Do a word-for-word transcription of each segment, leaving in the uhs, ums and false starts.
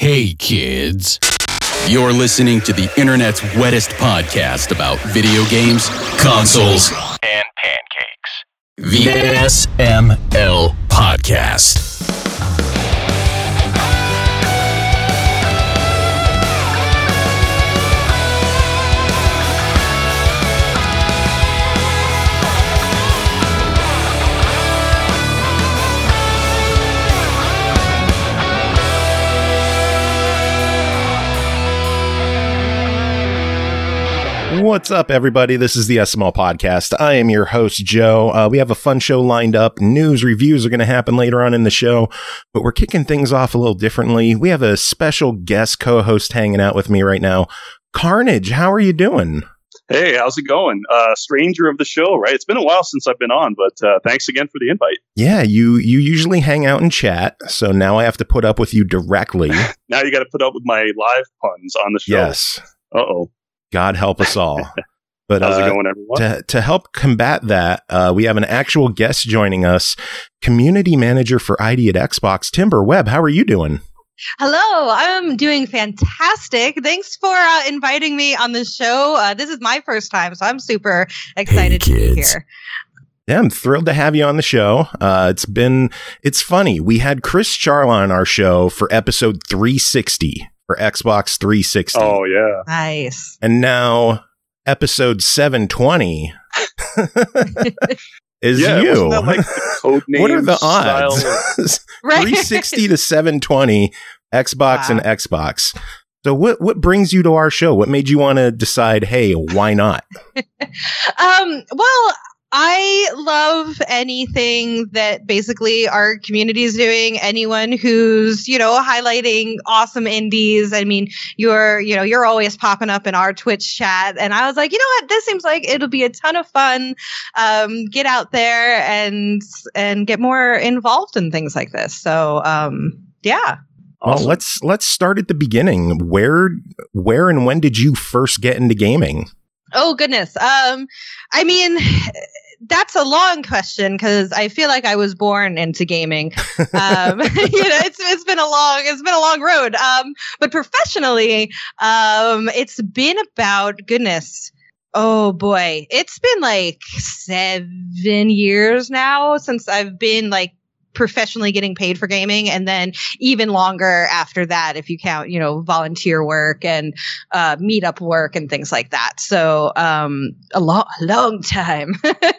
Hey kids, you're listening to the internet's wettest podcast about video games, consoles, and pancakes. The S M L Podcast. What's up, everybody? This is the S M L Podcast. I am your host, Joe. Uh, we have a fun show lined up. News, reviews are going to happen later on in the show, but we're kicking things off a little differently. We have a special guest co-host hanging out with me right now. Carnage, how are you doing? Hey, how's it going? Uh, stranger of the show, right? It's been a while since I've been on, but uh, thanks again for the invite. Yeah, you you usually hang out and chat, so now I have to put up with you directly. Now you got to put up with my live puns on the show. Yes. Uh-oh. God help us all. But how's uh, it going, everyone? To, to help combat that, uh, we have an actual guest joining us, community manager for I D at Xbox, Timber Webb. How are you doing? Hello, I'm doing fantastic. Thanks for uh, inviting me on the show. Uh, this is my first time, so I'm super excited Hey, to be kids. here. Yeah, I'm thrilled to have you on the show. Uh, it's been, it's funny. We had Chris Charla on our show for episode three sixty for Xbox three sixty. Oh, yeah. Nice. And now episode seven twenty is Yeah, you. wasn't that like the code name What are the style? odds? Right. three sixty to seven twenty, Xbox Wow. and Xbox. So what, what brings you to our show? What made you want to decide, hey, why not? Um, well, I love anything that basically our community is doing. Anyone who's, you know, highlighting awesome indies. I mean, you're, you know, you're always popping up in our Twitch chat. And I was like, you know what? This seems like it'll be a ton of fun. Um, get out there and, and get more involved in things like this. So, um, yeah. Well, Awesome. let's let's start at the beginning. Where where and when did you first get into gaming? Oh goodness. Um, I mean, that's a long question because I feel like I was born into gaming. Um, you know, it's it's been a long it's been a long road. Um, but professionally, um, it's been about goodness. Oh boy, it's been like seven years now since I've been like professionally getting paid for gaming, and then even longer after that if you count, you know, volunteer work and uh meetup work and things like that. So um a long long time.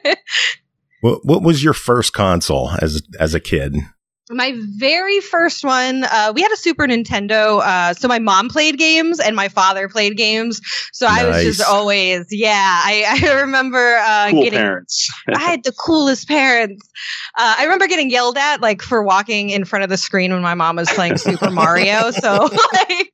What what was your first console as as a kid? My very first one, uh, we had a Super Nintendo. Uh, so my mom played games and my father played games. So I was Nice. just always, yeah, I, I remember uh, Cool getting parents. I had the coolest parents. Uh, I remember getting yelled at like for walking in front of the screen when my mom was playing Super Mario. So like,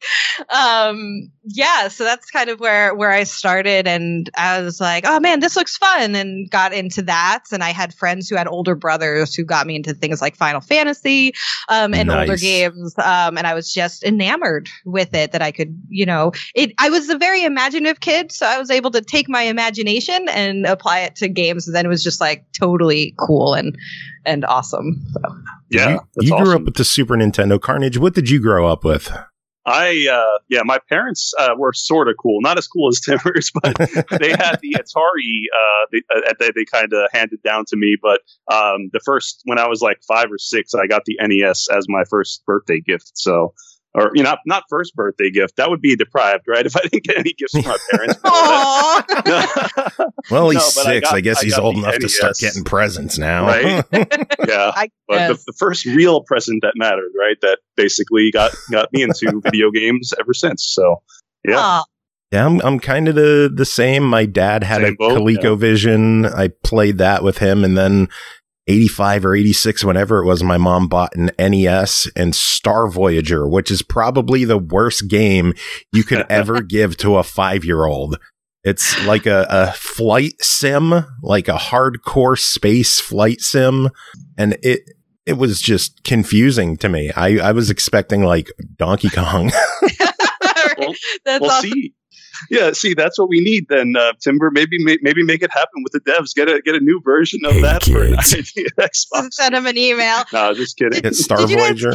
um, yeah, so that's kind of where, where I started. And I was like, oh man, this looks fun, and got into that. And I had friends who had older brothers who got me into things like Final Fantasy, um, and older Nice. games. Um, and I was just enamored with it that I could, you know, it, I was a very imaginative kid. So I was able to take my imagination and apply it to games. And then it was just like totally cool and, and awesome. So. Yeah. you, that's you grew awesome. up with the Super Nintendo. Carnage, what did you grow up with? I, uh, yeah, my parents uh, were sort of cool. Not as cool as Timbers, but they had the Atari uh, they, uh, that they kind of handed down to me. But um, the first, when I was like five or six, I got the N E S as my first birthday gift. So, or, you know, not, not first birthday gift. That would be deprived, right? If I didn't get any gifts from my parents. before that. Aw. Well, he's No, but I six. I, got- guess I he's got old the enough to N E S. start getting presents now. Right? Yeah. I But guess. the, the first real present that mattered, right? That basically got, got me into video games ever since. So, yeah. Aw. Yeah, I'm I'm kind of the the same. My dad had Same a boat, ColecoVision. I played that with him, and then eighty-five or eighty-six, whenever it was, my mom bought an N E S and Star Voyager, which is probably the worst game you could ever give to a five-year-old. It's like a, a flight sim, like a hardcore space flight sim, and it it was just confusing to me. I, I was expecting like Donkey Kong. Well, That's well, awesome. see, yeah, see, that's what we need then, uh, Timber. Maybe, may, maybe make it happen with the devs. Get a get a new version of Hey, that for an kids. idea Xbox. Send him an email. No, just kidding. Get Star Did you guys Voyager get-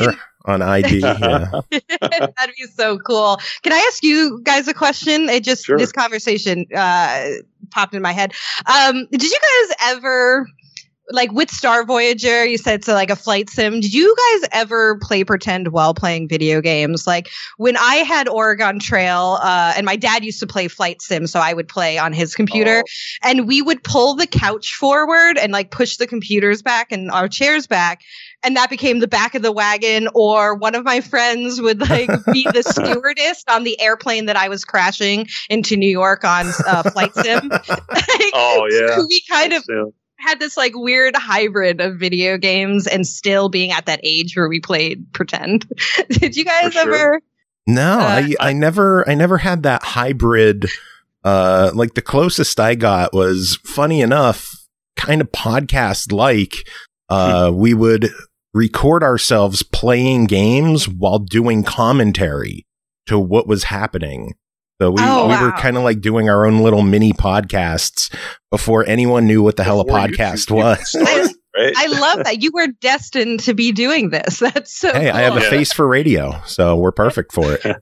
on I D. Yeah. That'd be so cool. Can I ask you guys a question? It just Sure. this conversation uh, popped in my head. Um, did you guys ever? Like with Star Voyager, you said it's like a flight sim. Did you guys ever play pretend while playing video games? Like when I had Oregon Trail, uh, and my dad used to play flight sim, so I would play on his computer, Oh. and we would pull the couch forward and like push the computers back and our chairs back, and that became the back of the wagon. Or one of my friends would like be the stewardess on the airplane that I was crashing into New York on uh, flight sim. Like, Oh, yeah. we kind of So, had this like weird hybrid of video games and still being at that age where we played pretend. Did you guys For sure. ever? No, Uh, I, I never, I never had that hybrid. Uh, like the closest I got was, funny enough, kind of podcast like. Uh, we would record ourselves playing games while doing commentary to what was happening. So we, Oh, we were wow. kind of like doing our own little mini podcasts before anyone knew what the hell a before podcast YouTube even was. started, right? I love that you were destined to be doing this. That's so. Hey, cool. I have a Yeah. face for radio, so we're perfect for it.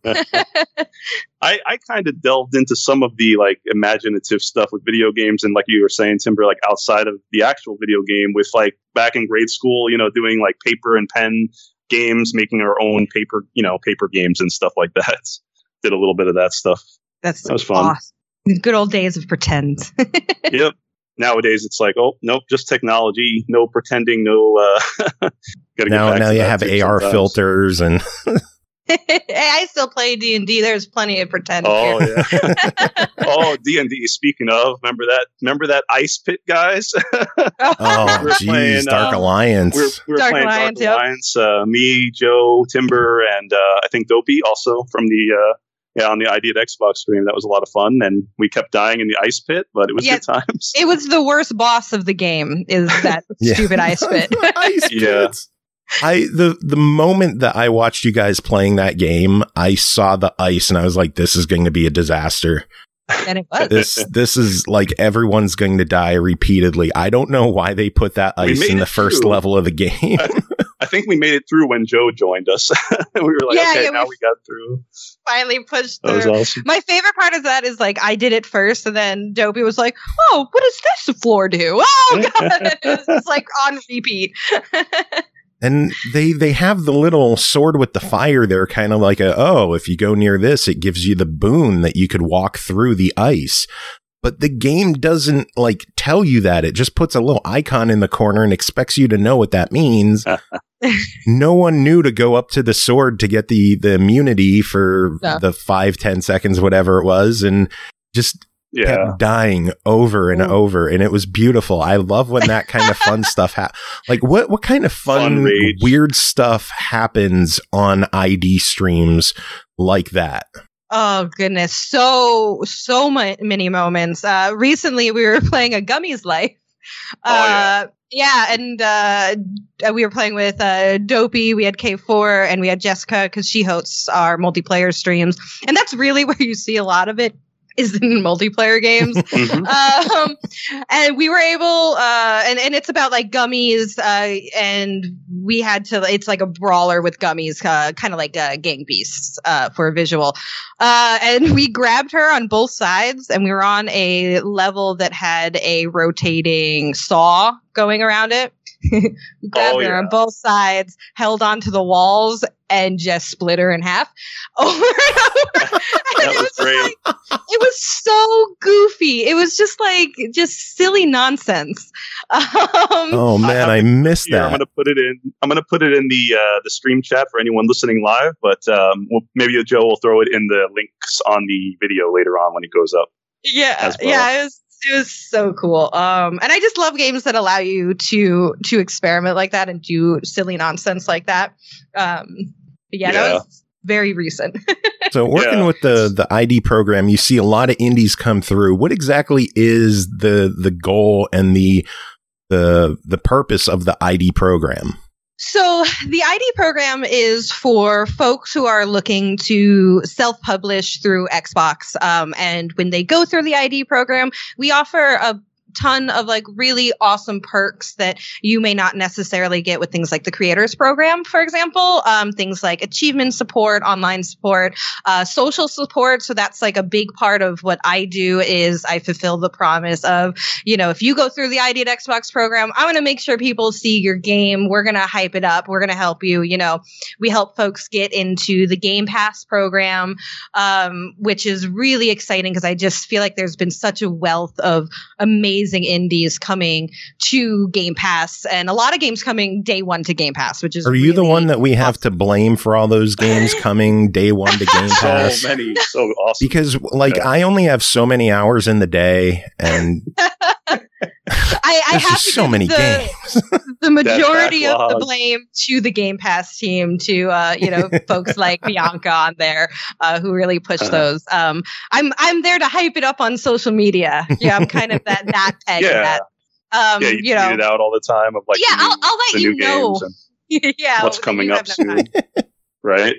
I, I kind of delved into some of the like imaginative stuff with video games, and like you were saying, Timber, like outside of the actual video game, with like back in grade school, you know, doing like paper and pen games, making our own paper, you know, paper games and stuff like that. Did a little bit of that stuff. That's That was fun. awesome. Good old days of pretend. Yep. Nowadays, it's like, oh nope, just technology, no pretending, no. Uh, gotta get Now, back now to you that have too A R sometimes. filters and Hey, I still play D and D. There's plenty of pretend. Oh here. yeah. Oh, D and D. Speaking of, remember that? Remember that ice pit, guys? oh, We were geez, playing, Dark uh, Alliance. we were, we were Dark playing Alliance, Dark yep. Alliance. Uh, me, Joe, Timber, and uh, I think Dopey also from the uh, yeah on the I D at Xbox stream. That was a lot of fun, and we kept dying in the ice pit, but it was Yeah. good times. It was the worst boss of the game. Is that Yeah. stupid ice pit? Ice Yeah. pits. I the the moment that I watched you guys playing that game, I saw the ice and I was like, "This is going to be a disaster. And it was. This this is like everyone's going to die repeatedly." I don't know why they put that We ice made in the it first through. level of the game. I think we made it through when Joe joined us. we were like, Yeah, okay, yeah, now we- we got through. Finally pushed That was through. awesome. My favorite part of that is like I did it first, and then Dopey was like, "Oh, what does this floor do?" Oh god, it was just like on repeat. And they they have the little sword with the fire there, kind of like a, oh, if you go near this, it gives you the boon that you could walk through the ice. But the game doesn't like tell you that. It just puts a little icon in the corner and expects you to know what that means. No one knew to go up to the sword to get the the immunity for No. the five, ten seconds, whatever it was, and just Yeah. kept dying over and Ooh. over, and it was beautiful. I love when that kind of fun stuff happens. Like, what what kind of fun, Fun rage. weird stuff happens on I D streams like that? Oh goodness, so so ma- many moments. Uh, recently, we were playing a Gummies Life. Oh, yeah. Uh, yeah, and uh, uh, we were playing with uh, Dopey. We had K four, and we had Jessica because she hosts our multiplayer streams, and that's really where you see a lot of it is in multiplayer games. Mhm. um, and we were able, uh, and, and it's about like gummies, uh, and we had to, it's like a brawler with gummies, uh, kind of like uh, Gang Beasts, uh, for a visual. Uh, and we grabbed her on both sides, and we were on a level that had a rotating saw going around it. We grabbed Oh, her yeah. on both sides, held onto the walls, and just split her in half over and over. And That it was just great. like- it was so goofy. It was just like just silly nonsense. Um, Oh man, I, have missed Here, I'm that. gonna put it in. I'm gonna put it in the uh, the stream chat for anyone listening live. But um, well, maybe Joe will throw it in the links on the video later on when it goes up. yeah, as well. yeah, it was it was so cool. Um, and I just love games that allow you to to experiment like that and do silly nonsense like that. Um, but yeah, that Yeah. was very recent. So working Yeah. with the the I D program, you see a lot of indies come through. What exactly is the the goal and the the the purpose of the I D program? So the I D program is for folks who are looking to self-publish through Xbox. Um, and when they go through the I D program, we offer a ton of like really awesome perks that you may not necessarily get with things like the creators program, for example. Um, things like achievement support, online support, uh, social support. So that's like a big part of what I do is I fulfill the promise of, you know, if you go through the I D at Xbox program, I'm going to make sure people see your game. We're going to hype it up. We're going to help you. You know, we help folks get into the Game Pass program, um, which is really exciting because I just feel like there's been such a wealth of amazing indies coming to Game Pass, and a lot of games coming day one to Game Pass, which is Are you really the one that we have awesome. to blame for all those games coming day one to Game Pass? So many, so awesome. Because like Yeah. I only have so many hours in the day, and I, I there's have just to so give many the, games. the majority of the backlog. blame to the Game Pass team, to uh, you know, folks like Bianca on there uh, who really push Uh-huh. those. Um, I'm I'm there to hype it up on social media. Yeah, I'm kind of that that peg. Yeah. That. Um, yeah, you, you know, tweet it out all the time of like Yeah, the new, I'll- I'll let the you new know. games and yeah, what's coming you up have no soon, time. right?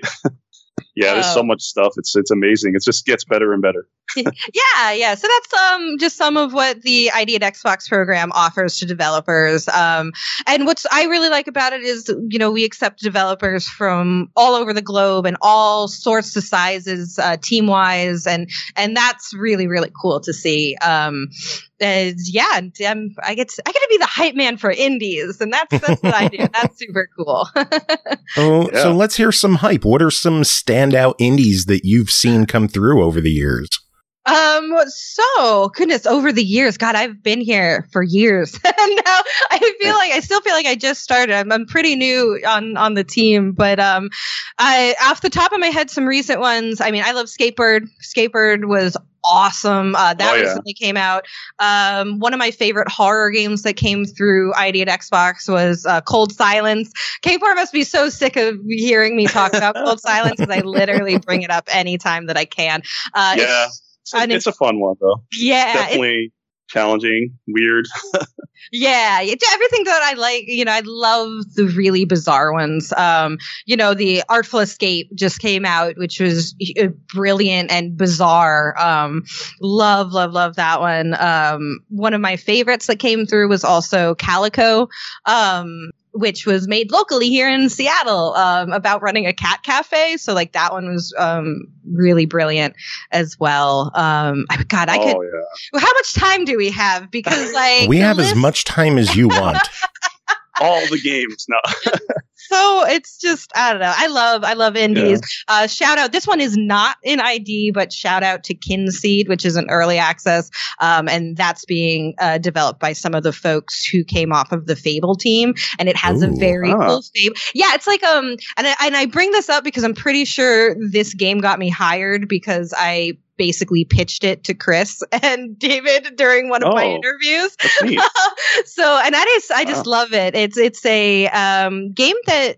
Yeah, there's so Oh. much stuff. It's it's amazing. It just gets better and better. Yeah, yeah. So that's um just some of what the I D at Xbox program offers to developers. Um, and what's I really like about it is, you know, we accept developers from all over the globe and all sorts of sizes, uh, team wise, and and that's really really cool to see. Um, and yeah, and, um, I get to, I get to be the hype man for indies, and that's that's what I do. That's super cool. Oh, Yeah. so let's hear some hype. What are some standout indies that you've seen come through over the years? Um, so goodness, over the years, God, I've been here for years. And now I feel like I still feel like I just started. I'm, I'm pretty new on, on the team, but, um, I, off the top of my head, some recent ones. I mean, I love Skatebird. Skatebird was awesome. Uh, that Oh, yeah. recently came out. Um, one of my favorite horror games that came through I D at Xbox was, uh, Cold Silence. K four must be so sick of hearing me talk about Cold Silence because I literally bring it up anytime that I can. Uh, it's- yeah, it's a, and it's a fun one though. yeah, it- Definitely challenging, weird. Yeah, it's everything that I like. You know, I love the really bizarre ones. Um, you know, the Artful Escape just came out, which was uh, brilliant and bizarre. Um, love, love, love that one. Um, one of my favorites that came through was also Calico. Um, which was made locally here in Seattle, um, about running a cat cafe. So like that one was, um, really brilliant as well. Um, God, I could, Oh yeah. well, how much time do we have? Because like We the have as list- much time as you want. All the games. No. So it's just, I don't know. I love, I love indies. Uh, shout out. This one is not in I D, but shout out to Kinseed, which is an early access. Um, and that's being uh, developed by some of the folks who came off of the Fable team. And it has Ooh, a very ah. cool Fable. Yeah, it's like, um, and I, and I bring this up because I'm pretty sure this game got me hired because I basically pitched it to Chris and David during one of my Oh. interviews. That's neat. So, and that is, I just love it. It's, it's a, um, game that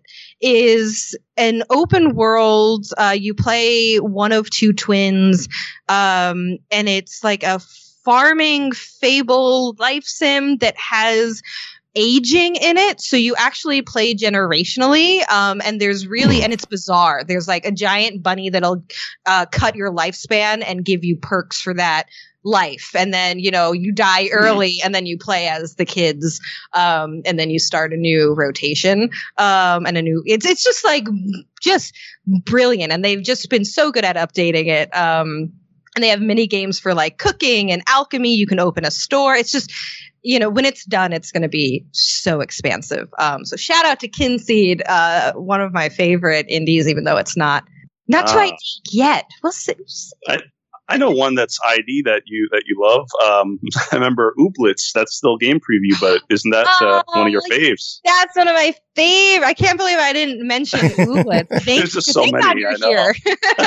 is an open world. Uh, you play one of two twins. Um, and it's like a farming fable life sim that has aging in it, so you actually play generationally, um and there's really and it's bizarre. There's like a giant bunny that'll uh cut your lifespan and give you perks for that life, and then you know you die early and then you play as the kids, um and then you start a new rotation, um and a new it's it's just like just brilliant, and they've just been so good at updating it. um and they have mini games for like cooking and alchemy. You can open a store. It's just, you know, when it's done, it's going to be so expansive. Um, so shout out to Kinseed, uh, one of my favorite indies, even though it's not not to Ah. I D yet. We'll see. We'll see. I know one that's I D that you that you love. Um, I remember Ooblets. That's still game preview, but isn't that uh, Oh, one of your like- faves? That's one of my favorite. I can't believe I didn't mention Ooblets. Thank, There's just so thank many, God you're I know. here.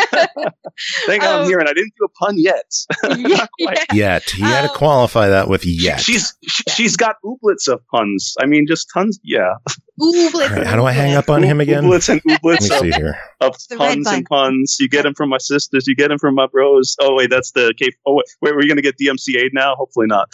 Thank God Um, I'm here, and I didn't do a pun yet. yeah, quite. Yet. You got to Um, qualify that with yet. She's she, she's got ooblets of puns. I mean, just tons. Yeah, Ooblets. All right, how do I hang up on him again? Ooblets and Let ooblets me of, see here. of The red puns button. and puns. You get them from my sisters. You get them from my bros. Oh wait, that's the K. Oh wait, wait we're gonna get D M C A now? Hopefully not.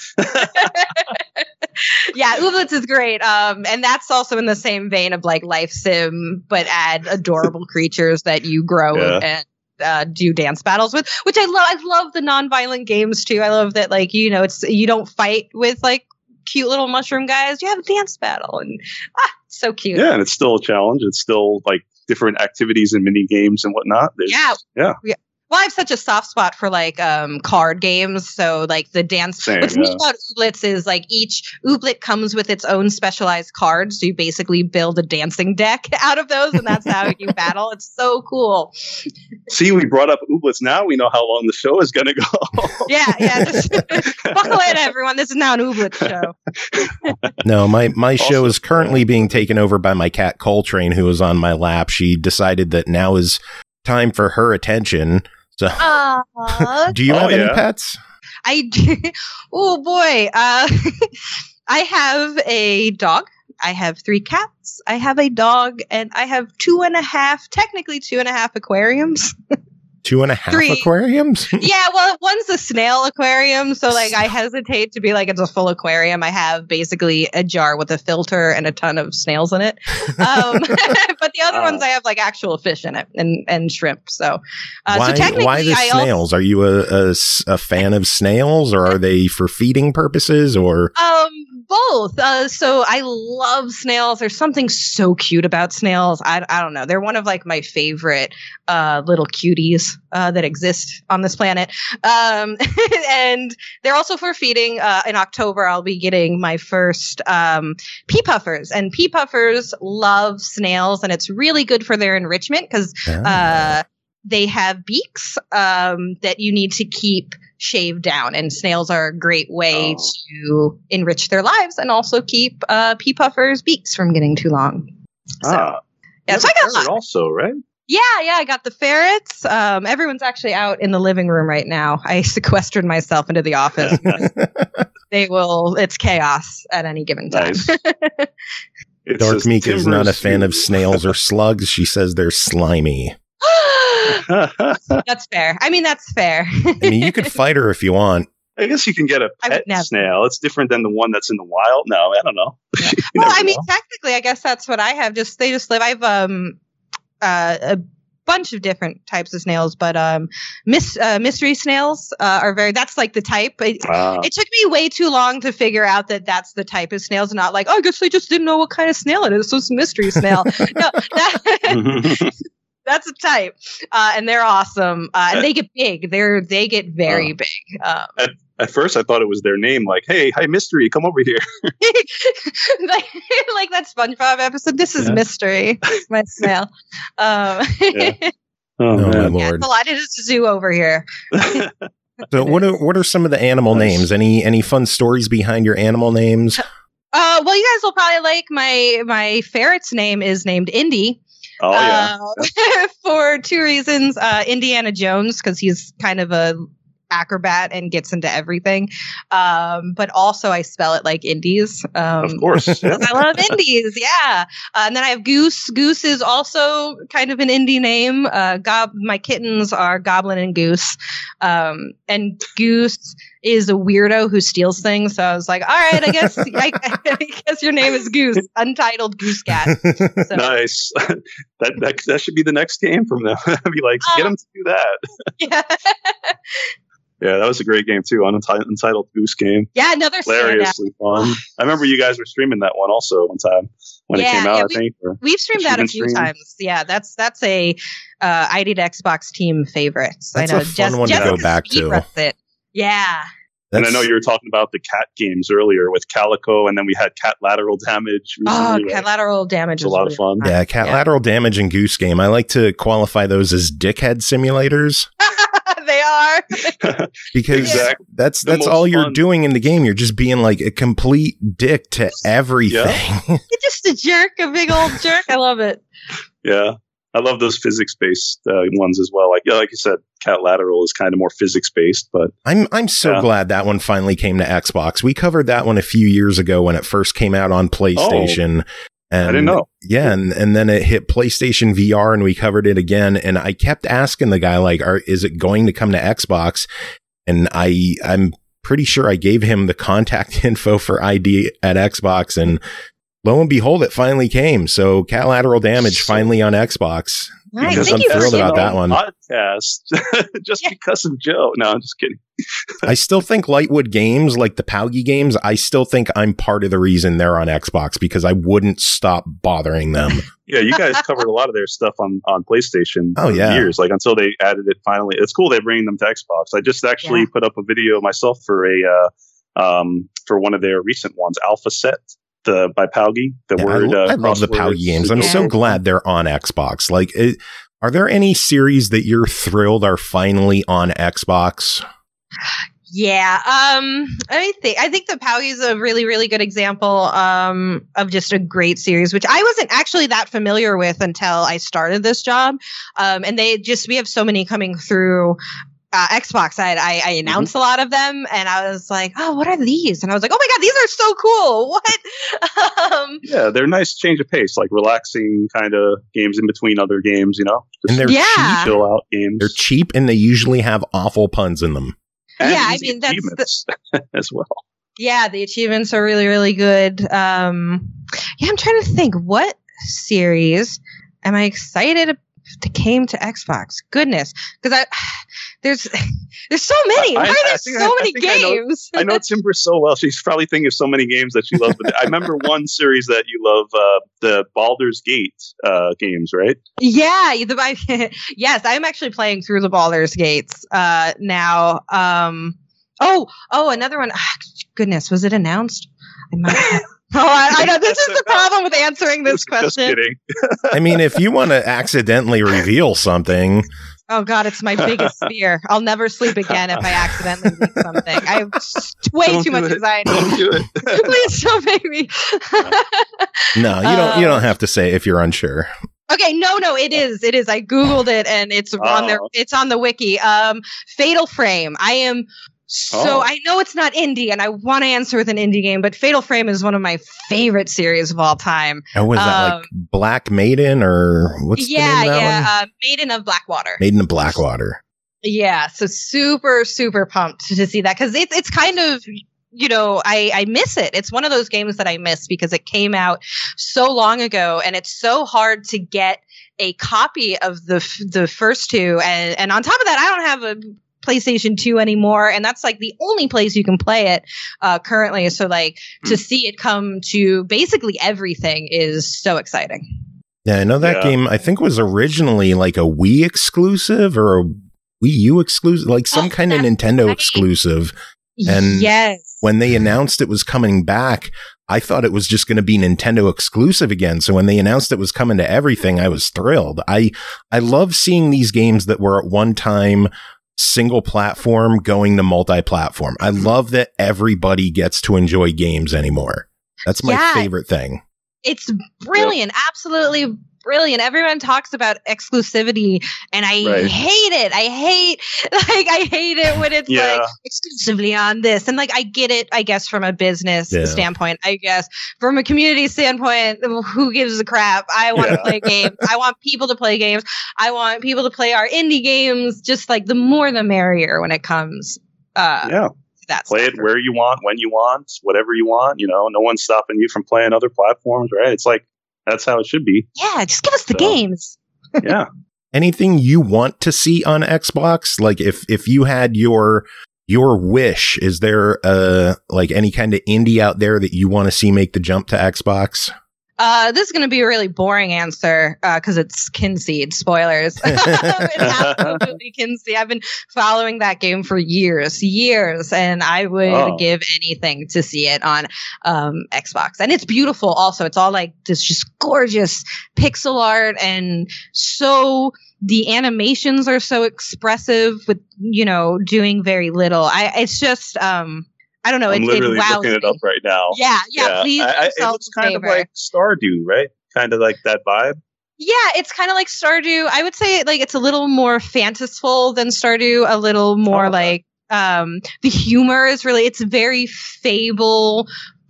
Yeah, Ooblets is great. Um, and that's also in the same vein of like life sim, but add adorable creatures that you grow Yeah. and uh, do dance battles with, which I love. I love the non-violent games too. I love that, like, you know, it's you don't fight with like cute little mushroom guys. You have a dance battle, and ah, it's so cute. Yeah, and it's still a challenge. It's still like different activities and mini games and whatnot. There's, yeah, yeah, yeah. Well, I have such a soft spot for like um, card games. So like the dance. Same, what's yeah. neat about Ooblets is like each Ooblet comes with its own specialized cards. So you basically build a dancing deck out of those, and that's how you battle. It's so cool. See, we brought up Ooblets. Now we know how long the show is going to go. yeah, yeah. Just buckle in, everyone. This is now an Ooblet show. No, my, my show is currently being taken over by my cat Coltrane, who is on my lap. She decided that now is time for her attention. So, Aww. do you Oh, have any yeah. pets? I do. Oh boy. Uh, I have a dog. I have three cats. I have a dog, and I have two and a half, technically two and a half aquariums. Two and a half Three. aquariums? Yeah, well, one's a snail aquarium, so like I hesitate to be like it's a full aquarium. I have basically a jar with a filter and a ton of snails in it. Um, but the other Wow. ones I have like actual fish in it and and shrimp. So, uh, why, so technically, why the I also, snails? Are you a, a s- a fan of snails, or are they for feeding purposes, or? Um, both. Uh, so I love snails. There's something so cute about snails. I, I don't know. They're one of like my favorite uh, little cuties uh, that exist on this planet. Um, and they're also for feeding. Uh, in October, I'll be getting my first um, pea puffers, and pea puffers love snails, and it's really good for their enrichment because Ah. uh, they have beaks um, that you need to keep shaved down, and snails are a great way Oh. to enrich their lives and also keep uh, pea puffers' beaks from getting too long. So, ah, yeah, you so have I a got a ferret lot. also, right? Yeah, yeah, I got the ferrets. Um, everyone's actually out in the living room right now. I sequestered myself into the office. They will. It's chaos at any given time. Nice. It Dark says Meek is not a Timbers fan of two. snails or slugs. She says they're slimy. That's fair. I mean, that's fair. I mean, you could fight her if you want. I guess you can get a I would pet never. snail. It's different than the one that's in the wild. No, I don't know. You Well, never I mean, know. technically, I guess that's what I have. Just they just live. I've um uh, a bunch of different types of snails, but um, mis- uh, mystery snails uh, are very. That's like the type. It, Ah. it took me way too long to figure out that that's the type of snails, not like, oh, I guess they just didn't know what kind of snail it is, so it's a mystery snail. No, that, that's a type, uh, and they're awesome. Uh, and they get big. They're they get very Oh. big. Um, At first, I thought it was their name. Like, hey, hi, mystery, come over here. like, like that SpongeBob episode. This is Yeah. mystery. It's my snail. Um, Yeah. Oh, Oh, my man. yeah, lord. it's a lot. It is a zoo over here. So, what are what are some of the animal Nice. names? Any any fun stories behind your animal names? Uh, well, you guys will probably like my my ferret's name is named Indy. Oh, yeah. Uh, for two reasons. Uh, Indiana Jones, because he's kind of a acrobat and gets into everything. Um, but also I spell it like Indies. Um, Of course. Yeah. 'cause I love Indies, yeah. Uh, and then I have Goose. Goose is also kind of an indie name. Uh, gob- my kittens are Goblin and Goose. Um, and Goose is a weirdo who steals things. So I was like, all right, I guess I, I guess your name is Goose, Untitled Goose Cat. So, Nice. that, that that should be the next game from them. I'd be like, get Uh, them to do that. yeah. Yeah, that was a great game too. Untitled, Untitled Goose Game. yeah, another standout. Hilariously fun. I remember you guys were streaming that one also one time when Yeah, it came out, yeah, I think. Or, We've streamed that a Streaming few stream. times. Yeah, that's that's a uh, I D Xbox team favorites. That's I know. a fun one to Jessica go back to. speedruns it. Yeah. and I know That's- you were talking about the cat games earlier with Calico, and then we had Cat Lateral Damage. Oh, recently, right? lateral damage It's a is lot of really fun. Yeah, cat Yeah. lateral damage and Goose Game. I like to qualify those as dickhead simulators They are. because Exactly. that's The that's most all you're fun. doing in the game. You're just being like a complete dick to everything. You're just a jerk, a big old jerk. I love it. Yeah. I love those physics-based uh, ones as well. Like, yeah, like you said, Cat Lateral is kind of more physics-based, but I'm I'm so Yeah. glad that one finally came to Xbox. We covered that one a few years ago when it first came out on PlayStation. And I didn't know. Yeah, and, and then it hit PlayStation V R and we covered it again. And I kept asking the guy, like, are, is it going to come to Xbox? And I, I'm pretty sure I gave him the contact info for I D at Xbox, and lo and behold, it finally came. So Cat Lateral Damage So- finally on Xbox. Right, Because thank I'm you for thrilled about giving- that one. Podcast just Yeah. because of Joe. No, I'm just kidding. I still think Lightwood Games, like the Paugy games, I still think I'm part of the reason they're on Xbox because I wouldn't stop bothering them. Yeah, you guys covered a lot of their stuff on, on PlayStation Oh, for yeah. years, like until they added it finally. It's cool they're bringing them to Xbox. I just actually Yeah. put up a video myself for a uh, um, for one of their recent ones, Alpha Set, the by Paugy. The Yeah, word I, uh, I love the crosswords. Paugy games. I'm Yeah. so glad they're on Xbox. Like, it, are there any series that you're thrilled are finally on Xbox? Yeah, um, I think I think the Paugy is a really, really good example um, of just a great series, which I wasn't actually that familiar with until I started this job. Um, and they just we have so many coming through uh, Xbox. I, I, I announced mm-hmm. a lot of them, and I was like, "Oh, what are these?" And I was like, "Oh my god, these are so cool!" What? um, yeah, they're nice change of pace, like relaxing kind of games in between other games. You know, just and they're yeah. cheap. chill out games. They're cheap, and they usually have awful puns in them. And yeah, I mean that's the, as well. Yeah, the achievements are really, really good. Um, yeah, I'm trying to think what series am I excited that came to Xbox? Goodness, because I there's there's so many. Why are there so I, many I games? I know, I know Timber so well. She's probably thinking of so many games that she loves. But I remember one series that you love, uh, the Baldur's Gate uh, games, right? Yeah, the I, yes, I'm actually playing through the Baldur's Gates uh, now. Um, oh, oh, another one. Ah, goodness, was it announced? I might have. Oh, I, I know this is the problem with answering this question. Just kidding. I mean, if you want to accidentally reveal something. Oh God, it's my biggest fear. I'll never sleep again if I accidentally leak something. I have way don't too much it. anxiety. Don't do it. Please don't make me. No, you don't. Um, you don't have to say if you're unsure. Okay, no, no, it is. It is. I googled it and it's oh. on there. It's on the wiki. Um, Fatal Frame. I am. So oh. I know it's not indie, and I want to answer with an indie game, but Fatal Frame is one of my favorite series of all time. And was that um, like Black Maiden or what's yeah, the name of that yeah, one? uh, Maiden of Blackwater. Maiden of Blackwater. Yeah, so super, super pumped to see that because it's it's kind of. You know, I, I miss it. It's one of those games that I miss because it came out so long ago, and it's so hard to get a copy of the the first two. And, and on top of that, I don't have a PlayStation two anymore, and that's like the only place you can play it uh, currently. So, like, mm. to see it come to basically everything is so exciting. Yeah, I know that yeah. game. I think was originally like a Wii exclusive or a Wii U exclusive, like some oh, kind of Nintendo right. exclusive. And yes. when they announced it was coming back, I thought it was just going to be Nintendo exclusive again. So when they announced it was coming to everything, I was thrilled. I I love seeing these games that were at one time single platform going to multi-platform. I love that everybody gets to enjoy games anymore. That's my yeah. favorite thing. It's brilliant. Yep. Absolutely brilliant. Everyone talks about exclusivity, and I right. hate it. I hate, like, I hate it when it's yeah. like exclusively on this. And like, I get it, I guess, from a business yeah. standpoint. I guess from a community standpoint, who gives a crap? I want yeah. to play games. I want people to play games. I want people to play our indie games. Just like the more, the merrier when it comes. Uh, yeah. That's play it where you want, when you want, whatever you want. You know, no one's stopping you from playing other platforms, right? It's like, that's how it should be. Yeah, just give us the so, games. Yeah. Anything you want to see on Xbox? Like if if you had your your wish, is there uh like any kind of indie out there that you want to see make the jump to Xbox? Uh, this is going to be a really boring answer because uh, it's Kinseed. Spoilers. It's absolutely Kinseed. I've been following that game for years, years, and I would oh. give anything to see it on um, Xbox. And it's beautiful also. It's all like this just gorgeous pixel art, and so the animations are so expressive with, you know, doing very little. I It's just... um. I don't know. I'm it, literally it wows looking me. it up right now. Yeah, yeah. yeah. Please, I, I, it looks kind favor. of like Stardew, right? Kind of like that vibe. Yeah, it's kind of like Stardew. I would say like it's a little more fanciful than Stardew. A little more oh, okay. like um, the humor is really. It's very Fable,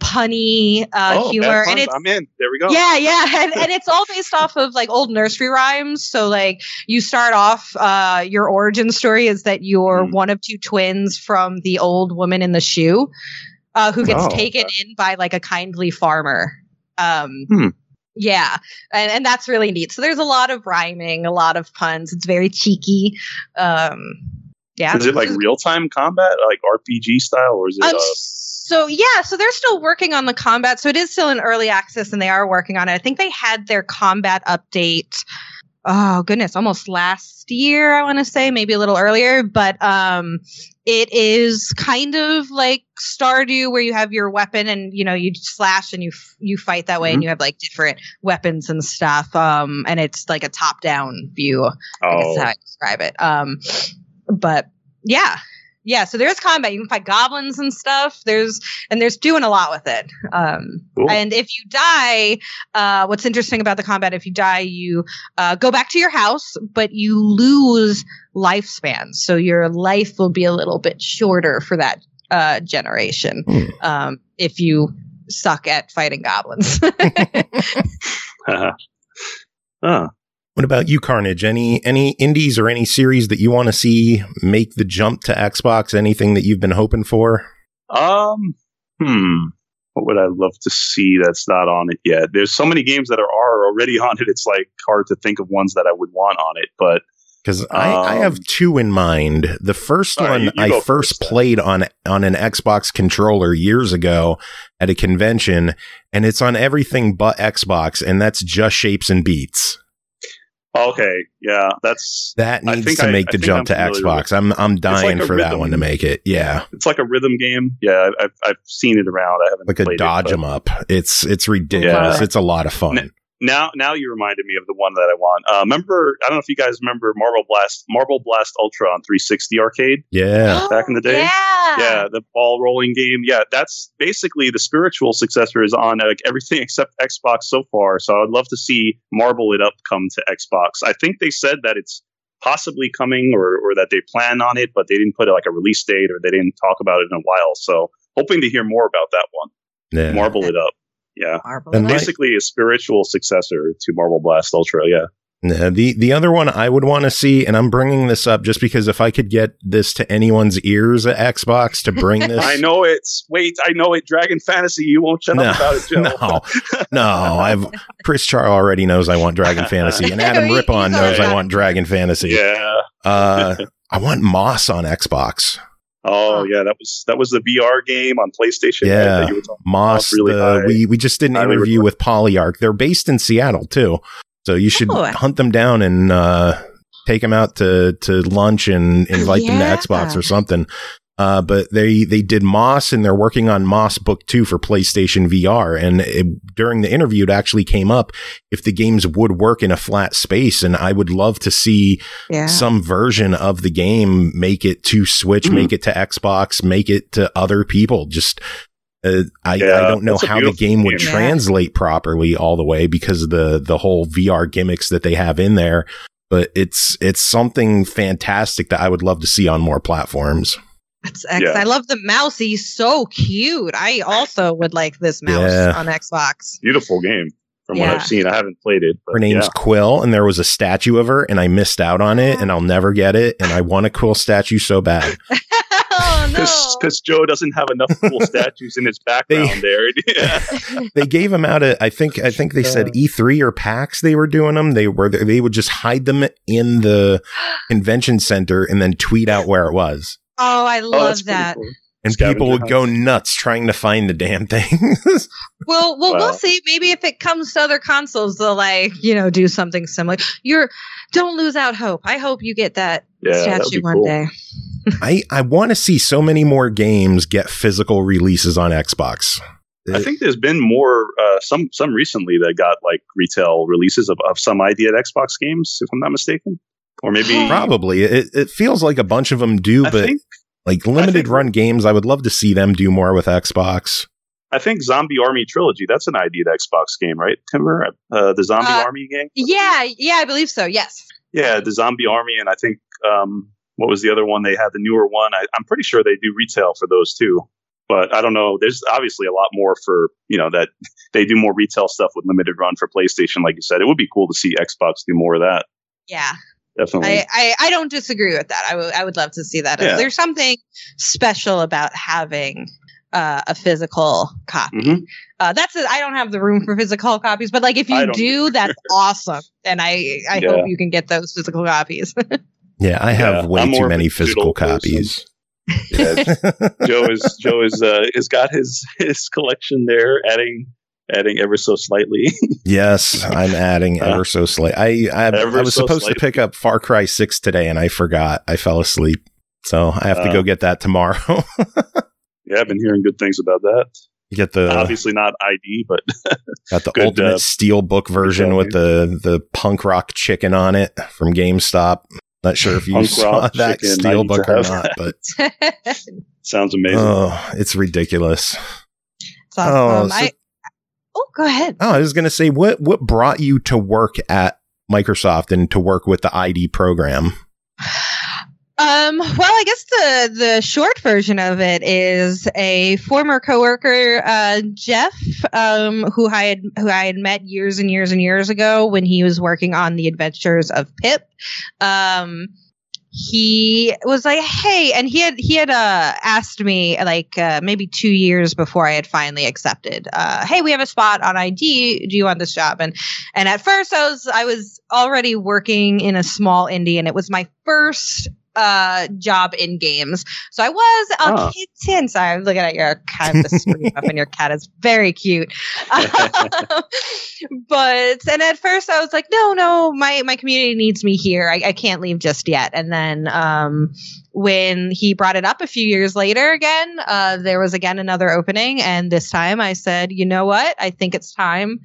punny uh, oh, humor, and it's I'm in. There we go. Yeah, yeah, and, and it's all based off of like old nursery rhymes. So like you start off, uh, your origin story is that you're mm. one of two twins from the old woman in the shoe, uh, who gets oh, taken okay. in by like a kindly farmer. Um, hmm. Yeah, and, and that's really neat. So there's a lot of rhyming, a lot of puns. It's very cheeky. Um, yeah. Is it like real time combat, like R P G style, or is it? Um, Uh, so yeah, so they're still working on the combat. So it is still in early access, and they are working on it. I think they had their combat update. Oh goodness, almost last year, I want to say, maybe a little earlier, but um, it is kind of like Stardew, where you have your weapon and you know you slash and you f- you fight that way, Mhm. and you have like different weapons and stuff. Um, and it's like a top down view. I guess oh, is how I describe it. Um, but yeah, yeah. So there's combat. You can fight goblins and stuff. There's and there's doing a lot with it. Um, Cool. and if you die, uh, what's interesting about the combat? If you die, you uh, go back to your house, but you lose lifespan. So your life will be a little bit shorter for that uh, generation. Hmm. Um, if you suck at fighting goblins. oh. What about you, Carnage? Any any indies or any series that you want to see make the jump to Xbox? Anything that you've been hoping for? Um, hmm. What would I love to see that's not on it yet? There's so many games that are, are already on it. It's like hard to think of ones that I would want on it. But Because I, I have Um, two in mind. The first all right, one you- you I go first first then. played on on an Xbox controller years ago at a convention, and it's on everything but Xbox, and that's Just Shapes and Beats. okay, yeah, that's That I needs think to I- make I the think jump I'm to familiar Xbox. I'm I'm dying like a for that rhythm. one to make it. Yeah, it's like a rhythm game. Yeah, I've I've seen it around. I haven't like a played dodge it, 'em up. It's it's ridiculous. Yeah. It's a lot of fun. N- Now, now you reminded me of the one that I want. Uh, remember, I don't know if you guys remember Marble Blast, Marble Blast Ultra on three sixty arcade. Yeah. Back in the day? Yeah. Yeah, the ball rolling game. Yeah, that's basically the spiritual successor is on like everything except Xbox so far. So I'd love to see Marble It Up come to Xbox. I think they said that it's possibly coming or, or that they plan on it, but they didn't put like a release date or they didn't talk about it in a while. So hoping to hear more about that one. Yeah. Marble It Up. Yeah. Marble And It Up. my- Basically a spiritual successor to Marble Blast Ultra. Yeah. Uh, the the other one I would want to see, and I'm bringing this up just because if I could get this to anyone's ears at Xbox to bring this, I know it's, wait, I know it. Dragon Fantasy. You won't shut No, up about it, Joe. no, no. I've Chris Char already knows I want Dragon Fantasy, and Adam He- Rippon he's knows I already- want Dragon Fantasy. Yeah. Uh, I want Moss on Xbox. Oh yeah, that was that was the V R game on PlayStation. Yeah. right, that you were talking Moss. really the, high. we we just did an highly interview with Polyarch. They're based in Seattle too, so you should Oh. hunt them down and uh, take them out to to lunch and invite them Yeah. to Xbox or something. Uh, but they, they did Moss and they're working on Moss Book two for PlayStation V R. And it, during the interview, it actually came up if the games would work in a flat space. And I would love to see Yeah. some version of the game make it to Switch, Mhm. make it to Xbox, make it to other people. Just, uh, I, Yeah, I don't know that's a how the beautiful game would game. Yeah. translate properly all the way because of the, the whole V R gimmicks that they have in there. But it's, it's something fantastic that I would love to see on more platforms. That's X. Yeah. I love the mouse. He's so cute. I also would like this mouse Yeah. on Xbox. Beautiful game from what Yeah. I've seen. I haven't played it. But Her name's yeah. Quill, and there was a statue of her, and I missed out on it, and I'll never get it. And I want a Quill statue so bad. Oh Because no. Joe doesn't have enough cool statues in his background there. Yeah. They gave them out at I think I think they said E three or PAX. They were doing them. They were they would just hide them in the convention center and then tweet out where it was, Oh, I Oh, love that's pretty that. cool. and Scavenger people would hunt. go nuts trying to find the damn thing. Well, well, Wow. we'll see. Maybe if it comes to other consoles, they'll like you know do something similar. You're don't lose out hope. I hope you get that Yeah, that would statue be one cool. day. I I want to see so many more games get physical releases on Xbox. I think there's been more, uh, some some recently that got like retail releases of, of some idea at Xbox games, if I'm not mistaken. Or maybe. Probably it it feels like a bunch of them do, I but think, like limited think- run games, I would love to see them do more with Xbox. I think Zombie Army Trilogy, that's an idea at Xbox game, right, Timber? Uh, the Zombie Uh, Army game? Yeah, yeah, I believe so. Yes. Yeah, the Zombie Army, and I think um, what was the other one? They had the newer one. I, I'm pretty sure they do retail for those too, but I don't know. There's obviously a lot more for you know that they do more retail stuff with limited run for PlayStation, like you said. It would be cool to see Xbox do more of that. Yeah. Definitely. I, I, I don't disagree with that. I would I would love to see that. Yeah. There's something special about having uh, a physical copy. Mm-hmm. Uh, that's it. I don't have the room for physical copies, but like if you do, that's awesome. And I, I yeah. hope you can get those physical copies. Yeah, I have yeah, way I'm too many physical copies. Yeah, Joe is Joe is uh, has got his his collection there, adding adding ever so slightly. Yes, I'm adding uh, ever so slightly. I I, I was so supposed slightly. to pick up Far Cry six today, and I forgot. I fell asleep, so I have to uh, go get that tomorrow. Yeah, I've been hearing good things about that. You get the obviously not I D, but got the good, ultimate uh, steelbook version with the the punk rock chicken on it from GameStop. Not sure if you punk saw that steelbook or not, but sounds amazing. Oh, it's ridiculous. It's awesome. Oh, so, I, oh, go ahead. Oh, I was going to say, what what brought you to work at Microsoft and to work with the I D program? Um, well, I guess the, the short version of it is a former coworker, uh, Jeff, um, who I had, who I had met years and years and years ago when he was working on the Adventures of Pip. Um, he was like, hey, and he had, he had, uh, asked me like, uh, maybe two years before I had finally accepted, uh, hey, we have a spot on I D. Do you want this job? And, and at first I was, I was already working in a small indie, and it was my first uh job in games, so I was a oh. kitten. So I'm looking at your cat, the screen up, and your cat is very cute. But and at first I was like, no, no, my my community needs me here. I, I can't leave just yet. And then um when he brought it up a few years later again, uh there was again another opening, and this time I said, you know what? I think it's time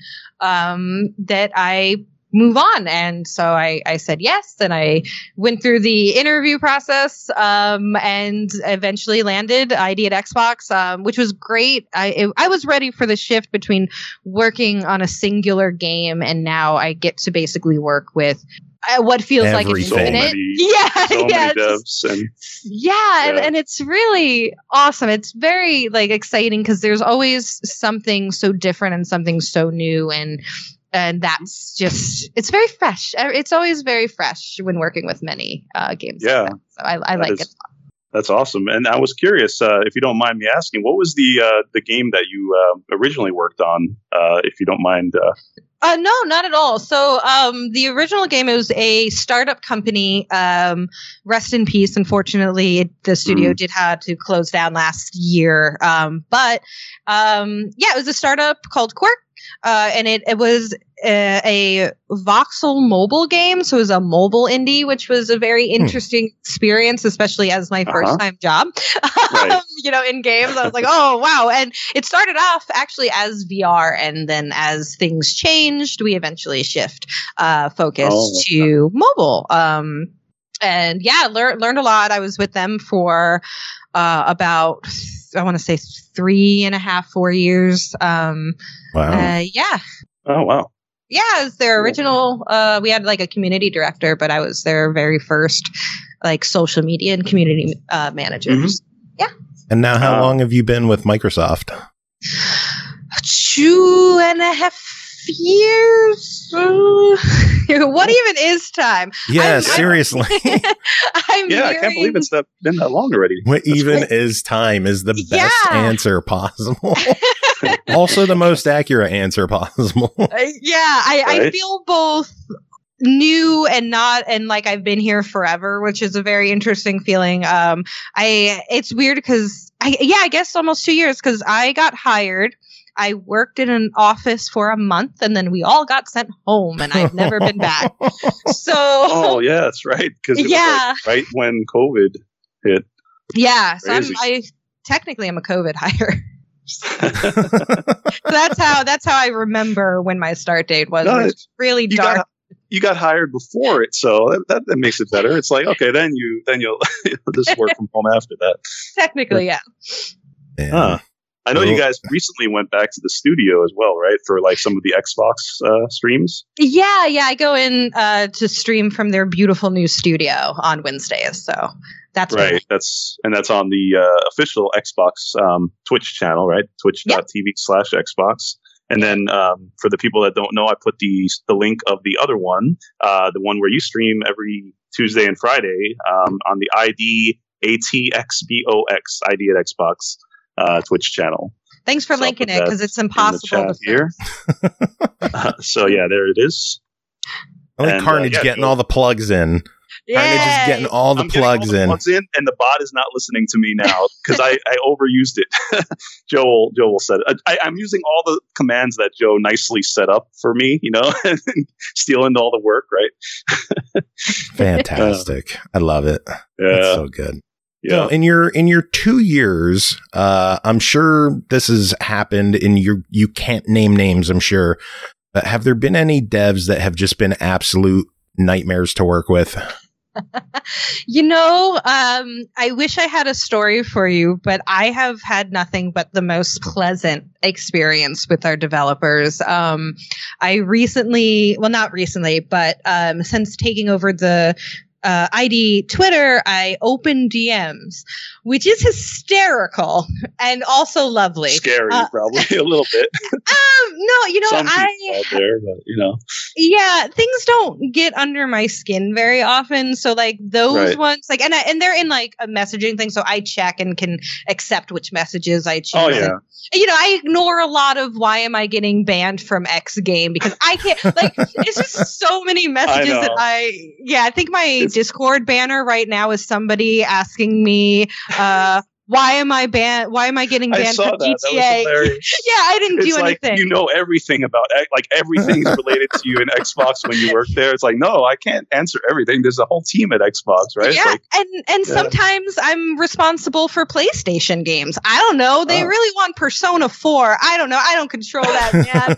um that I move on. And so I, I said yes, and I went through the interview process um, and eventually landed I D at Xbox, um, which was great. I it, I was ready for the shift between working on a singular game, and now I get to basically work with uh, what feels Everything. like infinite. So yeah, so yeah, just, and, yeah, yeah. And, and it's really awesome. It's very like exciting because there's always something so different and something so new, and And that's just, it's very fresh. It's always very fresh when working with many uh, games. Yeah. Like so I, I like is, it. That's awesome. And I was curious, uh, if you don't mind me asking, what was the uh, the game that you uh, originally worked on, uh, if you don't mind? Uh... Uh, no, not at all. So um, the original game, it was a startup company. Um, rest in peace. Unfortunately, it, the studio mm. did have to close down last year. Um, but um, yeah, it was a startup called Quirk. Uh, and it, it was a, a voxel mobile game. So it was a mobile indie, which was a very interesting hmm. experience, especially as my first uh-huh. time job, right. you know, in games. I was like, oh, wow. And it started off actually as V R. And then as things changed, we eventually shift uh, focus oh. to mobile. Um, and yeah, lear- learned a lot. I was with them for uh, about, I want to say three and a half, four years. Um, wow. Uh, yeah. Oh, wow. Yeah, it was their original, uh, we had like a community director, but I was their very first like social media and community uh, managers. Mm-hmm. Yeah. And now how uh, long have you been with Microsoft? Two and a half years. What even is time? Yeah, I'm, I'm, seriously. I'm yeah, very... I can't believe it's that, been that long already. What That's even cool. is time is the best yeah. answer possible. Also the most accurate answer possible. Uh, yeah, I, right? I feel both new and not, and like I've been here forever, which is a very interesting feeling. Um, I it's weird because I yeah, I guess almost two years because I got hired. I worked in an office for a month, and then we all got sent home, and I've never been back. So, oh yeah, that's right. Because yeah, was like right when COVID hit. Yeah, so I'm, I technically am a COVID hire. So that's how that's how I remember when my start date was. No, it was really you dark. Got, you got hired before it, so that, that, that makes it better. It's like okay, then you then you'll, you'll just work from home after that. Technically, yeah. yeah. Huh. I know you guys recently went back to the studio as well, right? For like some of the Xbox uh, streams. Yeah, yeah. I go in uh, to stream from their beautiful new studio on Wednesdays. So that's right. Cool. That's and that's on the uh, official Xbox um, Twitch channel, right? Twitch dot T V slash Xbox. And then um, for the people that don't know, I put the the link of the other one, uh, the one where you stream every Tuesday and Friday um, on the I D A T X B O X I D at Xbox. uh, Twitch channel. Thanks for So linking it because it's impossible to here. uh, so yeah, there it is. I think And, uh, Carnage yeah, getting Joe- all the plugs in. Carnage is getting all the I'm getting all plugs the in. plugs in, and the bot is not listening to me now because I, I overused it. Joe will, Joe will set it. I, I'm using all the commands that Joe nicely set up for me, you know, and stealing all the work, right? Fantastic. I love it. Yeah, That's so good. yeah. So in your in your two years, uh, I'm sure this has happened and you you can't name names, I'm sure. But have there been any devs that have just been absolute nightmares to work with? You know, um, I wish I had a story for you, but I have had nothing but the most pleasant experience with our developers. Um, I recently, well, not recently, but um, since taking over the uh, I D Twitter, I opened D Ms, which is hysterical and also lovely. Scary, Uh, probably a little bit. Um, no, you know, Some people I. out there, but you know, Yeah, things don't get under my skin very often. So like those Right. ones, like, and I, and they're in like a messaging thing, so I check and can accept which messages I choose. oh And, yeah, you know, I ignore a lot of why am I getting banned from X game because I can't. Like, it's just so many messages that know. I. Yeah, I think my It's- Discord banner right now is somebody asking me, uh, why am I banned? Why am I getting I banned saw from that. That was G T A? hilarious. Yeah, I didn't It's do like anything. you know everything about like everything's related to you in Xbox when you work there. It's like no, I can't answer everything. There's a whole team at Xbox, right? Yeah, Like, and and Yeah. sometimes I'm responsible for PlayStation games. I don't know. They Oh. really want Persona four. I don't know. I don't control that,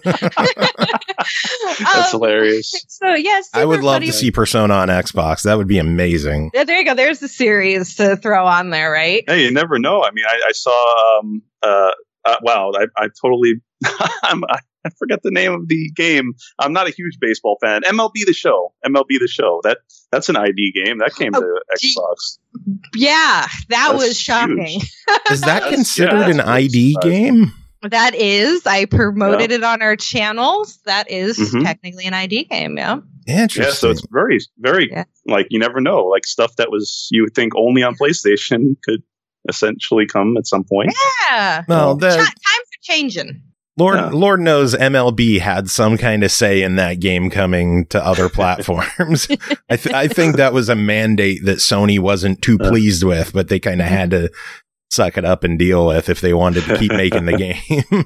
man. that's Um, hilarious. So yes, I would love to funny. see Persona on Xbox. That would be amazing. Yeah, there you go. There's the series to throw on there, right? Hey, you never know. I mean, I, I saw. Um, uh, uh, wow, I, I totally. I'm, I, I forget the name of the game. I'm not a huge baseball fan. M L B The Show. M L B The Show. That that's an I D game that came Oh, to gee. Xbox. Yeah, that That's was shocking. huge. Is that That's- considered yeah, an that's I D really game? That is. I promoted it on our channels. That is Mhm. technically an I D game. Yeah. Interesting. Yeah, so it's very, very Yeah. like you never know. Like stuff that was you would think only on PlayStation could essentially come at some point. Yeah. well, Ti- the, Times are changing. Lord, Yeah. Lord knows M L B had some kind of say in that game coming to other platforms. I, th- I think that was a mandate that Sony wasn't too Uh. pleased with, but they kind of had to suck it up and deal with if they wanted to keep making the game.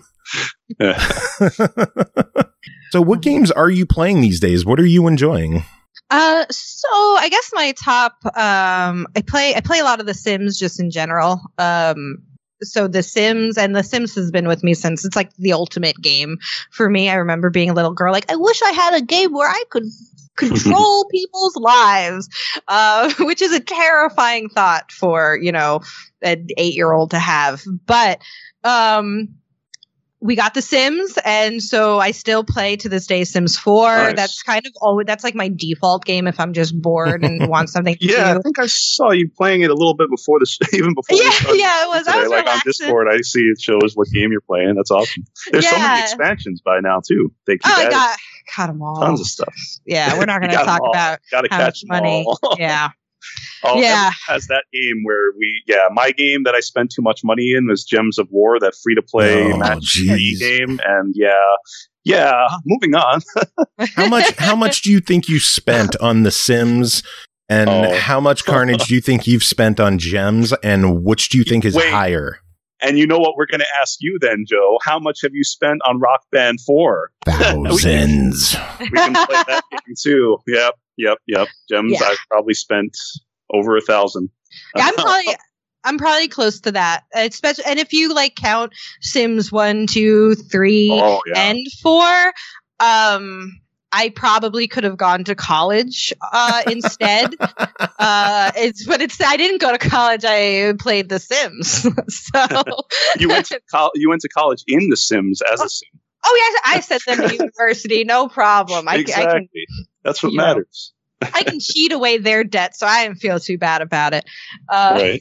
So what games are you playing these days? What are you enjoying? Uh, so I guess my top, um, I play, I play a lot of The Sims just in general. Um, so The Sims and The Sims has been with me since it's like the ultimate game for me. I remember being a little girl, like, I wish I had a game where I could control people's lives, uh, which is a terrifying thought for, you know, an eight year old to have. But, um, we got The Sims, and so I still play to this day Sims four. Nice. That's kind of always that's like my default game if I'm just bored and want something to Yeah, I do. think I saw you playing it a little bit before the sh- even before. Yeah, we started yeah, it was. I today. was like on relaxing. Discord. I see it shows what game you're playing. That's awesome. There's so many Yeah. expansions by now too. They keep Oh, I adding got got them all. tons of stuff. Yeah, we're not going You to got 'em talk all. about Gotta how catch much them money. all. Yeah, Oh, Yeah. everyone has that game where we, yeah, my game that I spent too much money in was Gems of War, that free to play Oh, match jeez. game, and yeah, yeah. Moving on. How much how much do you think you spent on The Sims? And Oh. how much carnage do you think you've spent on Gems? And which do you think is Wait. higher? And you know what we're going to ask you then, Joe? How much have you spent on Rock Band four? Thousands. We can play that game too. Yep, yep, yep. Gems, Yeah. I've probably spent over a thousand. Yeah, I'm probably I'm probably close to that. Especially, and if you like count Sims one, two, three, Oh, yeah. and four, um, I probably could have gone to college uh, instead. uh, it's but it's I didn't go to college. I played The Sims. So you went to col- you went to college in The Sims as a Sim. oh yeah, I sent them to university. No problem. I, exactly. I can That's what you know. matters. I can cheat away their debt, so I didn't feel too bad about it. Uh, Right.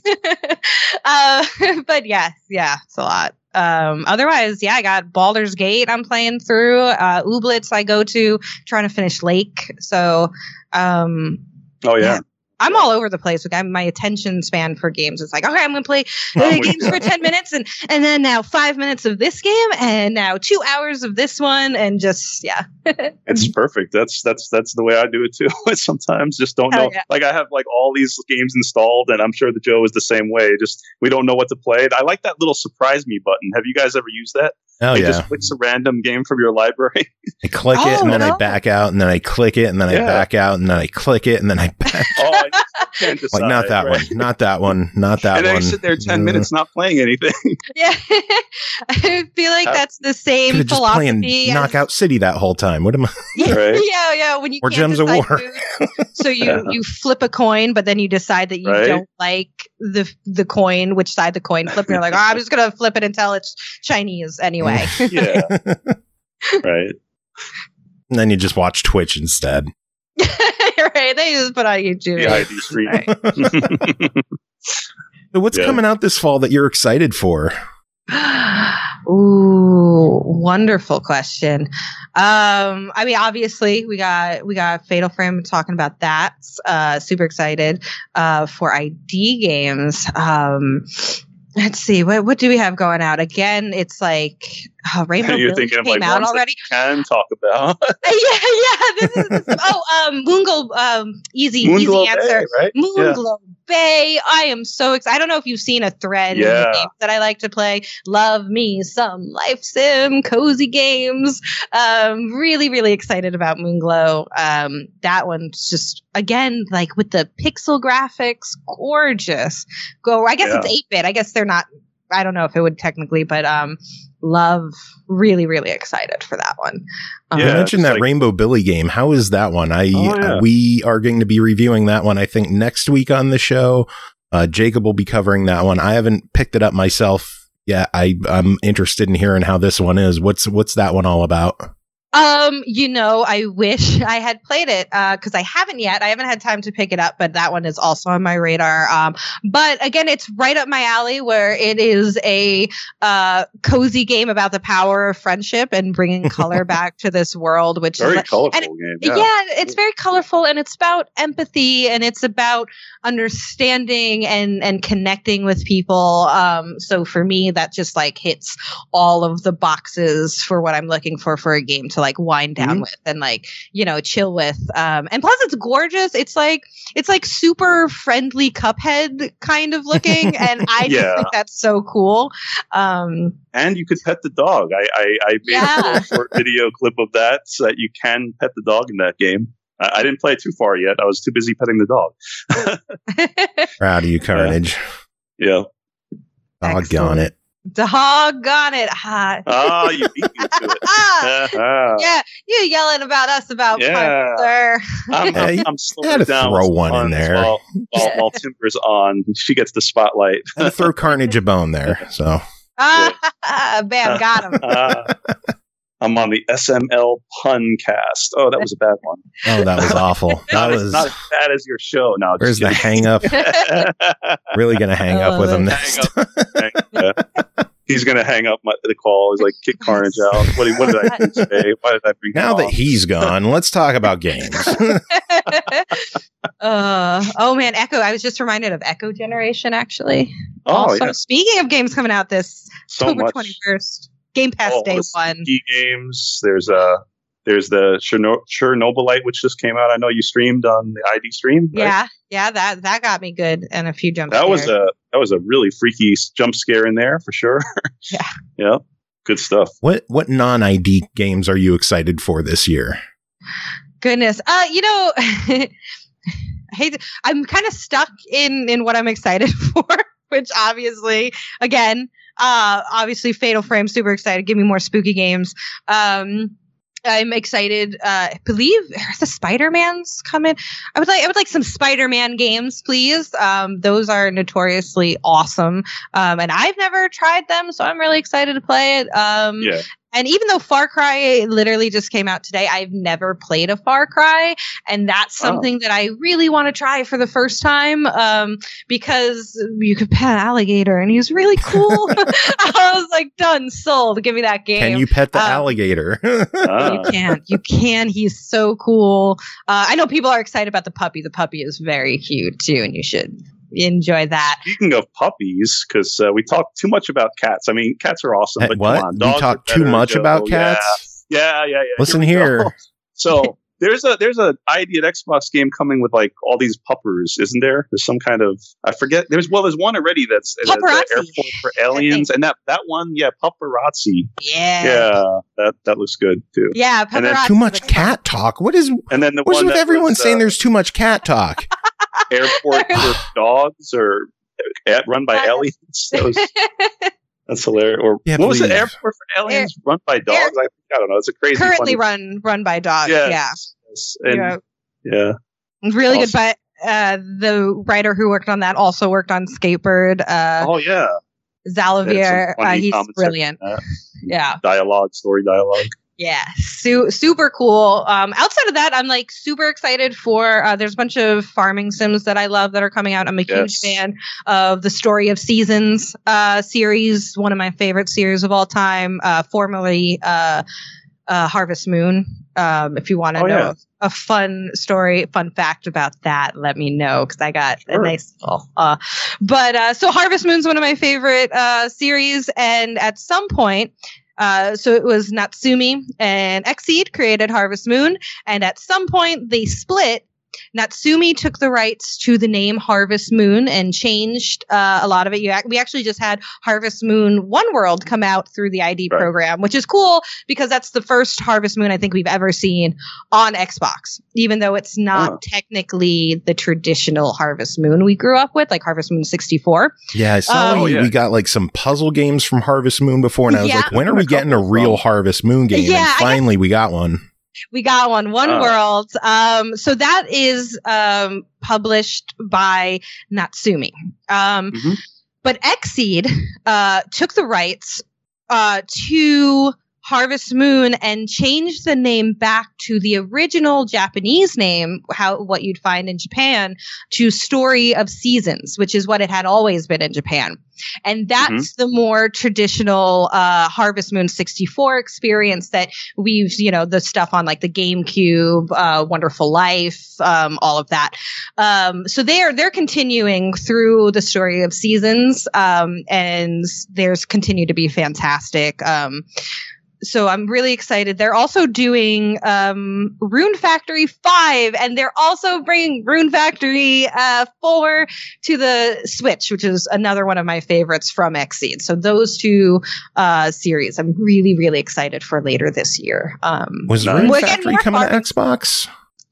uh, but yes, yeah, it's a lot. Um, otherwise, yeah, I got Baldur's Gate I'm playing through. Uh, Ooblets I go to trying to finish Lake. So, um, Oh yeah. I'm all over the place. Like, I'm, my attention span for games is like, okay, I'm going to play uh, games for ten minutes, and and then now five minutes of this game, and now two hours of this one, and just yeah. It's perfect. That's that's that's the way I do it too. Sometimes just don't know. Oh, yeah. Like I have like all these games installed, and I'm sure the Joe is the same way. Just we don't know what to play. I like that little surprise me button. Have you guys ever used that? Oh, it yeah. just clicks a random game from your library. I click Oh, it, and then no. I back out, and then I click it, and then I Yeah. back out, and then I click it, and then I back. oh, I just can't decide. Like, not that right? one, not that one, not that And then one. I sit there ten Mm. minutes not playing anything. Yeah, I feel like Uh, that's the same Could've just philosophy. playing as- Knockout City that whole time. What am I? Yeah, Right. yeah, yeah. When you Or can't Gems of decide War. food, so you Yeah. you flip a coin, but then you decide that you Right. don't like the the coin, which side the coin flip. And you're like, oh, I'm just gonna flip it until it's Chinese anyway. Yeah. Right. And then you just watch Twitch instead. Right? They just put on YouTube. The I D stream. Right. So what's Yeah. coming out this fall that you're excited for? Ooh, wonderful question. Um, I mean, obviously we got we got Fatal Frame talking about that. Uh, super excited uh, for I D games. Um, let's see, what what do we have going out? Again, it's like uh, Rainbow You're Village thinking of came like out ones already. that you can talk about. yeah, yeah. This is, this is oh, um, Moonglow. Um, easy, Moonglow easy answer. Bay, right? Yeah. Moonglow Bay. I am so excited. I don't know if you've seen a thread in Yeah. the games that I like to play. Love me some life sim, cozy games. Um, really, really excited about Moonglow. Um, that one's just, again, like with the pixel graphics, gorgeous. Go. I guess Yeah. it's eight bit. I guess they're not, I don't know if it would technically, but um, love, really, really excited for that one. Um, You Yeah, mentioned it's that like- Rainbow Billy game. How is that one? I Oh, yeah. uh, we are going to be reviewing that one. I think next week on the show. Uh, Jacob will be covering that one. I haven't picked it up myself yet. I I'm interested in hearing how this one is. What's what's that one all about? Um, you know, I wish I had played it uh, because I haven't yet. I haven't had time to pick it up, but that one is also on my radar. Um, but again, it's right up my alley, where it is a uh, cozy game about the power of friendship and bringing color back to this world, which Very is colorful and- game. yeah. Yeah. it's very colorful, and it's about empathy, and it's about understanding and and connecting with people. Um, so for me, that just like hits all of the boxes for what I'm looking for for a game to like wind down Mhm. with and like, you know, chill with. Um, and plus it's gorgeous. It's like it's like super friendly Cuphead kind of looking, and I just Yeah. think that's so cool. Um, And you could pet the dog. I I, I made Yeah. a little short video clip of that, so that you can pet the dog in that game. I, I didn't play it too far yet. I was too busy petting the dog. Proud of you, Carnage. Yeah. Doggone Excellent. it. doggone it. Ah. Ah, you beat me to it. Ah. Yeah, you yelling about us about Yeah. puns, sir. I'm, Yeah, I'm, you I'm slowing had to it down throw with one in puns there. While, while, while Timber's on, she gets the spotlight. Had to throw Carnage a bone there. So Ah, bam, got him. Uh, I'm on the S M L pun cast. Oh, that was a bad one. oh, that was awful. That Not, as, was. not as bad as your show. No, Where's just the hang up? Really gonna hang I up with love him it. next. Hang up. Yeah. He's gonna hang up my, the call. He's like, kick Carnage out. What, did- what did I do today? Why did I bring him Now that on? he's gone, let's talk about games. uh, oh man, Echo. I was just reminded of Echo Generation actually. Oh, also, yeah. speaking of games coming out this So October much. twenty-first, Game Pass Oh, Day the one. Key games. There's uh there's the Cherno- Chernobylite, which just came out. I know you streamed on the I D stream. Right? Yeah, yeah, that that got me good and a few jump That was scares. a that was a really freaky s- jump scare in there for sure. Yeah. Yeah. Good stuff. What what non I D games are you excited for this year? Goodness. Uh, you know, I hate to, I'm kind of stuck in in what I'm excited for, which obviously, again, uh, obviously Fatal Frame, super excited. Give me more spooky games. Um, I'm excited. Uh, I believe are the Spider-Mans coming. I would like I would like some Spider-Man games, please. Um, those are notoriously awesome. Um, and I've never tried them, so I'm really excited to play it. Um, Yeah. And even though Far Cry literally just came out today, I've never played a Far Cry. And that's something oh. that I really want to try for the first time um, because you could pet an alligator and he was really cool. I was like, done, sold. Give me that game. Can you pet the um, alligator? You can. You can. He's so cool. Uh, I know people are excited about the puppy. The puppy is very cute too, and you should enjoy that. Speaking of puppies, because uh, we talk too much about cats. I mean, cats are awesome, but what? Come on, dogs you talk are too better, much Joe. about cats? Yeah, yeah, yeah. yeah. Listen here. here. So there's a there's a ID at Xbox game coming with like all these puppers, isn't there? There's some kind of I forget. There's well, there's one already that's at the airport for aliens, and that that one, yeah, Paparazzi. Yeah, yeah, that that looks good too. Yeah, and then too much cat talk. What is? And then the what's one with everyone was, saying uh, there's too much cat talk? Airport for dogs or at, run by aliens. That was, that's hilarious. Or yeah, what please. was it? Airport for aliens Air, run by dogs? Air, I, I don't know. It's a crazy. Currently funny. run run by dogs. Yes, yeah. Yes. And, yeah. Yeah. Really awesome. good. But uh, the writer who worked on that also worked on Skatebird. Uh, oh yeah. Xalavier. Uh, he's brilliant. Yeah. Dialogue, story dialogue. Yeah, su- super cool. Um, outside of that, I'm like super excited for. Uh, there's a bunch of farming sims that I love that are coming out. I'm a huge yes. fan of the Story of Seasons uh, series, one of my favorite series of all time. Uh, formerly uh, uh, Harvest Moon. Um, if you want to oh, know yeah. a fun story, fun fact about that, let me know because I got sure. a nice little. Uh, but uh, so Harvest Moon's one of my favorite uh, series, and at some point. Uh, so it was Natsumi and Xseed created Harvest Moon, and at some point they split. Natsumi took the rights to the name Harvest Moon and changed uh, a lot of it. You ac- we actually just had Harvest Moon One World come out through the I D right. program, which is cool because that's the first Harvest Moon I think we've ever seen on Xbox, even though it's not oh. technically the traditional Harvest Moon we grew up with, like Harvest Moon sixty-four. Yeah, I saw um, we, yeah. we got like some puzzle games from Harvest Moon before, and I was yeah. like, when are we getting a real Harvest Moon game? Yeah, and finally we got one. We got one, One oh. World. Um, so that is um, published by Natsumi. Um, mm-hmm. But Xseed uh, took the rights uh, to Harvest Moon and changed the name back to the original Japanese name, how what you'd find in Japan, to Story of Seasons, which is what it had always been in Japan. And that's mm-hmm. the more traditional uh, Harvest Moon sixty-four experience that we've, you know, the stuff on like the GameCube, uh, Wonderful Life, um, all of that. Um, so they are they're continuing through the Story of Seasons, um, and there's continue to be fantastic. Um, So I'm really excited. They're also doing um, Rune Factory five, and they're also bringing Rune Factory uh, four to the Switch, which is another one of my favorites from Xseed. So those two uh, series, I'm really, really excited for later this year. Um, Was Rune Factory coming to Xbox?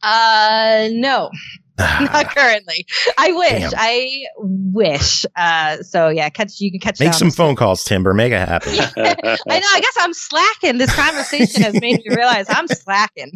Uh, no. Not currently. I wish. Damn. I wish. Uh, so yeah, catch you can catch. Make some phone calls, Timber. Make it happen. I know. I guess I'm slacking. This conversation has made me realize I'm slacking.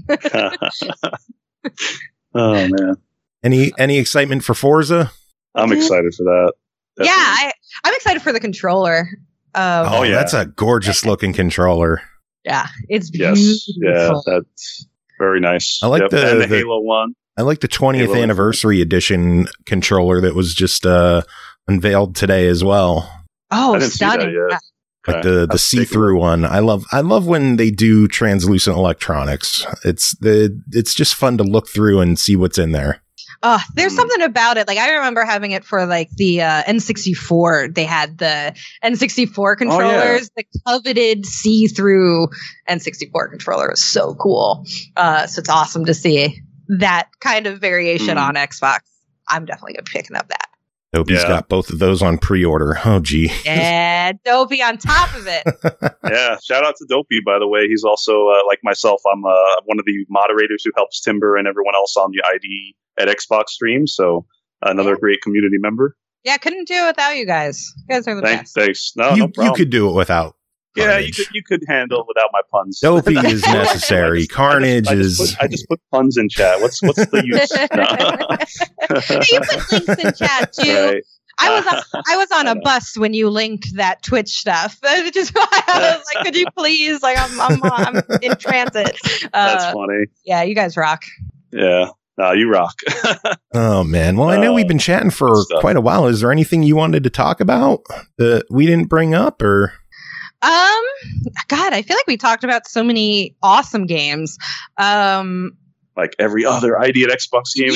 Oh man. Any any excitement for Forza? I'm excited for that. Definitely. Yeah, I, I'm excited for the controller. Um, oh, yeah, that's a gorgeous looking controller. Yeah, it's yes, beautiful. yeah, that's very nice. I like yep. the, and the, the Halo one. I like the twentieth Halo anniversary edition controller that was just uh, unveiled today as well. Oh, stunning! Yeah. Like the, the That's see-through one. I love I love when they do translucent electronics. It's the it's just fun to look through and see what's in there. Oh, there's Mm. something about it. Like I remember having it for like the uh, N sixty-four. They had the N sixty-four controllers, Oh, yeah. the coveted see-through N sixty-four controller was so cool. Uh, so it's awesome to see that kind of variation Mm. on Xbox. I'm definitely gonna be picking up that. Dopey's Yeah. got both of those on pre-order. Oh, gee. Yeah, Dopey on top of it. Yeah, shout out to Dopey, by the way. He's also, uh, like myself, I'm uh, one of the moderators who helps Timber and everyone else on the I D at Xbox stream. So another Yeah. great community member. Yeah, couldn't do it without you guys. You guys are the Thanks, best. thanks. No, you, no you problem. could do it without yeah, Carnage. you could you could handle it without my puns. Dopey is I necessary. just- Carnage I just, I is... just, put, I just put puns in chat. What's what's the use? Hey, you put links in chat too. Right. I was on, I was on a bus when you linked that Twitch stuff, which is why I was like, "Could you please?" Like, I'm I'm, I'm in transit. Uh, That's funny. Yeah, you guys rock. Yeah, no, you rock. Oh man, well I know uh, we've been chatting for quite a while. Is there anything you wanted to talk about that we didn't bring up, or? Um, God, I feel like we talked about so many awesome games. Um. Like every other I D at Xbox game.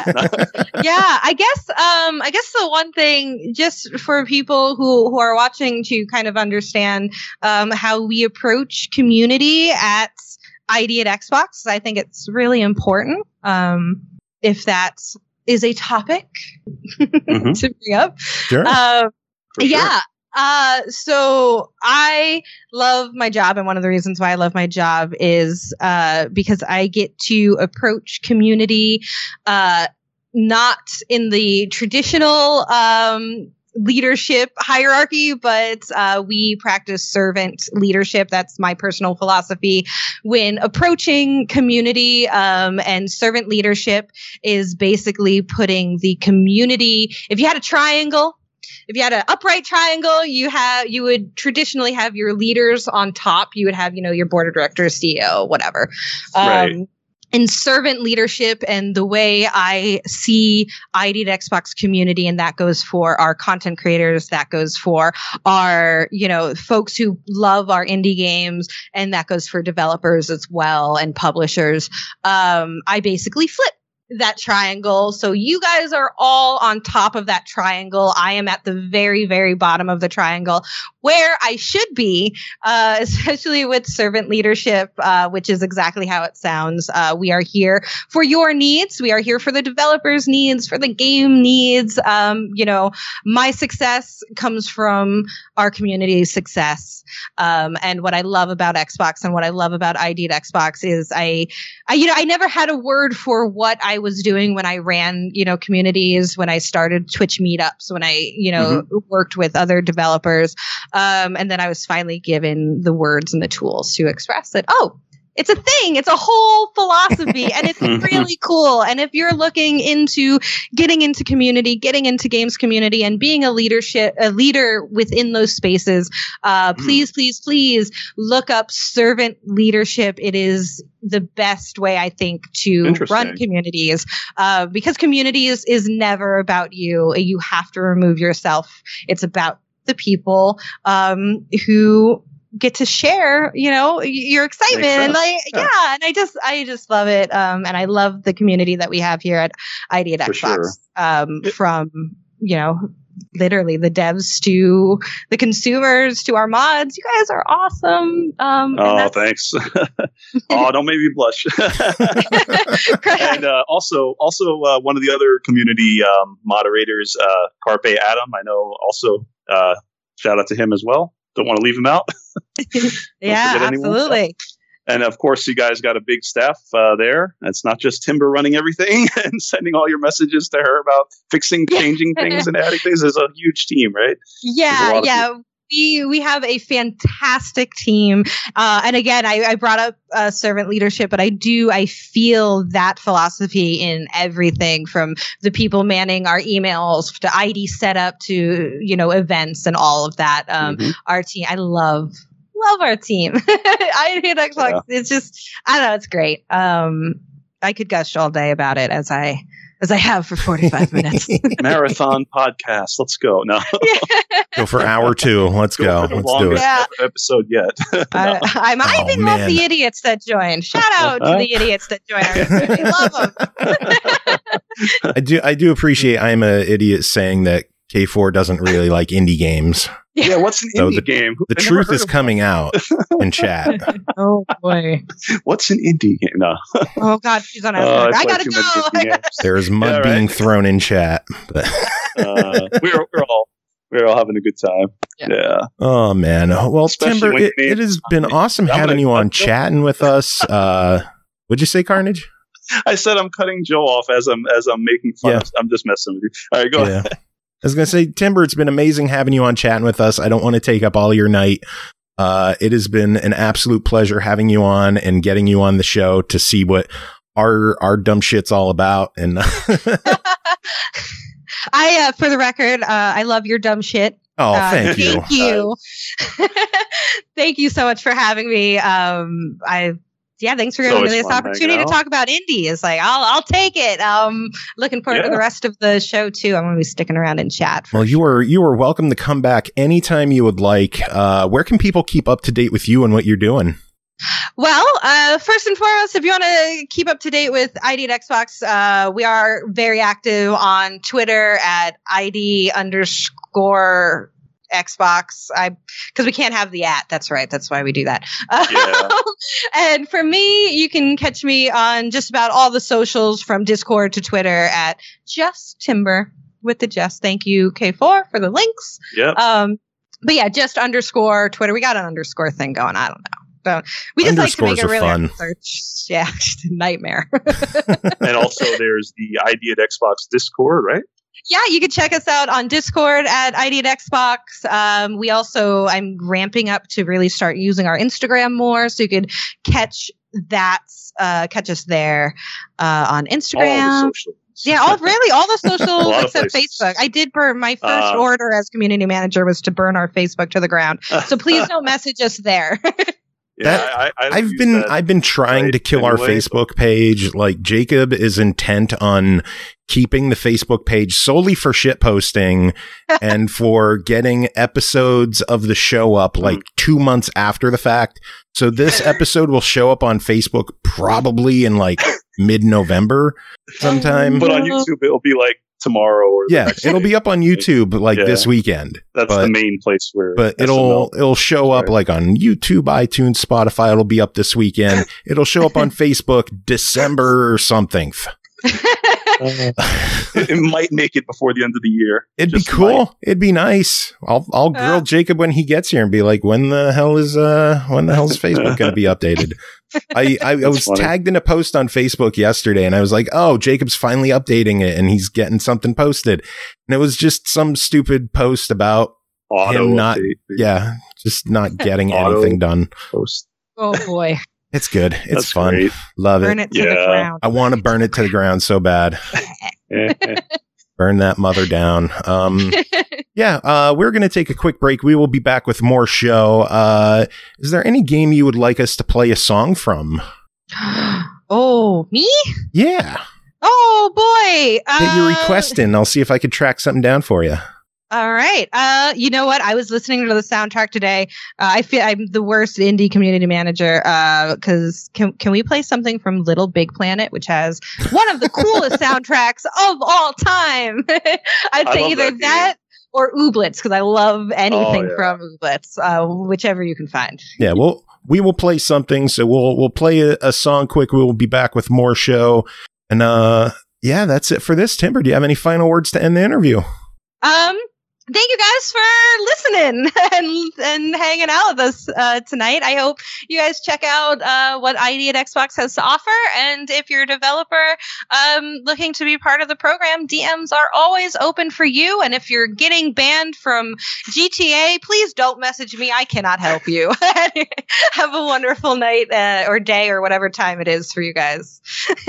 Yeah. yeah, I guess. Um, I guess the one thing, just for people who who are watching, to kind of understand um how we approach community at I D at Xbox, I think it's really important. Um, if that is a topic mm-hmm. to bring up. Sure. Uh, sure. Yeah. Uh, so I love my job, and one of the reasons why I love my job is uh, because I get to approach community uh, not in the traditional um, leadership hierarchy, but uh, we practice servant leadership. That's my personal philosophy when approaching community. Um, and servant leadership is basically putting the community, if you had a triangle, If you had an upright triangle, you have you would traditionally have your leaders on top. You would have, you know, your board of directors, C E O, whatever. Um, right. In servant leadership, and the way I see I D at Xbox community, and that goes for our content creators, that goes for our, you know, folks who love our indie games, and that goes for developers as well and publishers. Um, I basically flip that triangle. So you guys are all on top of that triangle. I am at the very, very bottom of the triangle, where I should be, uh, especially with servant leadership, uh, which is exactly how it sounds. Uh, we are here for your needs. We are here for the developers' needs, for the game needs. Um, you know, my success comes from our community's success. Um, and what I love about Xbox and what I love about I D at Xbox is I, I, you know, I never had a word for what I was doing when I ran, you know, communities, when I started Twitch meetups, when I, you know, mm-hmm. worked with other developers. Um, and then I was finally given the words and the tools to express it. Oh, it's a thing. It's a whole philosophy, and it's really cool. And if you're looking into getting into community, getting into games community, and being a leadership, a leader within those spaces, uh, please, please, please look up servant leadership. It is the best way, I think, to run communities, uh, because communities is never about you. You have to remove yourself. It's about the people um, who get to share, you know, your excitement, and like, yeah. yeah, and I just, I just love it, um, and I love the community that we have here at I D at For Xbox, sure. um, it- from you know, literally the devs to the consumers to our mods. You guys are awesome. Um, oh, thanks. Oh, don't make me blush. And uh, also, also uh, one of the other community um, moderators, uh, Carpe Adam. I know also. Uh, shout out to him as well. Don't want to leave him out. Yeah, absolutely. And of course, you guys got a big staff uh, there. It's not just Timber running everything and sending all your messages to her about fixing, changing things, and adding things. There's a huge team, right? Yeah, yeah. We we have a fantastic team, uh, and again, I, I brought up uh, servant leadership, but I do I feel that philosophy in everything from the people manning our emails to I D setup to you know events and all of that. Um, mm-hmm. Our team, I love love our team. I hate Xbox. Yeah. It's just I don't know, it's great. Um, I could gush all day about it as I. As I have for forty-five minutes. Marathon podcast. Let's go. No. Go for hour two. Let's go. go. Let's do it. Yeah. Episode yet. No. I, I might oh, even love the idiots that join. Shout out to the idiots that join our community. Love them. I do. I do appreciate. I'm an idiot saying that K four doesn't really like indie games. Yeah, what's an so indie the, game? The I truth is coming out in chat. Oh boy, what's an indie game? No. Oh god, she's on. Uh, I gotta go. There's mud yeah, right? being thrown in chat. But uh, we're we're all we're all having a good time. Yeah. yeah. Oh man. Well, Especially Timber, it, it has been awesome I'm having gonna, you on, chatting with us. Uh, what'd you say, Carnage? I said I'm cutting Joe off as I'm as I'm making fun. Yeah. Of, I'm just messing with you. All right, go yeah. ahead. I was going to say, Timber, it's been amazing having you on chatting with us. I don't want to take up all your night. Uh, it has been an absolute pleasure having you on and getting you on the show to see what our our dumb shit's all about. And I, uh, for the record, uh, I love your dumb shit. Oh, uh, thank you. Thank you. Thank you so much for having me. Um, I, yeah, thanks for giving me this opportunity to talk about indie. It's like, I'll, I'll take it. Um, looking forward yeah. to the rest of the show too. I'm going to be sticking around in chat. Well, you are, you are welcome to come back anytime you would like. Uh, where can people keep up to date with you and what you're doing? Well, uh, first and foremost, if you want to keep up to date with I D at Xbox, uh, we are very active on Twitter at I D underscore Xbox. I because we can't have the at. That's right. That's why we do that. Yeah. And for me, you can catch me on just about all the socials from Discord to Twitter at Just Timber with the Just. Thank you, K four, for the links. Yeah. Um, but yeah, just underscore Twitter. We got an underscore thing going. I don't know. So we just like to make it really fun. Search. Yeah, just a nightmare. And also there's the I D at Xbox Discord, right? Yeah, you can check us out on Discord at I D at Xbox. Um, we also, I'm ramping up to really start using our Instagram more, so you could catch that, uh, catch us there uh, on Instagram. All the socials. Yeah, all really all the socials except Facebook. I did burn my first uh, order as community manager was to burn our Facebook to the ground. So please don't message us there. Yeah, that, I, I I've been I've been trying to kill anyway. our Facebook page. Like Jacob is intent on keeping the Facebook page solely for shit posting and for getting episodes of the show up like two months after the fact. So this episode will show up on Facebook probably in like mid-November sometime. But on YouTube, it'll be like tomorrow or yeah, it'll day. be up on YouTube like yeah. this weekend. That's but, the main place where. But it'll it'll show up like on YouTube, iTunes, Spotify. It'll be up this weekend. It'll show up on Facebook December something. Uh, it, it might make it before the end of the year. It'd Just be cool. Might. It'd be nice. I'll I'll grill uh, Jacob when he gets here and be like, when the hell is uh when the hell is Facebook going to be updated? I I, I was funny. tagged in a post on Facebook yesterday, and I was like, oh, Jacob's finally updating it, and he's getting something posted, and it was just some stupid post about Auto him not update. yeah just not getting anything done. Post. Oh boy. It's good. It's That's fun. Great. Love burn it. it to yeah. the ground. I want to burn it to the ground so bad. Burn that mother down. Um, yeah, uh, we're going to take a quick break. We will be back with more show. Uh, is there any game you would like us to play a song from? Oh, me? Yeah. Oh, boy. Uh, that you're requesting. I'll see if I could track something down for you. All right. Uh, you know what? I was listening to the soundtrack today. Uh, I feel I'm the worst indie community manager. Uh, cause can, can we play something from Little Big Planet, which has one of the coolest soundtracks of all time? I'd say either that, that or Ooblets, cause I love anything oh, yeah. from Ooblets, uh, whichever you can find. Yeah. Well, we will play something. So we'll, we'll play a, a song quick. We will be back with more show. And, uh, yeah, that's it for this. Timber, do you have any final words to end the interview? Um, Thank you guys for listening and and hanging out with us uh, tonight. I hope you guys check out uh, what I D at Xbox has to offer. And if you're a developer um, looking to be part of the program, D Ms are always open for you. And if you're getting banned from G T A, please don't message me. I cannot help you. Have a wonderful night uh, or day or whatever time it is for you guys.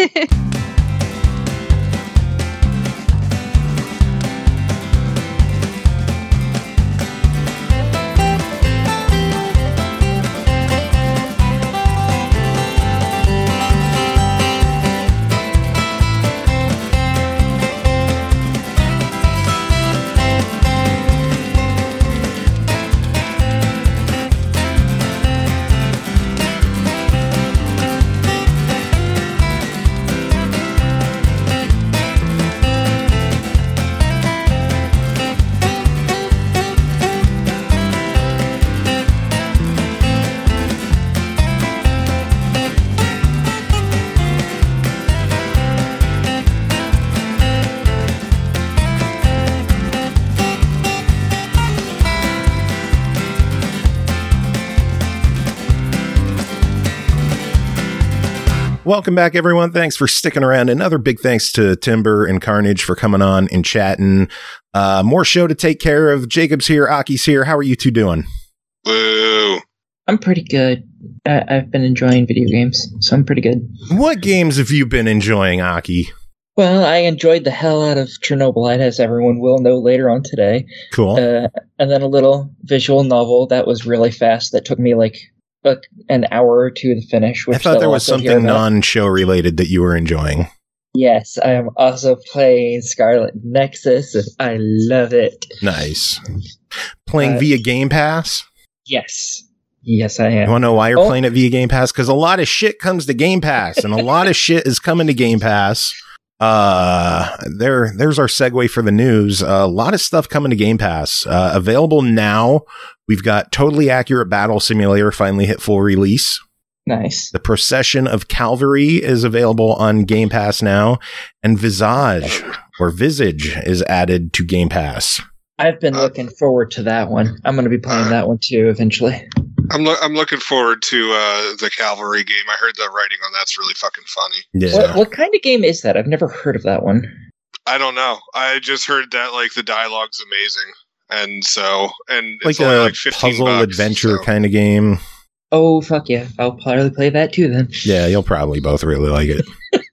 Welcome back, everyone. Thanks for sticking around. Another big thanks to Timber and Carnage for coming on and chatting. Uh, more show to take care of. Jacob's here. Aki's here. How are you two doing? Woo. I'm pretty good. I- I've been enjoying video games, so I'm pretty good. What games have you been enjoying, Aki? Well, I enjoyed the hell out of Chernobylite, as everyone will know later on today. Cool. Uh, and then a little visual novel that was really fast that took me like a, an hour or two to finish. Which I thought there was also hear something about. non-show related that you were enjoying. Yes, I am also playing Scarlet Nexus, and I love it. Nice. Playing Uh, via Game Pass? Yes. Yes, I You am. want to know why you're Oh. playing it via Game Pass? Because a lot of shit comes to Game Pass, and a lot of shit is coming to Game Pass. Uh, there, there's our segue for the news. Uh, a lot of stuff coming to Game Pass. Uh, available now. We've got Totally Accurate Battle Simulator finally hit full release. Nice. The Procession of Calvary is available on Game Pass now, and Visage or Visage is added to Game Pass. I've been looking forward to that one. I'm going to be playing that one too eventually. I'm lo- I'm looking forward to uh, the Cavalry game. I heard the writing on that's really fucking funny. Yeah. What, what kind of game is that? I've never heard of that one. I don't know. I just heard that like the dialogue's amazing, and so and Like it's only a like fifteen puzzle bucks, adventure so. kind of game. Oh, fuck yeah. I'll probably play that too then. Yeah, you'll probably both really like it.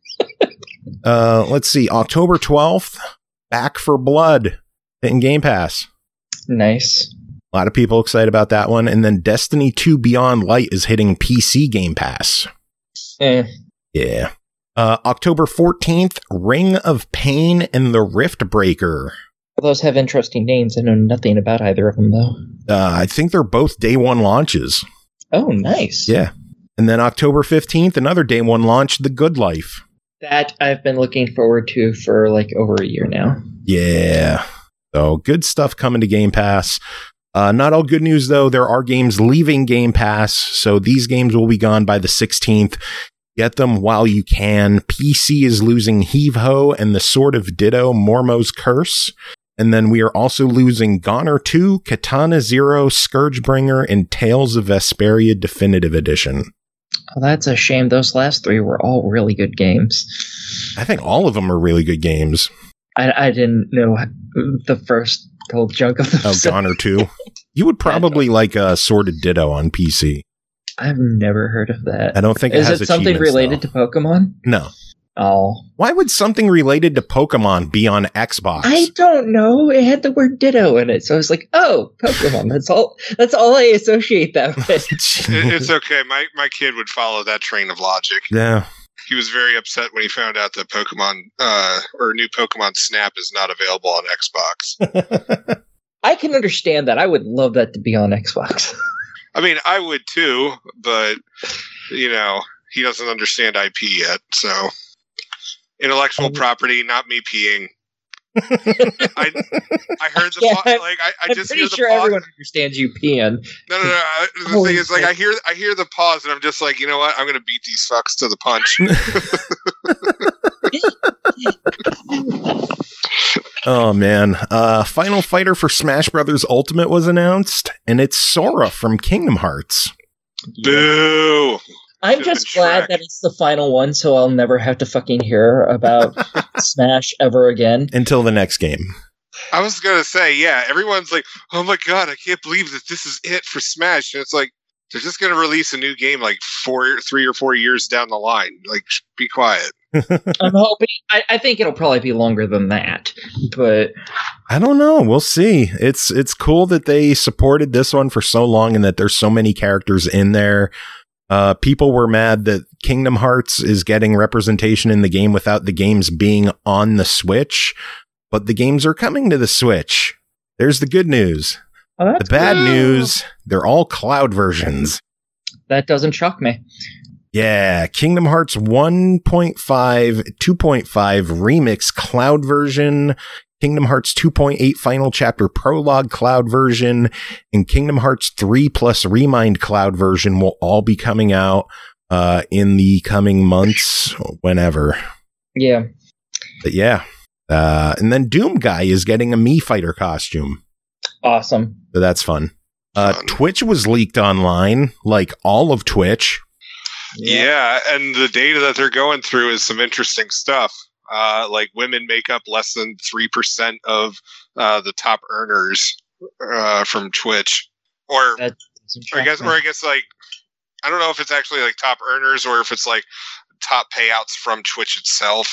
uh, let's see. October twelfth, Back for Blood hitting Game Pass. Nice. A lot of people excited about that one. And then Destiny two Beyond Light is hitting P C Game Pass. Eh. Yeah. Uh, October fourteenth, Ring of Pain and the Rift Breaker. Those have interesting names. I know nothing about either of them, though. Uh, I think they're both day one launches. Oh, nice. Yeah. And then October fifteenth, another day one launch, The Good Life. That I've been looking forward to for like over a year now. Yeah. So good stuff coming to Game Pass. Uh, not all good news, though. There are games leaving Game Pass, so these games will be gone by the sixteenth. Get them while you can. P C is losing Heave Ho and the Sword of Ditto, Mormo's Curse. And then we are also losing Goner two, Katana Zero, Scourgebringer, and Tales of Vesperia Definitive Edition. Oh, that's a shame. Those last three were all really good games. I think all of them are really good games. I, I didn't know the first whole chunk of them. Oh, Goner two. You would probably like uh, Sword of Ditto on P C. I've never heard of that. I don't think it Is has it something achievements, related though. to Pokemon? No. Oh. Why would something related to Pokemon be on Xbox? I don't know. It had the word Ditto in it, so I was like, "Oh, Pokemon." That's all. That's all I associate that with. It, it's okay. My my kid would follow that train of logic. Yeah. He was very upset when he found out that Pokemon uh, or new Pokemon Snap is not available on Xbox. I can understand that. I would love that to be on Xbox. I mean, I would too, but you know, he doesn't understand I P yet, so intellectual property, not me peeing. I I heard the Yeah, pa- like I, I I'm just pretty hear the sure pause. everyone understands you peeing. No, no, no. I, the Holy thing is, like, shit. I hear I hear the pause, and I'm just like, you know what? I'm gonna beat these fucks to the punch. Oh, man. Uh, Final Fighter for Smash Brothers Ultimate was announced, and it's Sora from Kingdom Hearts. Boo! I'm Should've just been glad Shrek. that it's the final one, so I'll never have to fucking hear about Smash ever again. Until the next game. I was gonna say, yeah. Everyone's like, oh my god, I can't believe that this is it for Smash, and it's like they're just gonna release a new game like four, three or four years down the line. Like, sh- be quiet. I'm hoping. I, I think it'll probably be longer than that, but I don't know. We'll see. It's it's cool that they supported this one for so long and that there's so many characters in there. Uh, people were mad that Kingdom Hearts is getting representation in the game without the games being on the Switch, but the games are coming to the Switch. There's the good news. oh, The that's bad cool. news, they're all cloud versions. That doesn't shock me. Yeah, Kingdom Hearts one point five, two point five Remix Cloud version, Kingdom Hearts two point eight Final Chapter Prologue Cloud version, and Kingdom Hearts three plus Remind Cloud version will all be coming out uh, in the coming months, whenever. Yeah. But yeah. Uh, and then Doom Guy is getting a Mii Fighter costume. Awesome. So that's fun. Uh, Fun. Twitch was leaked online, like all of Twitch. Yeah, and the data that they're going through is some interesting stuff. Uh, like women make up less than three percent of uh, the top earners uh, from Twitch, or That doesn't or I shock guess, me. or I guess like I don't know if it's actually like top earners or if it's like top payouts from Twitch itself.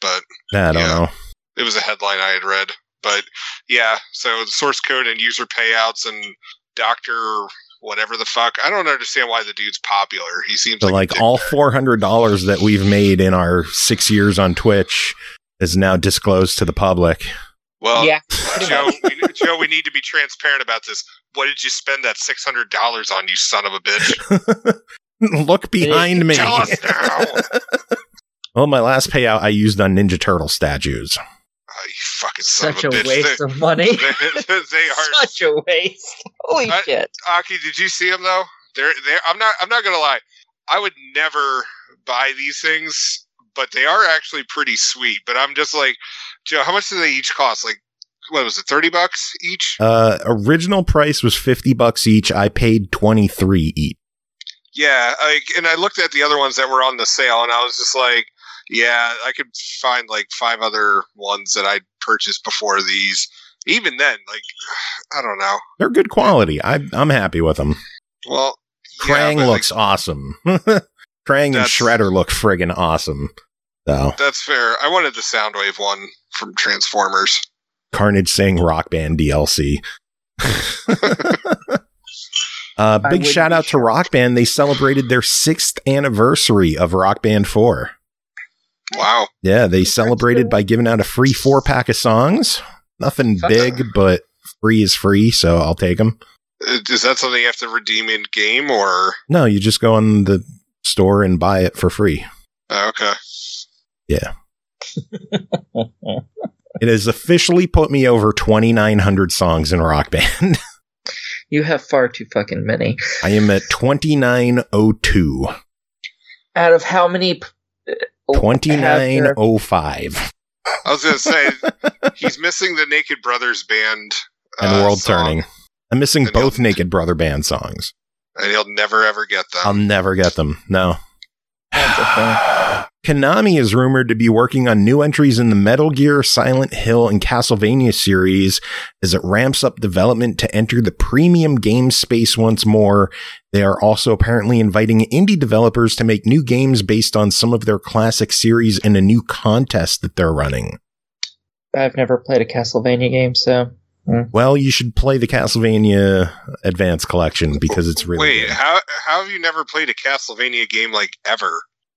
but I don't yeah. know. It was a headline I had read. But yeah, so source code and user payouts and Doctor whatever the fuck. I don't understand why the dude's popular. He seems So like, like all four hundred dollars that we've made in our six years on Twitch is now disclosed to the public. Well, Yeah, Joe, we, Joe, we need to be transparent about this. What did you spend that six hundred dollars on, you son of a bitch? Look behind me. Tell us now. Well, my last payout I used on Ninja Turtle statues. Oh, you fucking son Such of a a bitch. waste they, of money. they, they are. Such a waste. Holy I- shit. Aki, did you see them though? They're they. I'm not. I'm not gonna lie. I would never buy these things, but they are actually pretty sweet. But I'm just like, Joe, how much do they each cost? Like, what was it? Thirty bucks each? Uh, original price was fifty bucks each. I paid twenty-three each. Yeah. Like, and I looked at the other ones that were on the sale, and I was just like, yeah, I could find like five other ones that I'd purchased before these. Even then, like, I don't know. They're good quality. I, I'm happy with them. Well, yeah, Krang but, looks awesome. Krang and That's- Shredder look friggin' awesome. So like, that's fair. I wanted the Soundwave one from Transformers. Carnage saying Rock Band D L C. Uh, big would shout be out to Rock Band. They celebrated their sixth anniversary of Rock Band four. Wow. Yeah, they celebrated by giving out a free four pack of songs. Nothing Fuck. big, but free is free, so I'll take them. Is that something you have to redeem in game or? No, you just go on the store and buy it for free. Oh, okay. Yeah. It has officially put me over twenty-nine hundred songs in Rock Band. You have far too fucking many. I am at twenty-nine oh two. Out of how many? p- uh, twenty-nine have there- oh five. I was going to say, he's missing the Naked Brothers band. And uh, World song, Turning. I'm missing And he'll- both Naked Brother Band songs. And he'll never ever get them. I'll never get them. No. That's okay. Konami is rumored to be working on new entries in the Metal Gear, Silent Hill, and Castlevania series as it ramps up development to enter the premium game space once more. They are also apparently inviting indie developers to make new games based on some of their classic series in a new contest that they're running. I've never played a Castlevania game, so Well, you should play the Castlevania Advance Collection because it's really Wait, good. how how have you never played a Castlevania game like ever?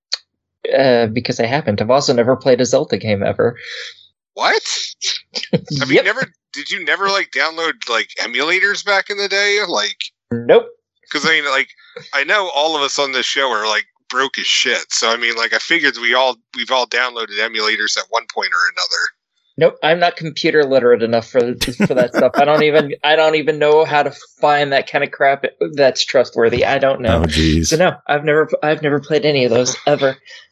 uh, because I haven't. I've also never played a Zelda game ever. What? Have you Yep. never? Did you never like download like emulators back in the day? Like, Nope. because I mean, like, I know all of us on this show are like broke as shit. So I mean, like, I figured we all we've all downloaded emulators at one point or another. Nope, I'm not computer literate enough for for that stuff. I don't even I don't even know how to find that kind of crap that's trustworthy. I don't know. Oh, geez. So no, I've never I've never played any of those ever.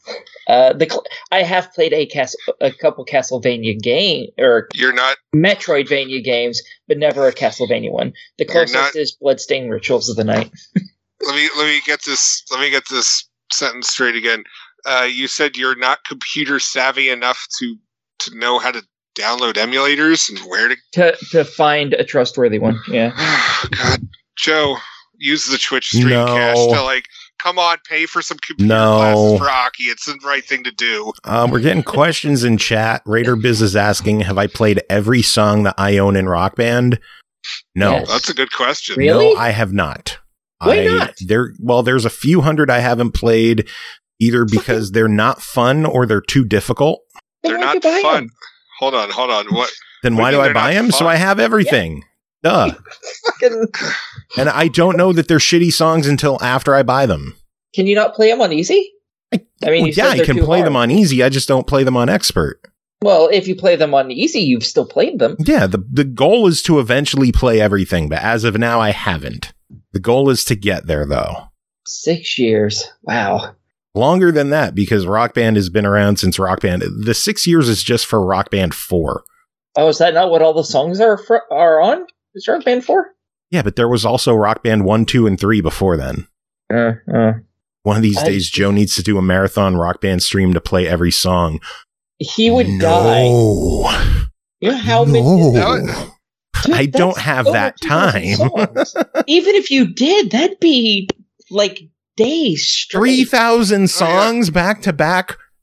Uh, the cl- I have played a cas- a couple Castlevania game or You're not. Metroidvania games, but never a Castlevania one. The You're closest not- is Bloodstained Rituals of the Night. Let me let me get this. Let me get this sentence straight again. Uh, you said you're not computer savvy enough to to know how to download emulators and where to. to to find a trustworthy one. Yeah. God, Joe, use the Twitch stream No. cash to like. Come on, pay for some computer No. classes for Aki. It's the right thing to do. Um, we're getting questions in chat. Raider Biz is asking, have I played every song that I own in Rock Band? No. Yes. That's a good question. Really? No, I have not. Why I, not? There, well, there's a few hundred I haven't played either because they're not fun or they're too difficult. Then They're why'd not you buy fun. them? Hold on, hold on. What? Then What why do do you I mean buy they're not them? So fun? I have everything. Duh. Fucking- And I don't know that they're shitty songs until after I buy them. Can you not play them on easy? I mean, Well, you yeah, said I they're can too play hard. them on easy. I just don't play them on expert. Well, if you play them on easy, you've still played them. Yeah, the the goal is to eventually play everything, but as of now, I haven't. The goal is to get there, though. Six years. Wow. Longer than that, because Rock Band has been around since Rock Band. The six years is just for Rock Band four. Oh, is that not what all the songs are for, are on? Is Rock Band four? Yeah, but there was also Rock Band one, two, and three before then. Uh, uh. One of these I- days, Joe needs to do a marathon Rock Band stream to play every song. He would die. no. You know how many? No. Dude, I don't that's have over that two thousand time. songs. Even if you did, that'd be like days straight. three thousand songs back to back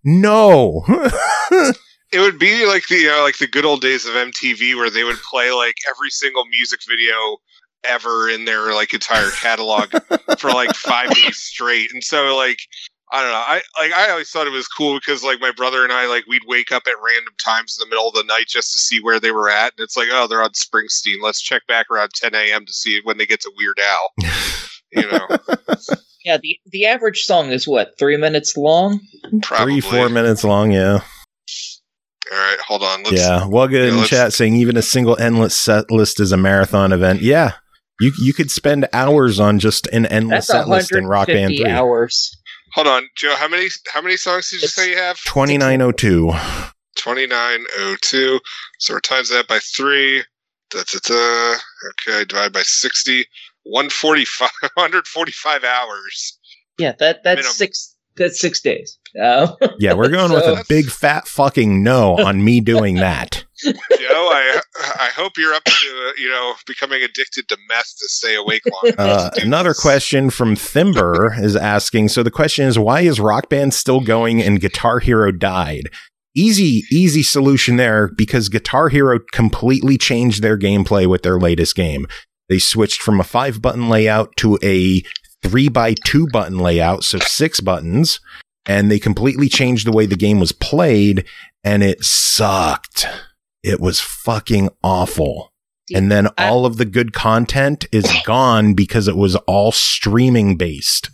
No. It would be like the, you know, like the good old days of M T V where they would play like every single music video ever in their like entire catalog for like five days straight. And so like, I don't know. I like I always thought it was cool because like my brother and I, like we'd wake up at random times in the middle of the night just to see where they were at. And it's like, oh, they're on Springsteen. Let's check back around ten a.m. to see when they get to Weird Al. You know. Yeah, the the average song is what, three minutes long? Probably. Three, four minutes long, yeah. All right, hold on. Let's, yeah, Wugga yeah, in let's, chat saying even a single endless set list is a marathon event. Yeah, you you could spend hours on just an endless That's set list in Rock Band three. Hours. Hold on, Joe. How many how many songs did you it's say you have? twenty-nine oh two. twenty-nine oh two. So we're times that by three. Da, da, da. Okay, divide by sixty. one forty-five, one hundred forty-five hours. Yeah, that that's Minimum. six. That's six days. Uh, yeah, we're going so, with a big fat fucking no on me doing that. Joe, I I hope you're up to uh, you know becoming addicted to meth to stay awake longer. Uh, another this. question from Thimber is asking. So the question is, why is Rock Band still going and Guitar Hero died? Easy, easy solution there, because Guitar Hero completely changed their gameplay with their latest game. They switched from a five button layout to a three by two button layout, so six buttons, and they completely changed the way the game was played, and it sucked. It was fucking awful. And then all of the good content is gone because it was all streaming based.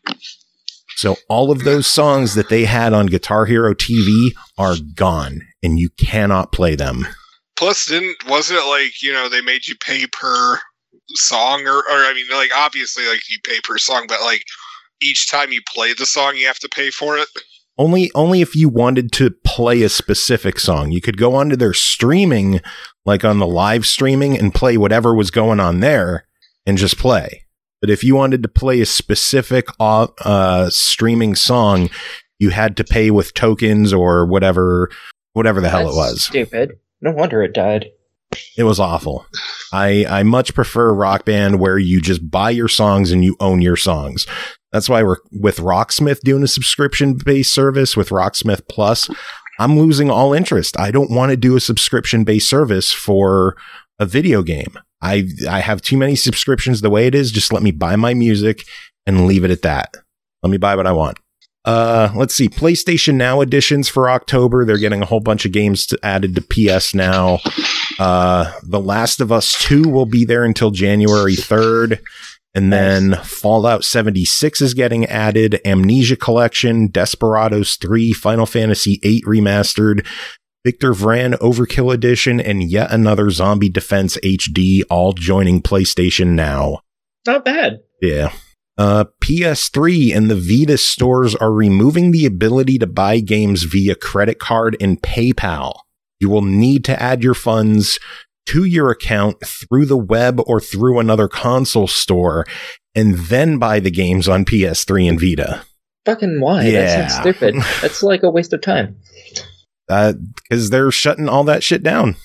So all of those songs that they had on Guitar Hero T V are gone, and you cannot play them. Plus, didn't wasn't it like, you know, they made you pay per song, or, or I mean, like, obviously, like, you pay per song, but like each time you play the song, you have to pay for it? Only only if you wanted to play a specific song. You could go onto their streaming, like on the live streaming, and play whatever was going on there and just play. But if you wanted to play a specific uh, uh, streaming song, you had to pay with tokens or whatever, whatever the hell That's it was. Stupid. No wonder it died. It was awful. I, I much prefer Rock Band where you just buy your songs and you own your songs. That's why we're with Rocksmith doing a subscription-based service with Rocksmith Plus. I'm losing all interest. I don't want to do a subscription-based service for a video game. I I have too many subscriptions the way it is. Just let me buy my music and leave it at that. Let me buy what I want. Uh, let's see. PlayStation Now editions for October. They're getting a whole bunch of games to, added to P S Now. Uh, The Last of Us two will be there until January third. And then nice. Fallout seventy-six is getting added. Amnesia Collection, Desperados three, Final Fantasy eight Remastered, Victor Vran Overkill Edition, and yet another Zombie Defense H D, all joining PlayStation Now. Not bad. Yeah. Uh, P S three and the Vita stores are removing the ability to buy games via credit card and PayPal. You will need to add your funds to your account through the web or through another console store and then buy the games on P S three and Vita. Fucking why? Yeah. That sounds stupid. That's like a waste of time. Uh, because they're shutting all that shit down.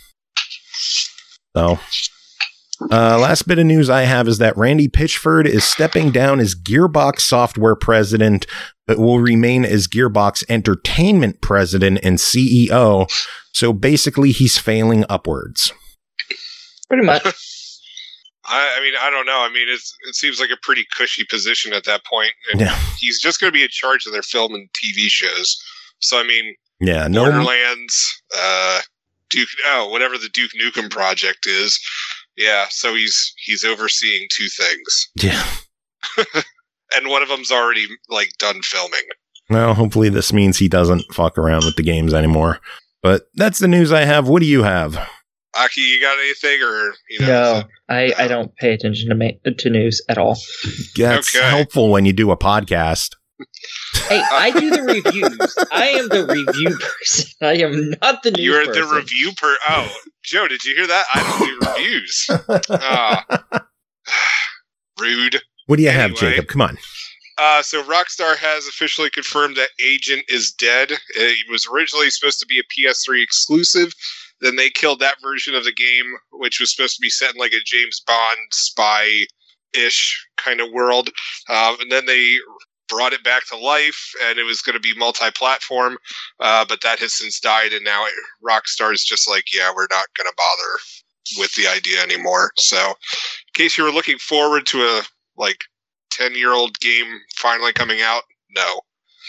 So, uh, last bit of news I have is that Randy Pitchford is stepping down as Gearbox Software president, but will remain as Gearbox Entertainment president and C E O. So basically, he's failing upwards. Pretty much. I, I mean, I don't know. I mean, it's, it seems like a pretty cushy position at that point. And yeah. He's just going to be in charge of their film and T V shows. So, I mean, yeah, no Borderlands, uh, Duke, oh, whatever the Duke Nukem project is. Yeah, so he's he's overseeing two things. Yeah. And one of them's already, like, done filming. Well, hopefully this means he doesn't fuck around with the games anymore. But that's the news I have. What do you have? Aki, you got anything, or you know? No, I, I don't pay attention to ma- to news at all. That's okay. helpful when you do a podcast. Hey, I do the reviews. I am the review person. I am not the news You're person. the review per. Oh, Joe, did you hear that? I don't do reviews. Ah, rude. What do you anyway, have, Jacob? Come on. Uh, so Rockstar has officially confirmed that Agent is dead. It was originally supposed to be a P S three exclusive. Then they killed that version of the game, which was supposed to be set in like a James Bond spy-ish kind of world. Um, and then they brought it back to life, and it was going to be multi-platform, uh, but that has since died, and now Rockstar is just like, yeah, we're not going to bother with the idea anymore. So, in case you were looking forward to a like ten-year-old game finally coming out, no.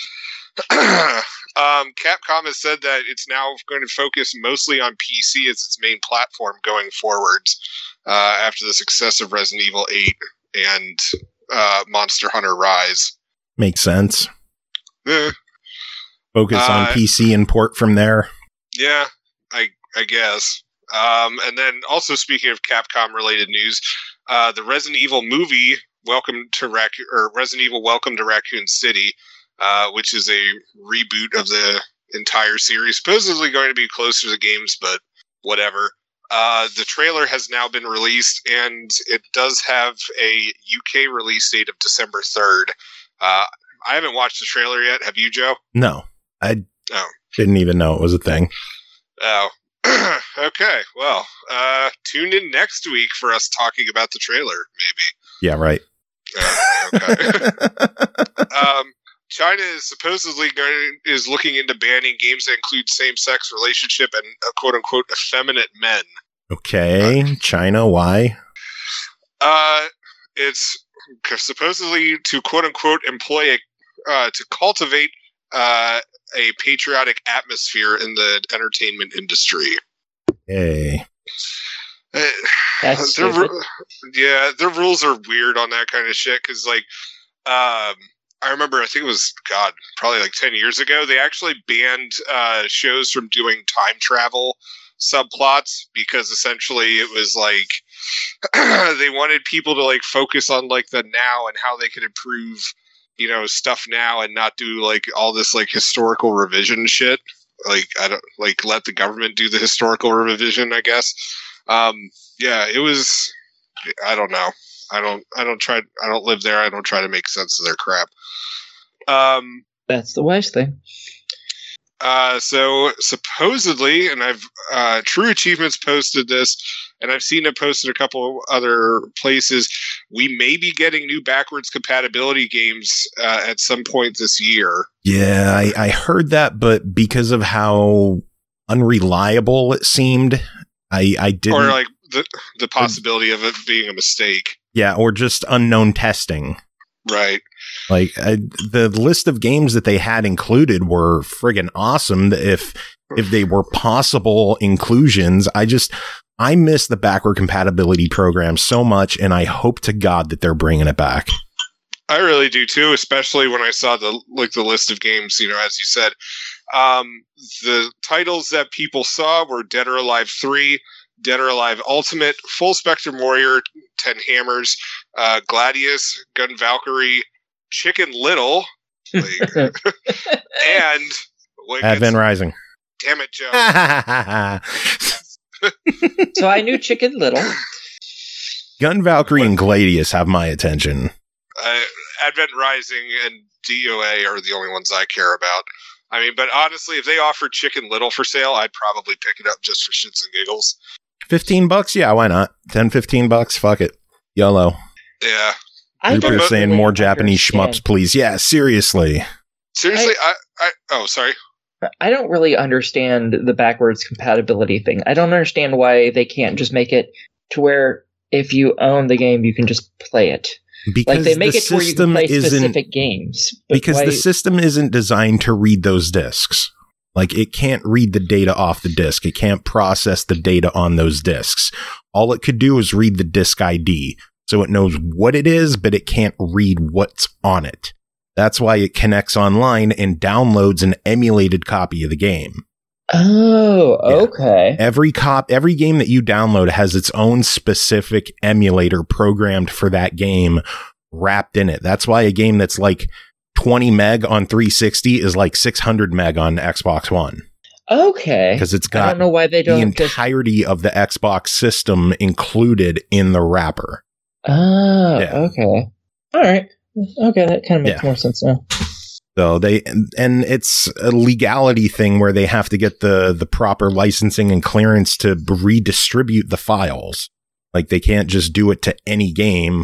um, Capcom has said that it's now going to focus mostly on P C as its main platform going forwards uh, after the success of Resident Evil eight and uh, Monster Hunter Rise. Makes sense. Eh. Focus Uh, on P C and port from there. Yeah, I I guess. Um, and then also speaking of Capcom-related news, uh, the Resident Evil movie, Welcome to Raccoon, or Resident Evil Welcome to Raccoon City, uh, which is a reboot of the entire series, supposedly going to be closer to the games, but whatever. Uh, the trailer has now been released, and it does have a U K release date of December third. Uh, I haven't watched the trailer yet. Have you, Joe? No, I Oh. didn't even know it was a thing. Oh. Okay, well, uh, tune in next week for us talking about the trailer, maybe. Yeah, right. Uh, okay. um, China is supposedly going is looking into banning games that include same-sex relationship and uh, quote-unquote effeminate men. Okay, uh, China, why? Uh, it's supposedly to quote-unquote employ a uh, to cultivate uh, a patriotic atmosphere in the entertainment industry. Hey. Uh, That's their, stupid. yeah, their rules are weird on that kind of shit, because, like, um, I remember, I think it was, God, probably like ten years ago, they actually banned uh, shows from doing time travel subplots, because essentially it was like they wanted people to, like, focus on, like, the now and how they could improve, you know, stuff now and not do, like, all this, like, historical revision shit. Like, I don't, like, let the government do the historical revision, I guess. Um, yeah, it was, I don't know. I don't, I don't try, I don't live there. I don't try to make sense of their crap. Um, That's the wise thing. uh, so supposedly, and I've, uh, True Achievements posted this, and I've seen it posted a couple other places. We may be getting new backwards compatibility games, uh, at some point this year. Yeah, I, I heard that, but because of how unreliable it seemed, I, I didn't. Or like the, the possibility of it being a mistake. Yeah, or just unknown testing. Right. Like I, the list of games that they had included were friggin' awesome. If if they were possible inclusions, I just I miss the backward compatibility program so much, and I hope to God that they're bringing it back. I really do too, especially when I saw the like the list of games. You know, as you said, um, the titles that people saw were Dead or Alive three, Dead or Alive Ultimate, Full Spectrum Warrior, Ten Hammers, uh, Gladius, Gun Valkyrie, Chicken Little, like, and like, Advent Rising. Damn it, Joe. So I knew Chicken Little. Gun Valkyrie and Gladius have my attention. Uh, Advent Rising and D O A are the only ones I care about. I mean, but honestly, if they offered Chicken Little for sale, I'd probably pick it up just for shits and giggles. fifteen bucks? Yeah, why not? ten, fifteen bucks? Fuck it. YOLO. Yeah. I You're don't saying really more Japanese understand. shmups, please. Yeah, seriously. Seriously, I, I, oh, sorry. I don't really understand the backwards compatibility thing. I don't understand why they can't just make it to where if you own the game, you can just play it. Because Like they make the it to where you can system play isn't specific games. But because why- the system isn't designed to read those discs. Like it can't read the data off the disk. It can't process the data on those discs. All it could do is read the disk I D. So it knows what it is, but it can't read what's on it. That's why it connects online and downloads an emulated copy of the game. Oh, Yeah. okay. Every cop, every game that you download has its own specific emulator programmed for that game wrapped in it. That's why a game that's like twenty meg on three sixty is like six hundred meg on Xbox One. Okay. Because it's I got don't know why they the don't just. entirety of the Xbox system included in the wrapper. Oh, Yeah. okay. All right. Okay, that kind of makes Yeah. more sense now. So they, and it's a legality thing where they have to get the, the proper licensing and clearance to redistribute the files. Like they can't just do it to any game.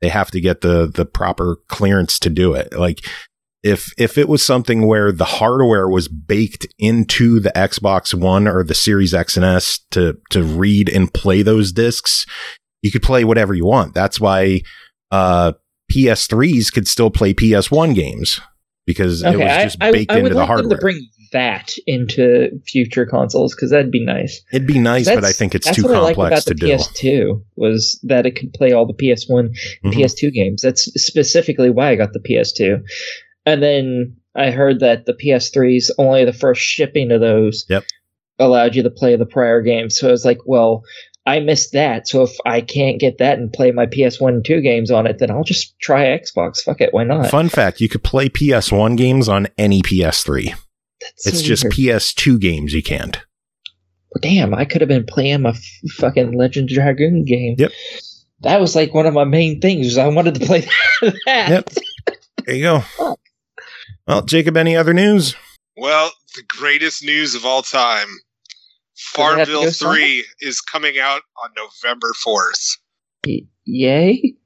They have to get the the proper clearance to do it. Like if if it was something where the hardware was baked into the Xbox One or the Series X and S to to read and play those discs, you could play whatever you want. That's why uh, P S threes could still play P S one games because okay, it was just I, baked I, I into would the like hardware. them to bring that into future consoles because that'd be nice. It'd be nice, but I think it's that's too what complex I like about to the do. P S two was that it could play all the P S one and Mhm. P S two games. That's specifically why I got the P S two. And then I heard that the P S threes, only the first shipping of those Yep. allowed you to play the prior games. So I was like, well, I missed that. So if I can't get that and play my P S one and two games on it, then I'll just try Xbox. Fuck it, why not? Fun fact, you could play P S one games on any P S three. That's It's so just weird. P S two games you can't. Damn, I could have been playing my f- fucking Legend Dragoon game. Yep. That was like one of my main things. Was I wanted to play that. Yep. There you go. Well, Jacob, any other news? Well, the greatest news of all time. Does it have to Farmville go somewhere? three is coming out on November fourth. Y- yay!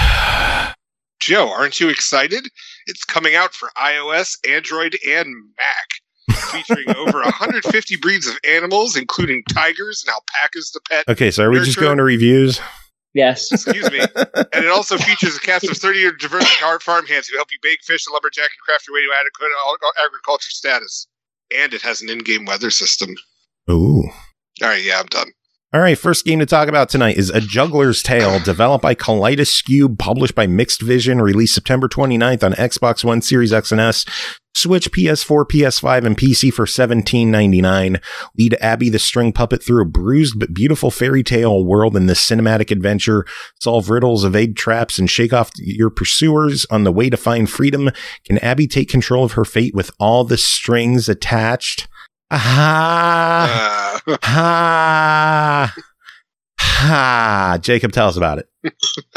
Joe, aren't you excited? It's coming out for iOS, Android, and Mac, featuring over one hundred fifty breeds of animals, including tigers and alpacas to pet. Okay, so are we just Nurture. going to reviews? Yes. Excuse me. And it also features a cast of thirty-year diverse farm hands who help you bake, fish, and lumberjack and craft your way to adequate agriculture status. And it has an in-game weather system. Ooh. All right, yeah, I'm done. All right, first game to talk about tonight is A Juggler's Tale, developed by Kaleidoscube, published by Mixed Vision, released September twenty-ninth on Xbox One, Series X and S, Switch, P S four, P S five, and P C for seventeen ninety-nine. Lead Abby the string puppet through a bruised but beautiful fairy tale world in this cinematic adventure. Solve riddles, evade traps, and shake off your pursuers on the way to find freedom. Can Abby take control of her fate with all the strings attached? Ah, Uh, ha, ha. Jacob, tell us about it.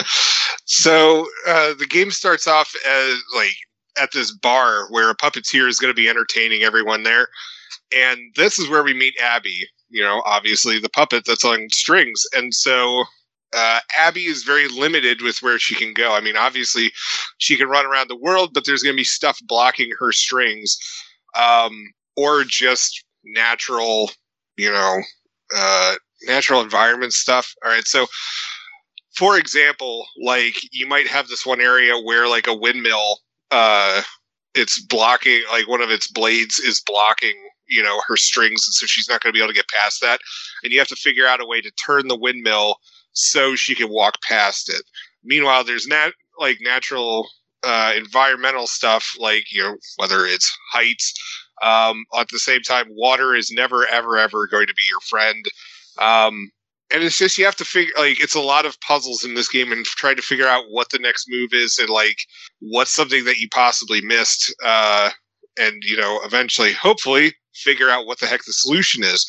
so uh, the game starts off as like at this bar where a puppeteer is going to be entertaining everyone there, and this is where we meet Abby. You know, obviously the puppet that's on strings, and so uh, Abby is very limited with where she can go. I mean, obviously she can run around the world, but there's going to be stuff blocking her strings, um, or just natural, you know, uh, natural environment stuff. All right, so. For example, like you might have this one area where like a windmill, uh, it's blocking, like one of its blades is blocking, you know, her strings. And so she's not going to be able to get past that. And you have to figure out a way to turn the windmill so she can walk past it. Meanwhile, there's nat like natural, uh, environmental stuff, like, you know, whether it's heights, um, at the same time, water is never, ever, ever going to be your friend. Um, And it's just, you have to figure, like, it's a lot of puzzles in this game and try to figure out what the next move is and, like, what's something that you possibly missed. Uh, and, you know, eventually, hopefully, figure out what the heck the solution is.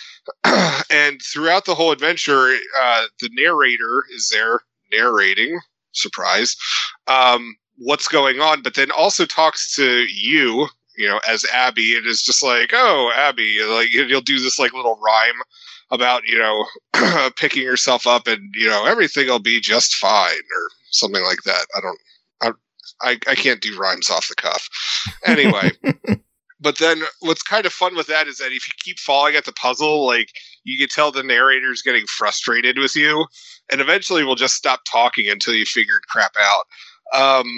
And throughout the whole adventure, uh, the narrator is there narrating, surprise, um, what's going on, but then also talks to you, you know, as Abby. And it's just like, oh, Abby, like, you'll do this, like, little rhyme about, you know, picking yourself up and, you know, everything will be just fine or something like that. I don't, I, I, I can't do rhymes off the cuff. Anyway, but then what's kind of fun with that is that if you keep falling at the puzzle, like you can tell the narrator's getting frustrated with you and eventually will just stop talking until you figured crap out. Um,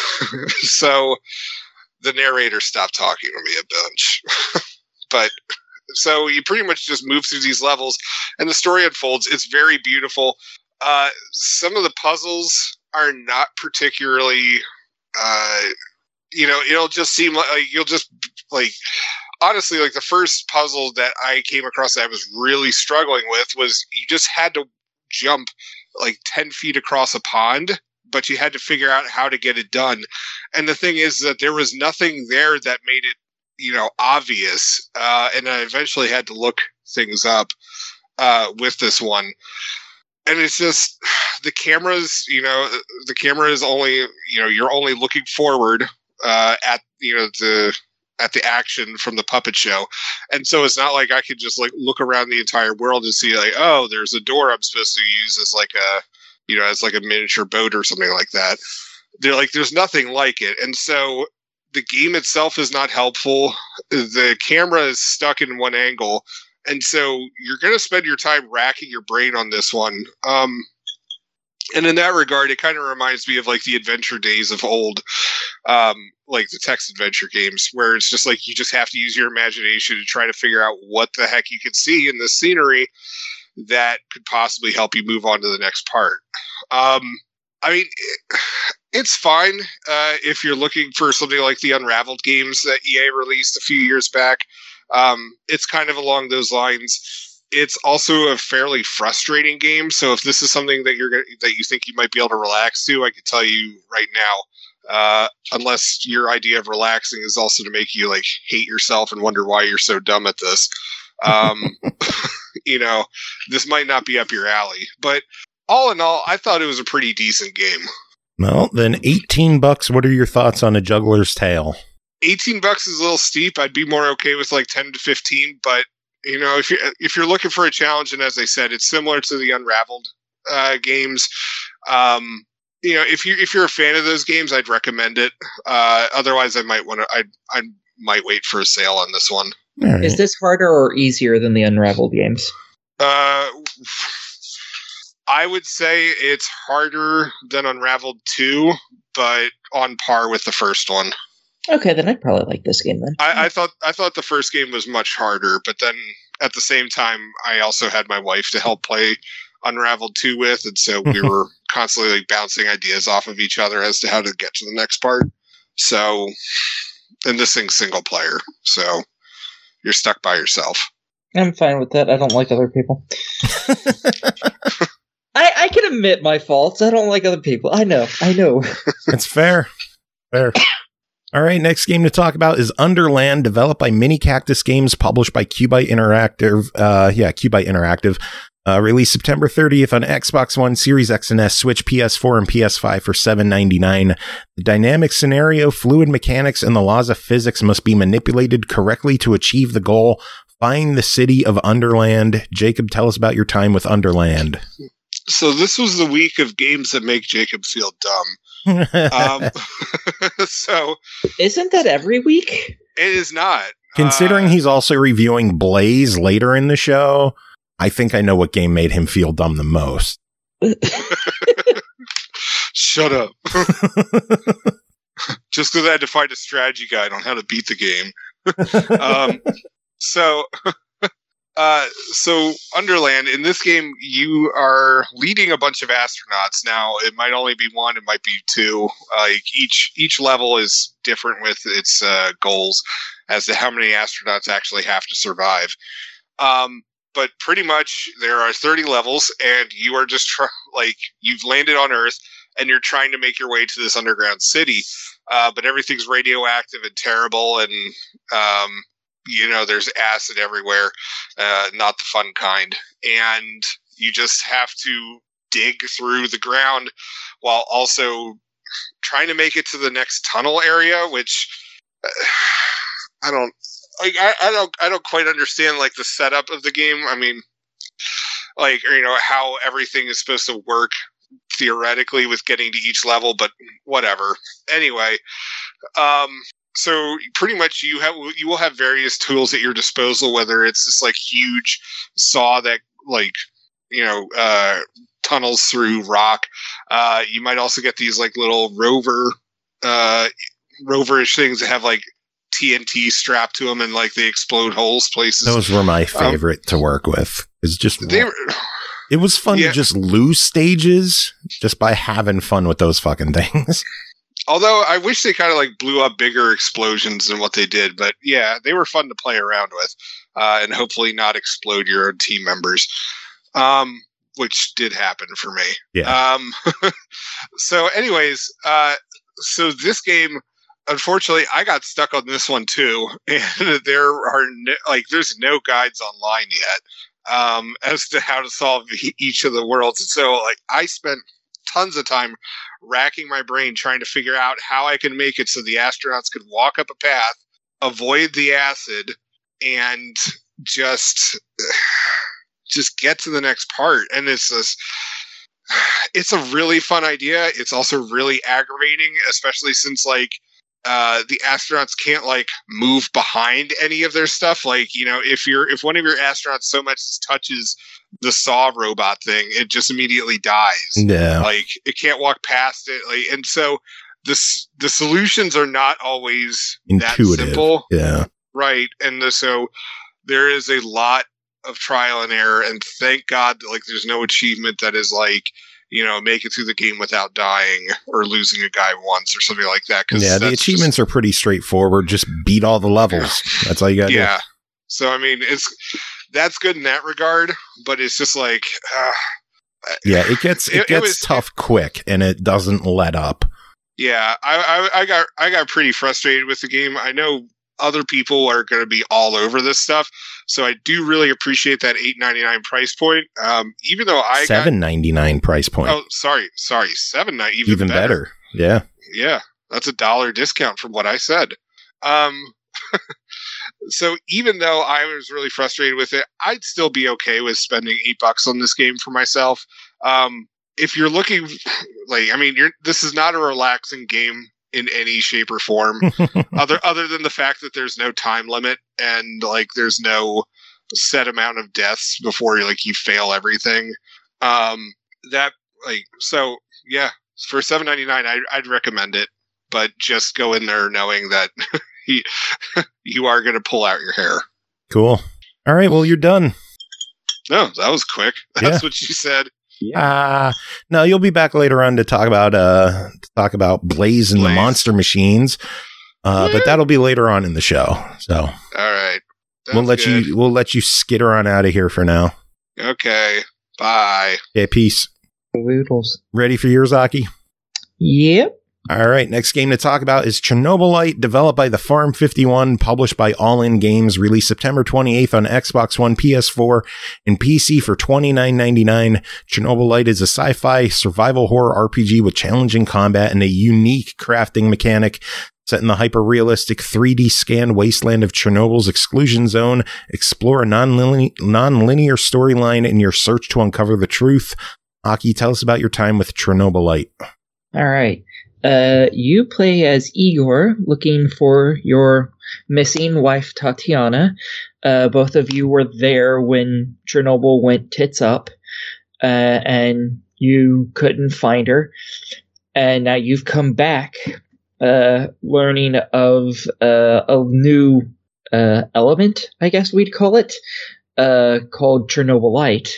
so the narrator stopped talking to me a bunch, but so you pretty much just move through these levels and the story unfolds. It's very beautiful. Uh, some of the puzzles are not particularly, uh, you know, it'll just seem like, like you'll just like, honestly, like the first puzzle that I came across that I was really struggling with was you just had to jump like ten feet across a pond, but you had to figure out how to get it done. And the thing is that there was nothing there that made it, you know, obvious. Uh, and I eventually had to look things up uh, with this one. And it's just the cameras, you know, the camera is only, you know, you're only looking forward uh, at, you know, the, at the action from the puppet show. And so it's not like I could just like look around the entire world and see like, oh, there's a door I'm supposed to use as like a, you know, as like a miniature boat or something like that. They're like, there's nothing like it. And so the game itself is not helpful. The camera is stuck in one angle. And so you're going to spend your time racking your brain on this one. Um, and in that regard, it kind of reminds me of like the adventure days of old, um, like the text adventure games, where it's just like you just have to use your imagination to try to figure out what the heck you can see in the scenery that could possibly help you move on to the next part. Um, I mean, it, it's fine uh, if you're looking for something like the Unraveled games that E A released a few years back. Um, it's kind of along those lines. It's also a fairly frustrating game. So if this is something that you're gonna, that you think you might be able to relax to, I can tell you right now, uh, unless your idea of relaxing is also to make you like hate yourself and wonder why you're so dumb at this, um, you know, this might not be up your alley. But all in all, I thought it was a pretty decent game. Well, then eighteen bucks. What are your thoughts on A Juggler's Tale? eighteen bucks is a little steep. I'd be more okay with like ten to fifteen, but you know, if you if you're looking for a challenge, and as I said, it's similar to the Unraveled uh, games. Um, you know, if you if you're a fan of those games, I'd recommend it. Uh, otherwise, I might want to. I I might wait for a sale on this one. Right. Is this harder or easier than the Unraveled games? Uh, I would say it's harder than Unraveled two, but on par with the first one. Okay, then I'd probably like this game then. I, I thought I thought the first game was much harder, but then at the same time, I also had my wife to help play Unraveled two with, and so we were constantly like bouncing ideas off of each other as to how to get to the next part. So, and this thing's single player, so you're stuck by yourself. I'm fine with that. I don't like other people. I, I can admit my faults. I don't like other people. I know. I know. It's fair. Fair. All right, next game to talk about is Underland, developed by Mini Cactus Games, published by Cubite Interactive. Uh, yeah, Cubite Interactive. Uh, released September thirtieth on Xbox One, Series X and S, Switch, P S four, and P S five for seven ninety-nine. The dynamic scenario, fluid mechanics, and the laws of physics must be manipulated correctly to achieve the goal. Find the city of Underland. Jacob, tell us about your time with Underland. So this was the week of games that make Jacob feel dumb. um, so isn't that every week? It is not. Considering uh, he's also reviewing Blaze later in the show, I think I know what game made him feel dumb the most. Shut up. Just because I had to find a strategy guide on how to beat the game. um, so... Uh, so Underland, in this game, you are leading a bunch of astronauts. Now, it might only be one, it might be two. Uh, each each level is different with its uh, goals as to how many astronauts actually have to survive. Um, but pretty much, there are thirty levels, and you are just try- like you've landed on Earth, and you're trying to make your way to this underground city. Uh, but everything's radioactive and terrible, and um, you know, there's acid everywhere, uh, not the fun kind. And you just have to dig through the ground while also trying to make it to the next tunnel area, which uh, I don't, like, I, I don't, I don't quite understand like the setup of the game. I mean, like, you know, how everything is supposed to work theoretically with getting to each level, but whatever. Anyway, um, so pretty much you have you will have various tools at your disposal, whether it's this like huge saw that like you know uh, tunnels through rock. Uh, you might also get these like little rover uh, roverish things that have like T N T strapped to them and like they explode holes places. Those were my favorite um, to work with. It's just they were, it was fun yeah. to just lose stages just by having fun with those fucking things. Although I wish they kind of like blew up bigger explosions than what they did, but yeah, they were fun to play around with, uh, and hopefully not explode your own team members, um, which did happen for me. Yeah. Um, so, anyways, uh, so this game, unfortunately, I got stuck on this one too, and there are no, like there's no guides online yet um, as to how to solve each of the worlds. And so, like, I spent tons of time racking my brain trying to figure out how I can make it so the astronauts could walk up a path, avoid the acid, and just just get to the next part. And it's this it's a really fun idea. It's also really aggravating, especially since like uh, the astronauts can't like move behind any of their stuff. Like, you know, if you're if one of your astronauts so much as touches the saw robot thing, it just immediately dies. Yeah, like it can't walk past it. Like, and so the the solutions are not always intuitive. That simple. Yeah, right. And the, so there is a lot of trial and error, and thank God that like there's no achievement that is like, you know, make it through the game without dying or losing a guy once or something like that. Yeah, the achievements just, are pretty straightforward. Just beat all the levels. That's all you got. Yeah. Do. So I mean, it's that's good in that regard, but it's just like, uh, yeah, it gets it, it gets it was, tough it, quick, and it doesn't let up. Yeah, I, I I got I got pretty frustrated with the game. I know other people are going to be all over this stuff, so I do really appreciate that eight ninety-nine price point. Um, even though I seven ninety-nine price point. Oh, sorry, sorry, seven ninety even, even better. better. Yeah, yeah, that's a dollar discount from what I said. Um, so even though I was really frustrated with it, I'd still be okay with spending eight bucks on this game for myself. Um, if you're looking, like, I mean, you're this is not a relaxing game in any shape or form, other other than the fact that there's no time limit and like there's no set amount of deaths before you like you fail everything. Um, that like so yeah, for seven ninety-nine, I, I'd recommend it, but just go in there knowing that he, you are going to pull out your hair. Cool. All right, well, you're done. No, that was quick. That's yeah. what you said. Yeah. Uh, no, you'll be back later on to talk about uh to talk about Blaze and Blaze. the Monster Machines. Uh, yeah. But that'll be later on in the show. So all right. Sounds we'll let good. you we'll let you skitter on out of here for now. Okay. Bye. Yeah, peace. Woodles. Ready for yours, Aki? Yep. All right, next game to talk about is Chernobylite, developed by the Farm fifty-one, published by All In Games, released September twenty-eighth on Xbox One, P S four, and P C for twenty-nine ninety-nine. Chernobylite is a sci-fi survival horror R P G with challenging combat and a unique crafting mechanic. Set in the hyper-realistic three D scanned wasteland of Chernobyl's exclusion zone, explore a non-linear, non-linear storyline in your search to uncover the truth. Aki, tell us about your time with Chernobylite. All right. Uh, you play as Igor, looking for your missing wife, Tatiana. Uh, both of you were there when Chernobyl went tits up, uh, and you couldn't find her. And now you've come back, uh, learning of uh, a new uh, element, I guess we'd call it, uh, called Chernobylite,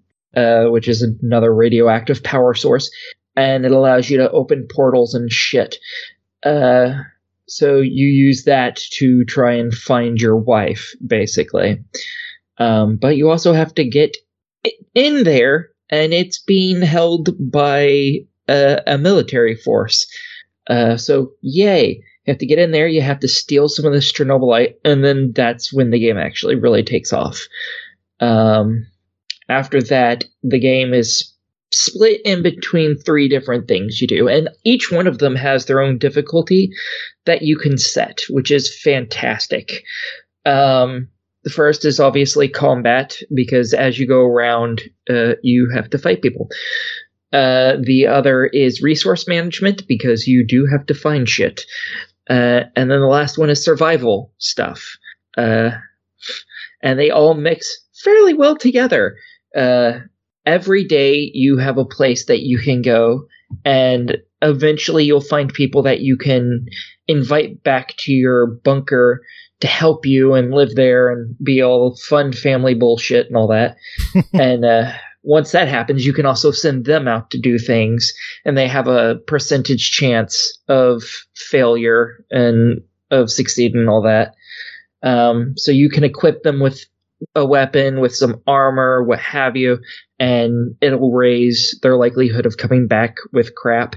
uh, which is another radioactive power source. And it allows you to open portals and shit. Uh, so you use that to try and find your wife, basically. Um, but you also have to get in there, and it's being held by uh, a military force. Uh, so, yay. You have to get in there, you have to steal some of this Chernobylite, and then that's when the game actually really takes off. Um, after that, the game is split in between three different things you do, and each one of them has their own difficulty that you can set, which is fantastic. Um, the first is obviously combat, because as you go around, uh, you have to fight people. Uh, the other is resource management, because you do have to find shit. Uh, and then the last one is survival stuff. Uh, and they all mix fairly well together. Uh, Every day you have a place that you can go, and eventually you'll find people that you can invite back to your bunker to help you and live there and be all fun family bullshit and all that. And uh, once that happens, you can also send them out to do things, and they have a percentage chance of failure and of succeeding and all that. Um, so you can equip them with a weapon, with some armor, what have you, and it'll raise their likelihood of coming back with crap.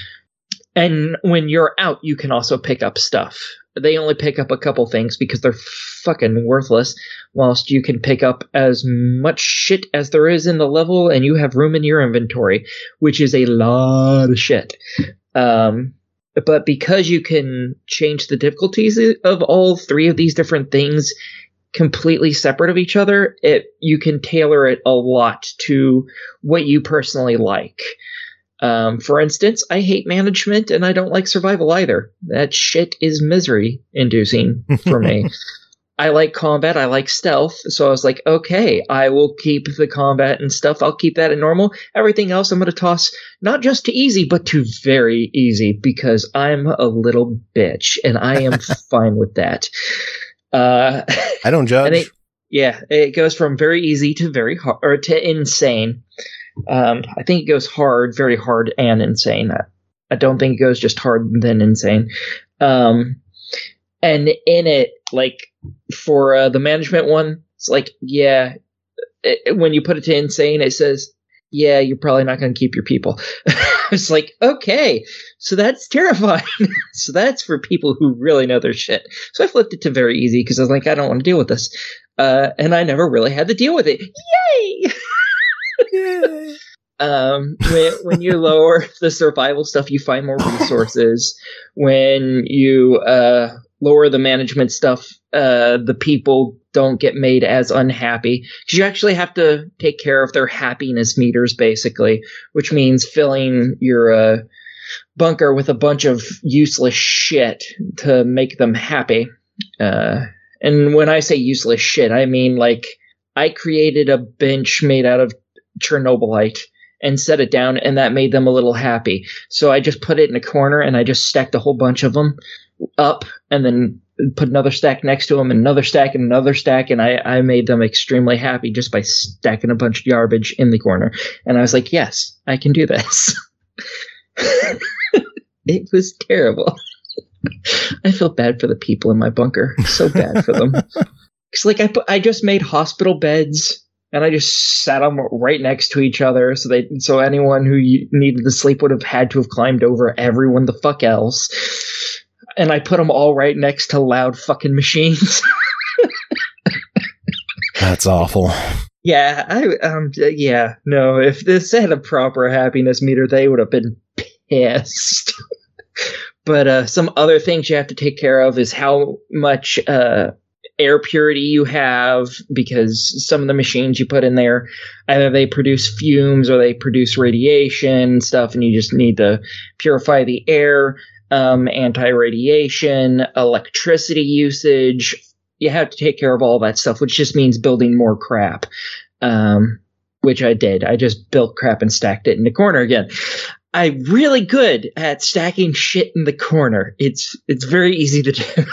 And when you're out, you can also pick up stuff. They only pick up a couple things because they're fucking worthless, whilst you can pick up as much shit as there is in the level, and you have room in your inventory, which is a lot of shit. Um, but because you can change the difficulties of all three of these different things completely separate of each other, it you can tailor it a lot to what you personally like. Um, for instance, I hate management and I don't like survival either. That shit is misery inducing for me. I like combat. I like stealth. So I was like, okay, I will keep the combat and stuff. I'll keep that at normal. Everything else I'm going to toss not just to easy, but to very easy because I'm a little bitch and I am fine with that. Uh, I don't judge. It, yeah, it goes from very easy to very hard or to insane. Um, I think it goes hard, very hard, and insane. I, I don't think it goes just hard and then insane. Um, and in it, like for uh, the management one, it's like, yeah, it, when you put it to insane, it says, yeah, you're probably not going to keep your people. It's like, okay, so that's terrifying. So that's for people who really know their shit. So I flipped it to very easy because I was like, I don't want to deal with this. Uh, and I never really had to deal with it. Yay! Yay. Um, when, when you lower the survival stuff, you find more resources. When you uh, lower the management stuff, uh, the people don't get made as unhappy because you actually have to take care of their happiness meters, basically, which means filling your uh, bunker with a bunch of useless shit to make them happy. Uh, and when I say useless shit, I mean like I created a bench made out of Chernobylite and set it down, and that made them a little happy. So I just put it in a corner and I just stacked a whole bunch of them up and then put another stack next to them and another stack and another stack, and I, I made them extremely happy just by stacking a bunch of garbage in the corner. And I was like, yes, I can do this. It was terrible. I feel bad for the people in my bunker. So bad for them. Because like I put, I just made hospital beds and I just sat them right next to each other, so they so anyone who needed to sleep would have had to have climbed over everyone the fuck else. And I put them all right next to loud fucking machines. That's awful. Yeah, I um yeah, no, if this had a proper happiness meter, they would have been pissed. But uh, some other things you have to take care of is how much uh, air purity you have, because some of the machines you put in there, either they produce fumes or they produce radiation and stuff, and you just need to purify the air, um, anti-radiation, electricity usage. You have to take care of all that stuff, which just means building more crap, um, which I did. I just built crap and stacked it in the corner again. I'm really good at stacking shit in the corner. It's it's very easy to do.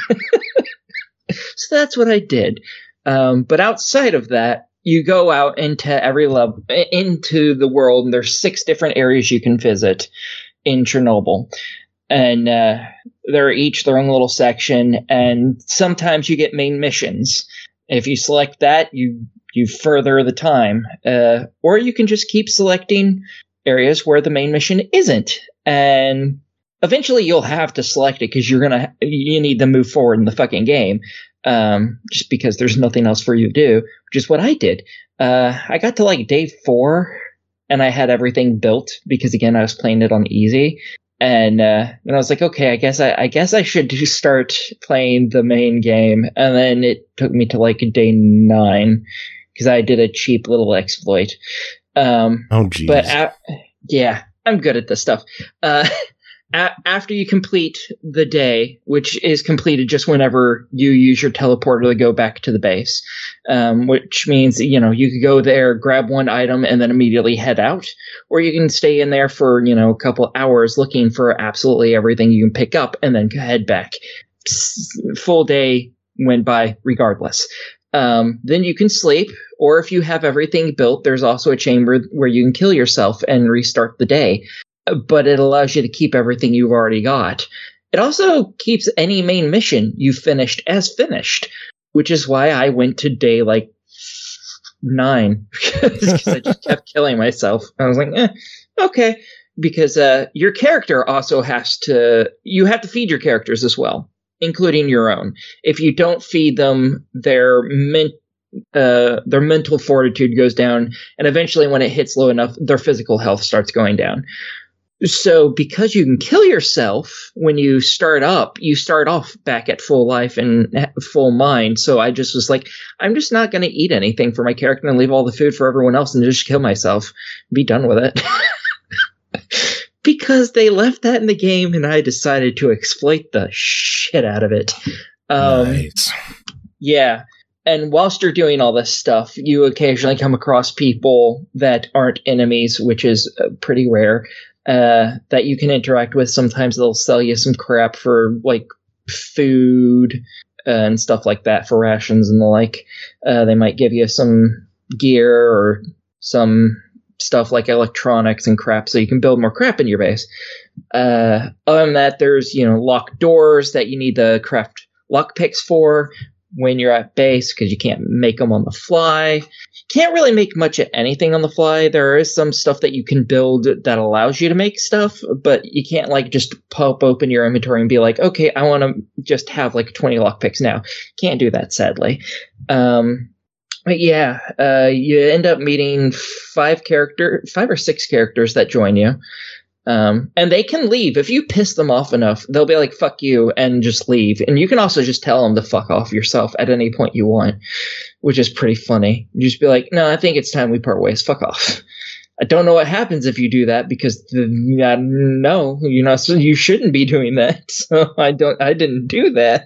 So that's what I did. Um, but outside of that, you go out into every level, into the world, and there's six different areas you can visit in Chernobyl. And uh, they're each their own little section, and sometimes you get main missions. If you select that, you you further the time. Uh, or you can just keep selecting areas where the main mission isn't, and eventually you'll have to select it because you're gonna you need to move forward in the fucking game, um, just because there's nothing else for you to do, which is what I did. Uh, I got to like day four, and I had everything built because again I was playing it on easy, and uh, and I was like, okay, I guess I, I guess I should just start playing the main game, and then it took me to like day nine because I did a cheap little exploit. Um, oh, geez. But uh, yeah, I'm good at this stuff. Uh, a- after you complete the day, which is completed just whenever you use your teleporter to go back to the base, um, which means, you know, you could go there, grab one item, and then immediately head out, or you can stay in there for, you know, a couple hours looking for absolutely everything you can pick up and then head back. Psst, full day went by regardless. Um, then you can sleep, or if you have everything built, there's also a chamber where you can kill yourself and restart the day. But it allows you to keep everything you've already got. It also keeps any main mission you finished as finished, which is why I went to day like nine because I just kept killing myself. I was like, eh, okay, because uh, your character also has to. You have to feed your characters as well, including your own. If you don't feed them, their men- uh, their mental fortitude goes down, and eventually when it hits low enough, their physical health starts going down. So because you can kill yourself when you start up, you start off back at full life and full mind. So I just was like, I'm just not going to eat anything for my character and leave all the food for everyone else and just kill myself. Be done with it. Because they left that in the game and I decided to exploit the shit out of it. Um, nice. Yeah. And whilst you're doing all this stuff, you occasionally come across people that aren't enemies, which is uh, pretty rare, uh, that you can interact with. Sometimes they'll sell you some crap for, like, food uh, and stuff like that, for rations and the like. Uh, they might give you some gear or some stuff like electronics and crap so you can build more crap in your base. Uh, other than that, there's, you know, locked doors that you need to craft lockpicks for when you're at base, because you can't make them on the fly. Can't really make much of anything on the fly. There is some stuff that you can build that allows you to make stuff, but you can't like just pop open your inventory and be like, okay, I want to just have like twenty lockpicks now. Can't do that, sadly. Um, but yeah, uh, you end up meeting five character, five or six characters that join you. Um, and they can leave. If you piss them off enough, they'll be like, fuck you, and just leave. And you can also just tell them to fuck off yourself at any point you want, which is pretty funny. You just be like, no, I think it's time we part ways. Fuck off. I don't know what happens if you do that, because the, uh, no, you know, so you shouldn't be doing that. So I don't, I didn't do that.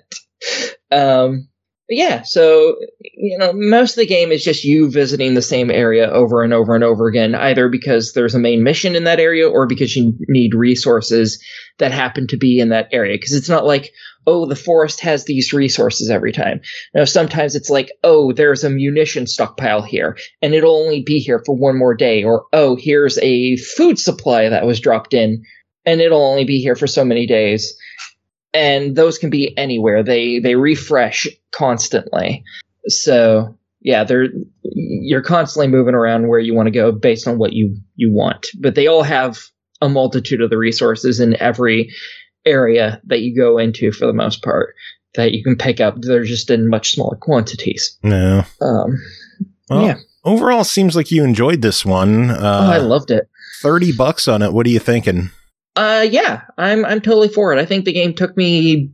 Um, But yeah, so, you know, most of the game is just you visiting the same area over and over and over again, either because there's a main mission in that area or because you need resources that happen to be in that area. Because it's not like, oh, the forest has these resources every time. No, sometimes it's like, oh, there's a munition stockpile here, and it'll only be here for one more day. Or, oh, here's a food supply that was dropped in, and it'll only be here for so many days. And those can be anywhere. They they refresh constantly. So yeah, they're you're constantly moving around where you want to go based on what you, you want. But they all have a multitude of the resources in every area that you go into, for the most part, that you can pick up. They're just in much smaller quantities. No. Um, well, yeah. Overall, seems like you enjoyed this one. Uh, oh, I loved it. thirty bucks on it. What are you thinking? Uh, yeah, I'm I'm totally for it. I think the game took me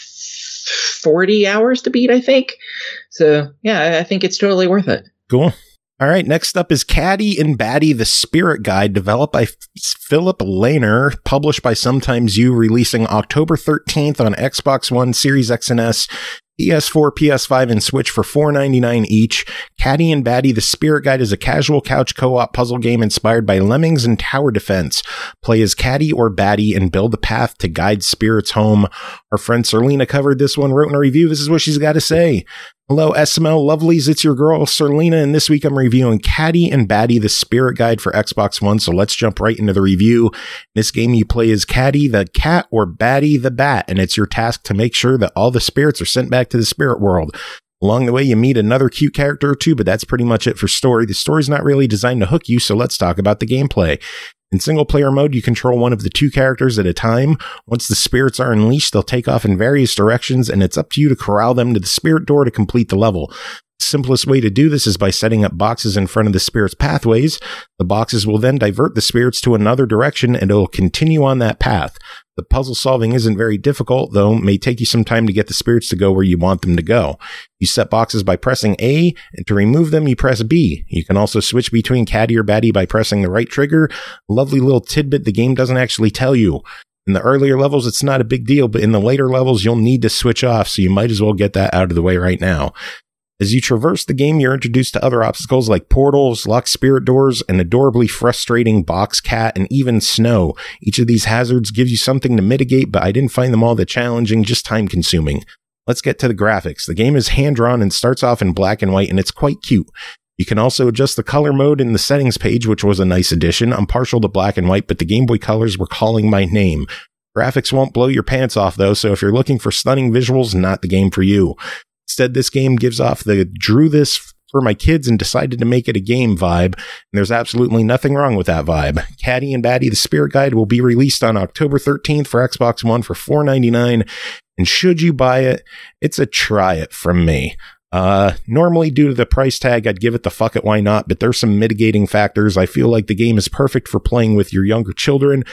forty hours to beat, I think. So, yeah, I think it's totally worth it. Cool. All right, next up is Caddy and Batty, the Spirit Guide, developed by F- Philip Lehner, published by Sometimes You, releasing October thirteenth on Xbox One, Series X and S, P S four, P S five, and Switch for four ninety-nine each. Caddy and Batty, the Spirit Guide, is a casual couch co-op puzzle game inspired by Lemmings and Tower Defense. Play as Caddy or Batty and build a path to guide spirits home. Our friend Serlina covered this one, wrote in a review. This is what she's got to say. Hello, S M L lovelies. It's your girl, Serlina, and this week I'm reviewing Caddy and Batty, the Spirit Guide for Xbox One, so let's jump right into the review. In this game, you play as Caddy the cat or Batty the bat, and it's your task to make sure that all the spirits are sent back to the spirit world. Along the way, you meet another cute character or two, but that's pretty much it for story. The story's not really designed to hook you, so let's talk about the gameplay. In single-player mode, you control one of the two characters at a time. Once the spirits are unleashed, they'll take off in various directions, and it's up to you to corral them to the spirit door to complete the level. The simplest way to do this is by setting up boxes in front of the spirits' pathways. The boxes will then divert the spirits to another direction, and it'll continue on that path. The puzzle solving isn't very difficult, though it may take you some time to get the spirits to go where you want them to go. You set boxes by pressing A, and to remove them, you press B. You can also switch between Caddy or Batty by pressing the right trigger. A lovely little tidbit the game doesn't actually tell you. In the earlier levels, it's not a big deal, but in the later levels, you'll need to switch off, so you might as well get that out of the way right now. As you traverse the game, you're introduced to other obstacles like portals, locked spirit doors, an adorably frustrating box cat, and even snow. Each of these hazards gives you something to mitigate, but I didn't find them all that challenging, just time-consuming. Let's get to the graphics. The game is hand-drawn and starts off in black and white, and it's quite cute. You can also adjust the color mode in the settings page, which was a nice addition. I'm partial to black and white, but the Game Boy colors were calling my name. Graphics won't blow your pants off, though, so if you're looking for stunning visuals, not the game for you. Instead, this game gives off the drew this for my kids and decided to make it a game vibe, and there's absolutely nothing wrong with that vibe. Caddy and Batty, the Spirit Guide, will be released on October thirteenth for Xbox One for four ninety-nine, and should you buy it, it's a try it from me. Uh, normally, due to the price tag, I'd give it the fuck it, why not, but there's some mitigating factors. I feel like the game is perfect for playing with your younger children.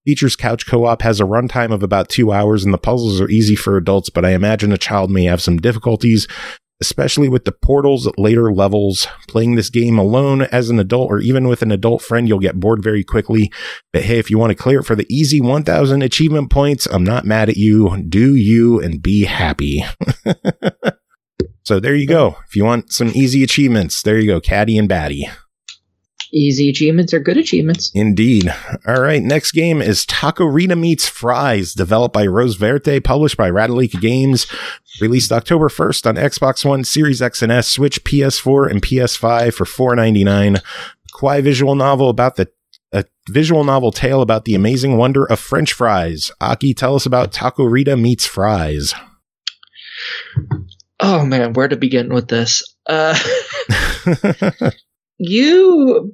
Features couch co-op, has a runtime of about two hours, and the puzzles are easy for adults, but I imagine a child may have some difficulties, especially with the portals at later levels. Playing this game alone as an adult or even with an adult friend, you'll get bored very quickly. But hey, if you want to clear it for the easy one thousand achievement points, I'm not mad at you. Do you and be happy. So there you go. If you want some easy achievements, there you go. Caddy and Batty. Easy achievements are good achievements. Indeed. All right, next game is Taco-Rita Meets Fries, developed by Rose Verte, published by Radalika Games, released October first on Xbox One, Series X and S, Switch, P S four, and P S five for four ninety-nine. Kawaii visual novel about the a visual novel tale about the amazing wonder of French fries. Aki, tell us about Taco-Rita Meets Fries. Oh man, where to begin with this? Uh, you...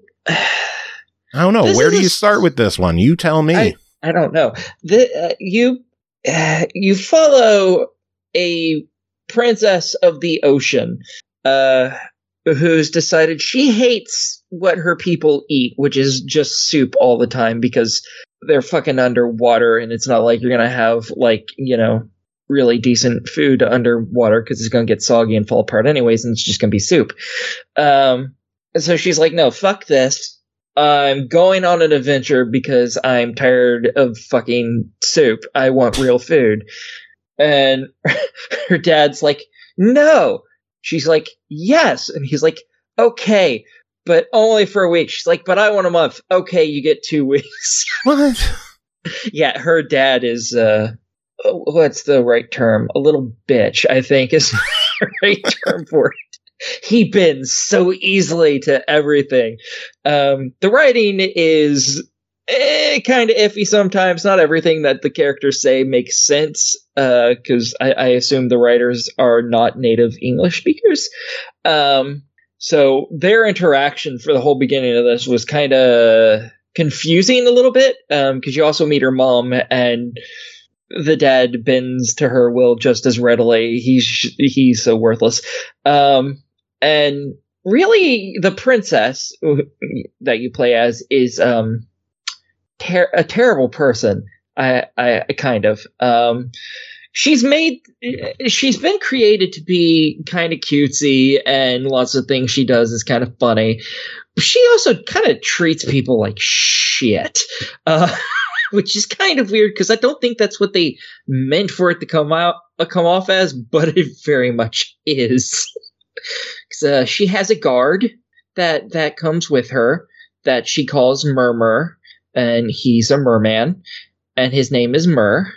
I don't know. This Where do a, you start with this one? You tell me. I, I don't know. The, uh, you uh, you follow a princess of the ocean uh, who's decided she hates what her people eat, which is just soup all the time because they're fucking underwater, and it's not like you're gonna have like you know really decent food underwater because it's gonna get soggy and fall apart anyways, and it's just gonna be soup. Um, so she's like, no, fuck this. I'm going on an adventure because I'm tired of fucking soup. I want real food. And her dad's like, no. She's like, yes. And he's like, okay, but only for a week. She's like, but I want a month. Okay, you get two weeks. What? Yeah, her dad is, uh, what's the right term? A little bitch, I think is the right term for it. He bends so easily to everything. Um, the writing is eh, kind of iffy sometimes. Not everything that the characters say makes sense, because uh, I, I assume the writers are not native English speakers. Um, so their interaction for the whole beginning of this was kind of confusing a little bit, because um, you also meet her mom, and the dad bends to her will just as readily. He's he's so worthless. Um, And really, the princess that you play as is um, ter- a terrible person. I, I, I kind of. Um, she's made. She's been created to be kind of cutesy, and lots of things she does is kind of funny. She also kind of treats people like shit, uh, which is kind of weird because I don't think that's what they meant for it to come out, uh, come off as, but it very much is. Uh, she has a guard that that comes with her that she calls Murmur, and he's a merman, and his name is Mur.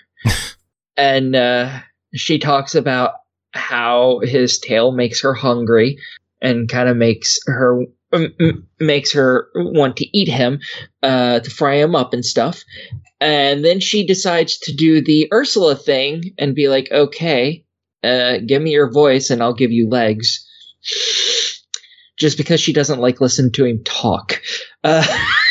And uh, she talks about how his tail makes her hungry and kind of makes her m- makes her want to eat him, uh, to fry him up and stuff. And then she decides to do the Ursula thing and be like, "Okay, uh, give me your voice, and I'll give you legs." Just because she doesn't like listen to him talk. Uh,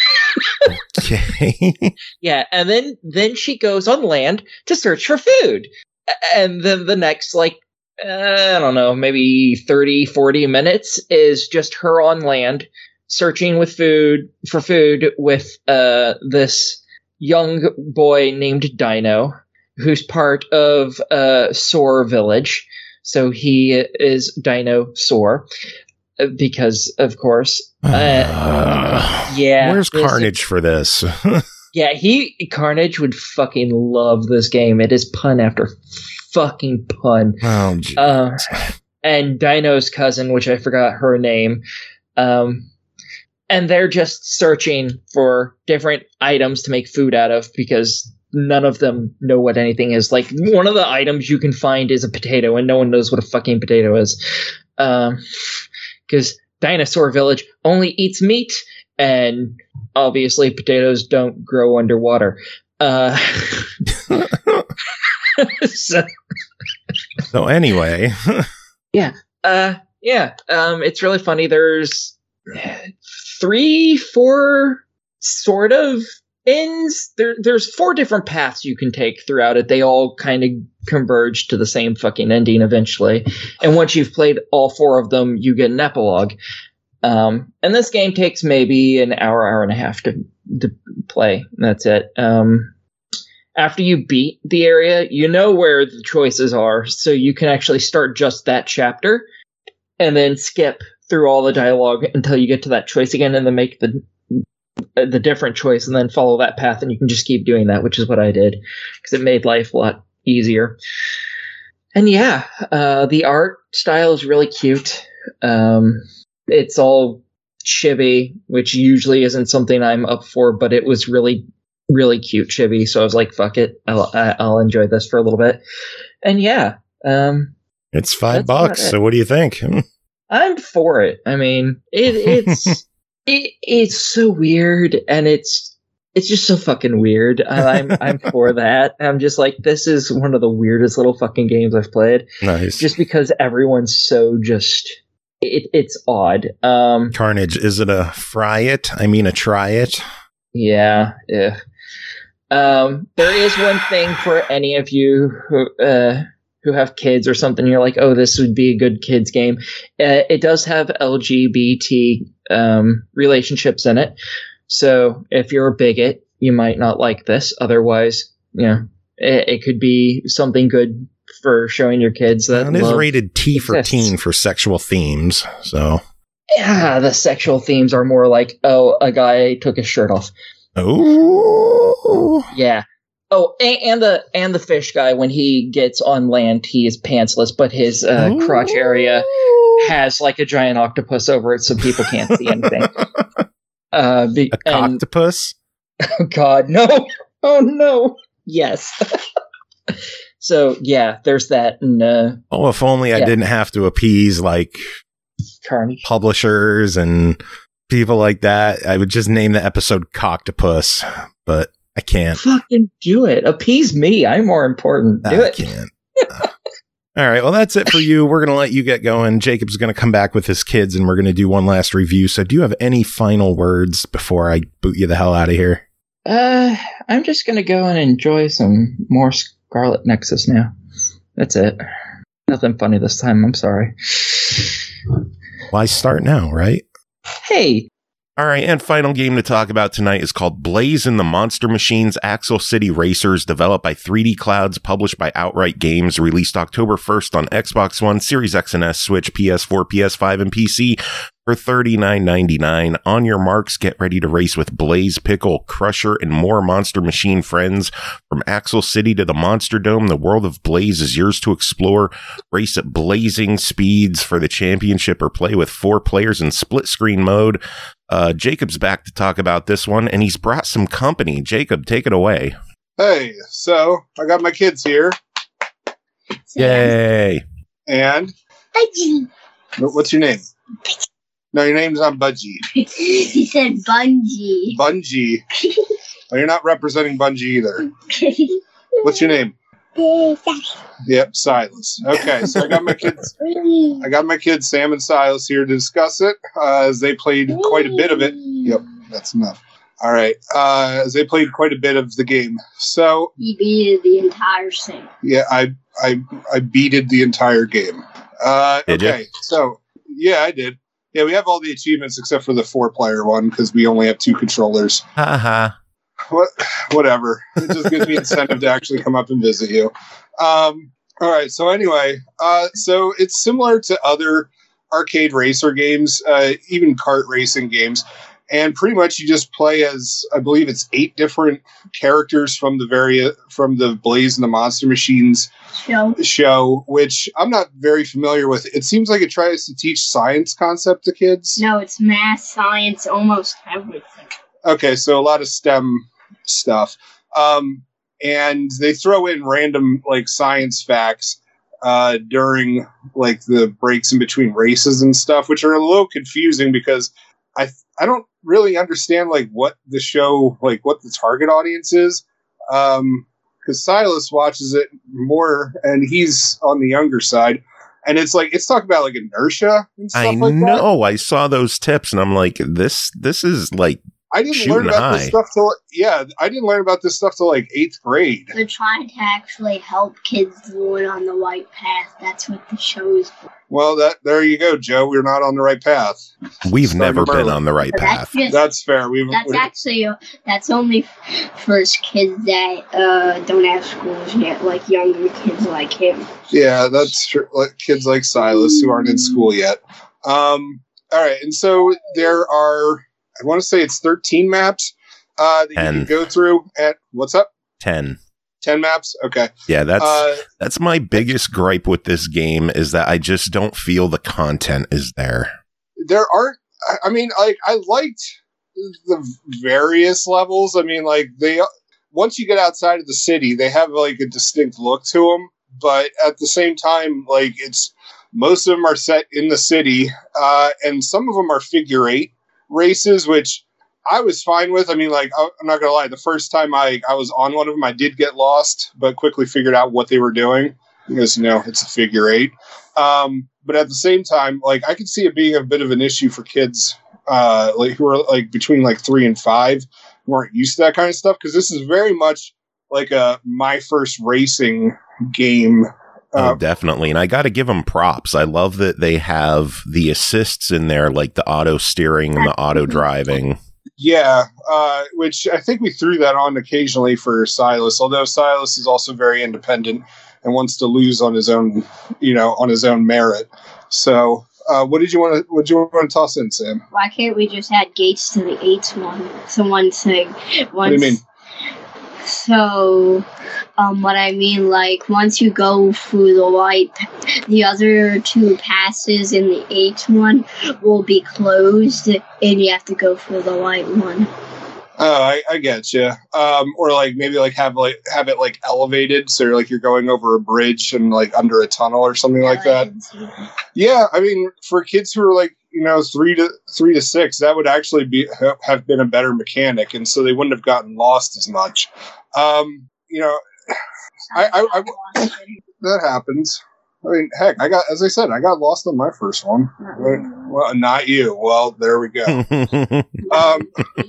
okay. Yeah, and then then she goes on land to search for food. And then the next, like, uh, I don't know, maybe thirty, forty minutes is just her on land searching with food for food with uh, this young boy named Dino, who's part of uh, Soar Village. So he is Dinosaur. Because, of course, uh, uh, yeah. Where's Carnage for this? Yeah, he Carnage would fucking love this game. It is pun after fucking pun. Oh, geez. Uh, and Dino's cousin, which I forgot her name, um, and they're just searching for different items to make food out of because none of them know what anything is. Like, one of the items you can find is a potato, and no one knows what a fucking potato is. Um. Because Dinosaur Village only eats meat, and obviously potatoes don't grow underwater. Uh, so, so anyway, yeah, uh, yeah, um, it's really funny. There's three, four sort of ends. There, there's four different paths you can take throughout it. They all kind of converge to the same fucking ending eventually. And once you've played all four of them, you get an epilogue. Um, and this game takes maybe an hour, hour and a half to, to play. That's it. Um, after you beat the area, you know where the choices are, so you can actually start just that chapter and then skip through all the dialogue until you get to that choice again, and then make the the different choice and then follow that path, and you can just keep doing that, which is what I did because it made life a lot easier. And yeah, uh, the art style is really cute. Um, it's all chibi, which usually isn't something I'm up for, but it was really, really cute chibi. So I was like, fuck it. I'll, I'll enjoy this for a little bit. And yeah. Um, it's five bucks. So what do you think? I'm for it. I mean, it, it's, it, it's so weird, and it's, it's just so fucking weird. I'm, I'm for that. I'm just like, this is one of the weirdest little fucking games I've played. Nice. Just because everyone's so just, it, it's odd. Um, Carnage, is it a fry it? I mean, a try it? Yeah. Yeah. Um, there is one thing for any of you who, uh, who have kids or something. You're like, oh, this would be a good kids game. Uh, it does have L G B T um, relationships in it. So if you're a bigot, you might not like this. Otherwise, you know, it, it could be something good for showing your kids that it is love rated T for exists. teen for sexual themes. So yeah, the sexual themes are more like, oh, a guy took his shirt off. Oh, yeah. Oh, and, and the and the fish guy, when he gets on land, he is pantsless, but his uh, Ooh. crotch area has like a giant octopus over it, so people can't see anything. Uh, be, a octopus? Oh God, no! Oh no! Yes. So yeah, there's that. And, uh, oh, if only yeah. I didn't have to appease like Carnage publishers and people like that. I would just name the episode Coctopus, but I can't. Fucking do it. Appease me. I'm more important. Do I it. can't. uh, all right. Well, that's it for you. We're going to let you get going. Jacob's going to come back with his kids, and we're going to do one last review. So do you have any final words before I boot you the hell out of here? Uh, I'm just going to go and enjoy some more Scarlet Nexus now. That's it. Nothing funny this time. I'm sorry. Why start now, right? Hey. All right, and final game to talk about tonight is called Blaze and the Monster Machines Axle City Racers, developed by three D Clouds, published by Outright Games, released October first on Xbox One, Series X and S, Switch, P S four, P S five, and P C for thirty-nine ninety-nine. On your marks, get ready to race with Blaze, Pickle, Crusher, and more Monster Machine friends. From Axle City to the Monster Dome, the world of Blaze is yours to explore. Race at blazing speeds for the championship or play with four players in split-screen mode. Uh, Jacob's back to talk about this one, and he's brought some company. Jacob, take it away. Hey, so I got my kids here. Yay. And? Budgie. What's your name? No, your name's not Budgie. He said Bungie. Bungie. Well, you're not representing Bungie either. What's your name? Yep, Silas. Okay, so I got my kids. I got my kids Sam and Silas here to discuss it, uh, as they played quite a bit of it. Yep, that's enough. All right, uh, as they played quite a bit of the game. So you beat the entire thing. Yeah, I I I beated the entire game. Uh, did okay, you? So yeah, I did. Yeah, we have all the achievements except for the four-player one because we only have two controllers. Haha. What, whatever. It just gives me incentive to actually come up and visit you. Um, all right. So anyway, uh, so it's similar to other arcade racer games, uh, even kart racing games, and pretty much you just play as, I believe it's eight different characters from the vari- from the Blaze and the Monster Machines show. show, which I'm not very familiar with. It seems like it tries to teach science concept to kids. No, it's math, science, almost everything. Okay, so a lot of STEM stuff. Um, and they throw in random, like, science facts uh, during, like, the breaks in between races and stuff, which are a little confusing because I I don't really understand, like, what the show, like, what the target audience is. Um, because Silas watches it more, and he's on the younger side. And it's like, it's talking about, like, inertia and stuff I like that. know. I saw those tips, and I'm like, this this is, like, I didn't Shooting learn about high. this stuff till yeah. I didn't learn about this stuff till like eighth grade. They're trying to actually help kids learn on the right path. That's what the show is for. Well, that there you go, Joe. We're not on the right path. We've Starting never to been burn. on the right But that's path. just That's fair. We've that's we- actually that's only for kids that uh, don't have schools yet, like younger kids like him. yeah, that's true. Like kids like Silas who aren't in school yet. Um, all right, and so there are. I want to say it's thirteen maps uh, that Ten. you can go through. At what's up? ten. Ten maps. Okay. Yeah, that's Uh, that's my biggest gripe with this game is that I just don't feel the content is there. there aren't. I- I mean, like I liked the various levels. I mean, like they once you get outside of the city, they have like a distinct look to them. But at the same time, like it's most of them are set in the city, uh, and some of them are figure eight races, which I was fine with. I mean, like I- I'm not gonna lie, the first time I I was on one of them, I did get lost, but quickly figured out what they were doing because you know it's a figure eight. Um, but at the same time, like I could see it being a bit of an issue for kids, uh, like who are like between like three and five, who aren't used to that kind of stuff. Because this is very much like a my first racing game. Oh, Uh, definitely. And I got to give them props. I love that they have the assists in there, like the auto steering and the auto driving. yeah, uh, which I think we threw that on occasionally for Silas. Although Silas is also very independent and wants to lose on his own, you know, on his own merit. So, uh, what did you want to? What did you want to toss in, Sam? Why can't we just add gates to the eighth one? So one thing. Once, What do you mean? So, um, what I mean, like, once you go through the white, the other two passes in the eighth one will be closed, and you have to go through the white one. Oh, I, I get you. Um, or like maybe like have like have it like elevated, so you're like you're going over a bridge and like under a tunnel or something like that. Yeah, I mean, for kids who are like you know three to three to six, that would actually be ha- have been a better mechanic, and so they wouldn't have gotten lost as much. Um, you know, I, I, I that happens. I mean, heck, I got as I said, I got lost on my first one. Well, not you. Well, there we go. Um,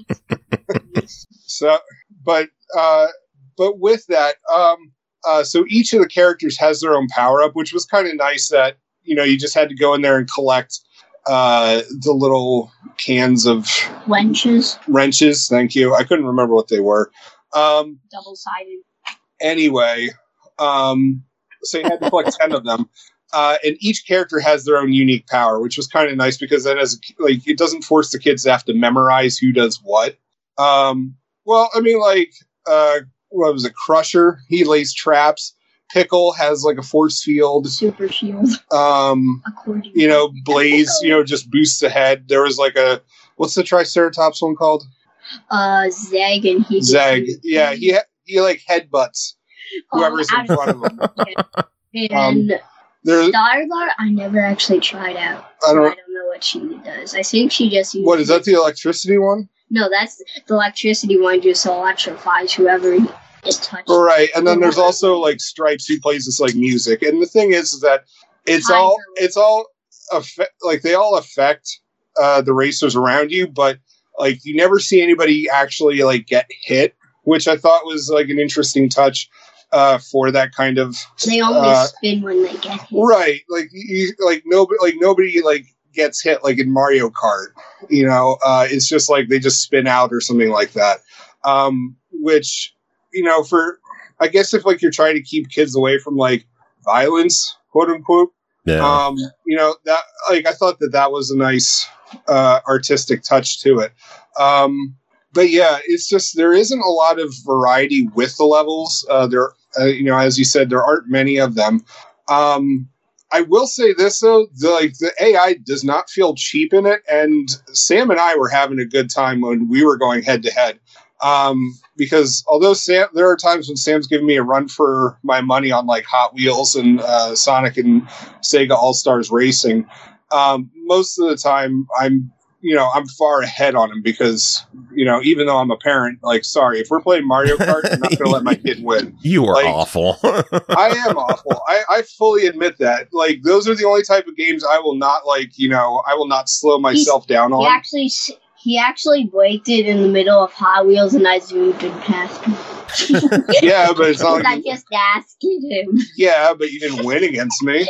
so, but uh, but with that, um, uh, so each of the characters has their own power up, which was kind of nice. That you know, you just had to go in there and collect uh, the little cans of Wenches, wrenches. Thank you. I couldn't remember what they were. Um, double sided. anyway, um, so you had to collect ten of them. Uh, and each character has their own unique power, which was kind of nice because then, as like, it doesn't force the kids to have to memorize who does what. Um, well, I mean, like, uh, what was it? Crusher, he lays traps. Pickle has like a force field. Super shield. Um, Accordion. you know, Blaze, you know, just boosts ahead. There was like a what's the Triceratops one called? Uh, Zeg and he. Zeg. Yeah, he ha- he like headbutts whoever's Oh, in front of him. And Um, There, Starlar, I never actually tried out. I So don't- I don't know what she does. I think she just uses. what is that? The electricity one? No, that's the electricity one. Just electrifies whoever is touched. Right, and then there's also like Stripes who plays this like music, and the thing is, is that it's Tiger. all it's all affect like they all affect uh, the racers around you, but like you never see anybody actually like get hit, which I thought was like an interesting touch uh, for that kind of They only uh, spin when they get hit. right. Like you, like nobody like nobody like gets hit like in Mario Kart. You know, uh, it's just like they just spin out or something like that, um, which. You know, for I guess if like you're trying to keep kids away from like violence, quote unquote, Yeah. um, you know that like I thought that that was a nice uh, artistic touch to it. Um, but yeah, it's just there isn't a lot of variety with the levels. Uh, there, uh, you know, as you said, there aren't many of them. Um, I will say this though, the, like the A I does not feel cheap in it, and Sam and I were having a good time when we were going head to head. Um, because although Sam, there are times when Sam's giving me a run for my money on like Hot Wheels and uh, Sonic and Sega All Stars Racing, um, most of the time I'm, you know, I'm far ahead on him because, you know, even though I'm a parent, like, sorry, if we're playing Mario Kart, I'm not going to let my kid win. You are like- awful. I am awful. I, I fully admit that. Like, those are the only type of games I will not like, you know, I will not slow myself down He on. actually s- He actually braked it in the middle of Hot Wheels, and I zoomed and passed him. Yeah, but it's not Because I like just asked him. yeah, but you didn't win against me.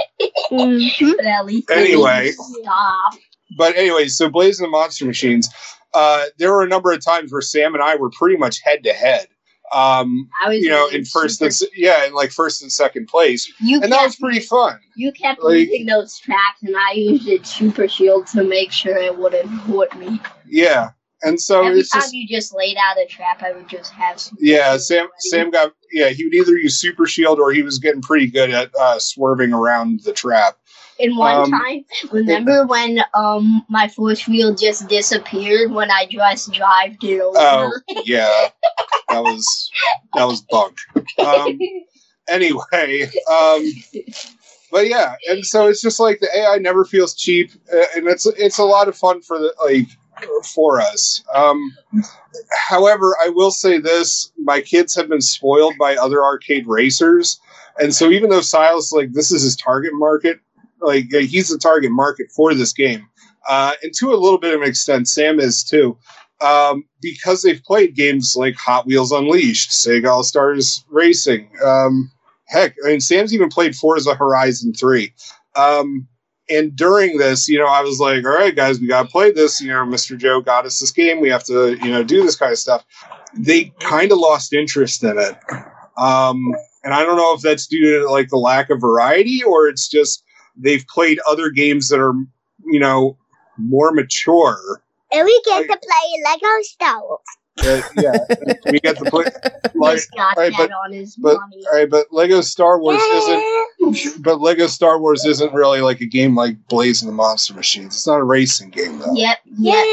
But at least I Anyway. didn't stop. But anyway, so Blazing the Monster Machines, uh, there were a number of times where Sam and I were pretty much head to head. Um, I was you know, really in first super- and se- yeah, in like first and second place, You and that kept, was pretty fun. you kept like- using those traps, and I used it Super Shield to make sure it wouldn't hurt me. Yeah, and so Every it's time just you just laid out a trap, I would just have Super yeah. Shield Sam ready. Sam got yeah. He would either use Super Shield or he was getting pretty good at uh, swerving around the trap. And one um, time, remember when um my force wheel just disappeared when I just drived it over? Oh yeah, that was that was bunk. Um, anyway, um, but yeah, and so it's just like the A I never feels cheap, uh, and it's it's a lot of fun for the like for us. Um, however, I will say this: my kids have been spoiled by other arcade racers, and so even though Silas, like, this is his target market, like he's the target market for this game, uh, and to a little bit of an extent, Sam is too. Um, because they've played games like Hot Wheels Unleashed, Sega All Stars Racing. Um, heck, I mean, Sam's even played Forza Horizon three. Um, and during this, you know, I was like, all right, guys, we got to play this. You know, Mister Joe got us this game. We have to, you know, do this kind of stuff. They kind of lost interest in it. Um, and I don't know if that's due to like the lack of variety or it's just they've played other games that are, you know, more mature. And we get Like- to play Lego Star Wars. Uh, yeah, we get to play. Like, Just got right, that but- on his but money. all right, but Lego Star Wars isn't. But Lego Star Wars isn't really like a game like Blazing the Monster Machines. It's not a racing game though. Yep, yep,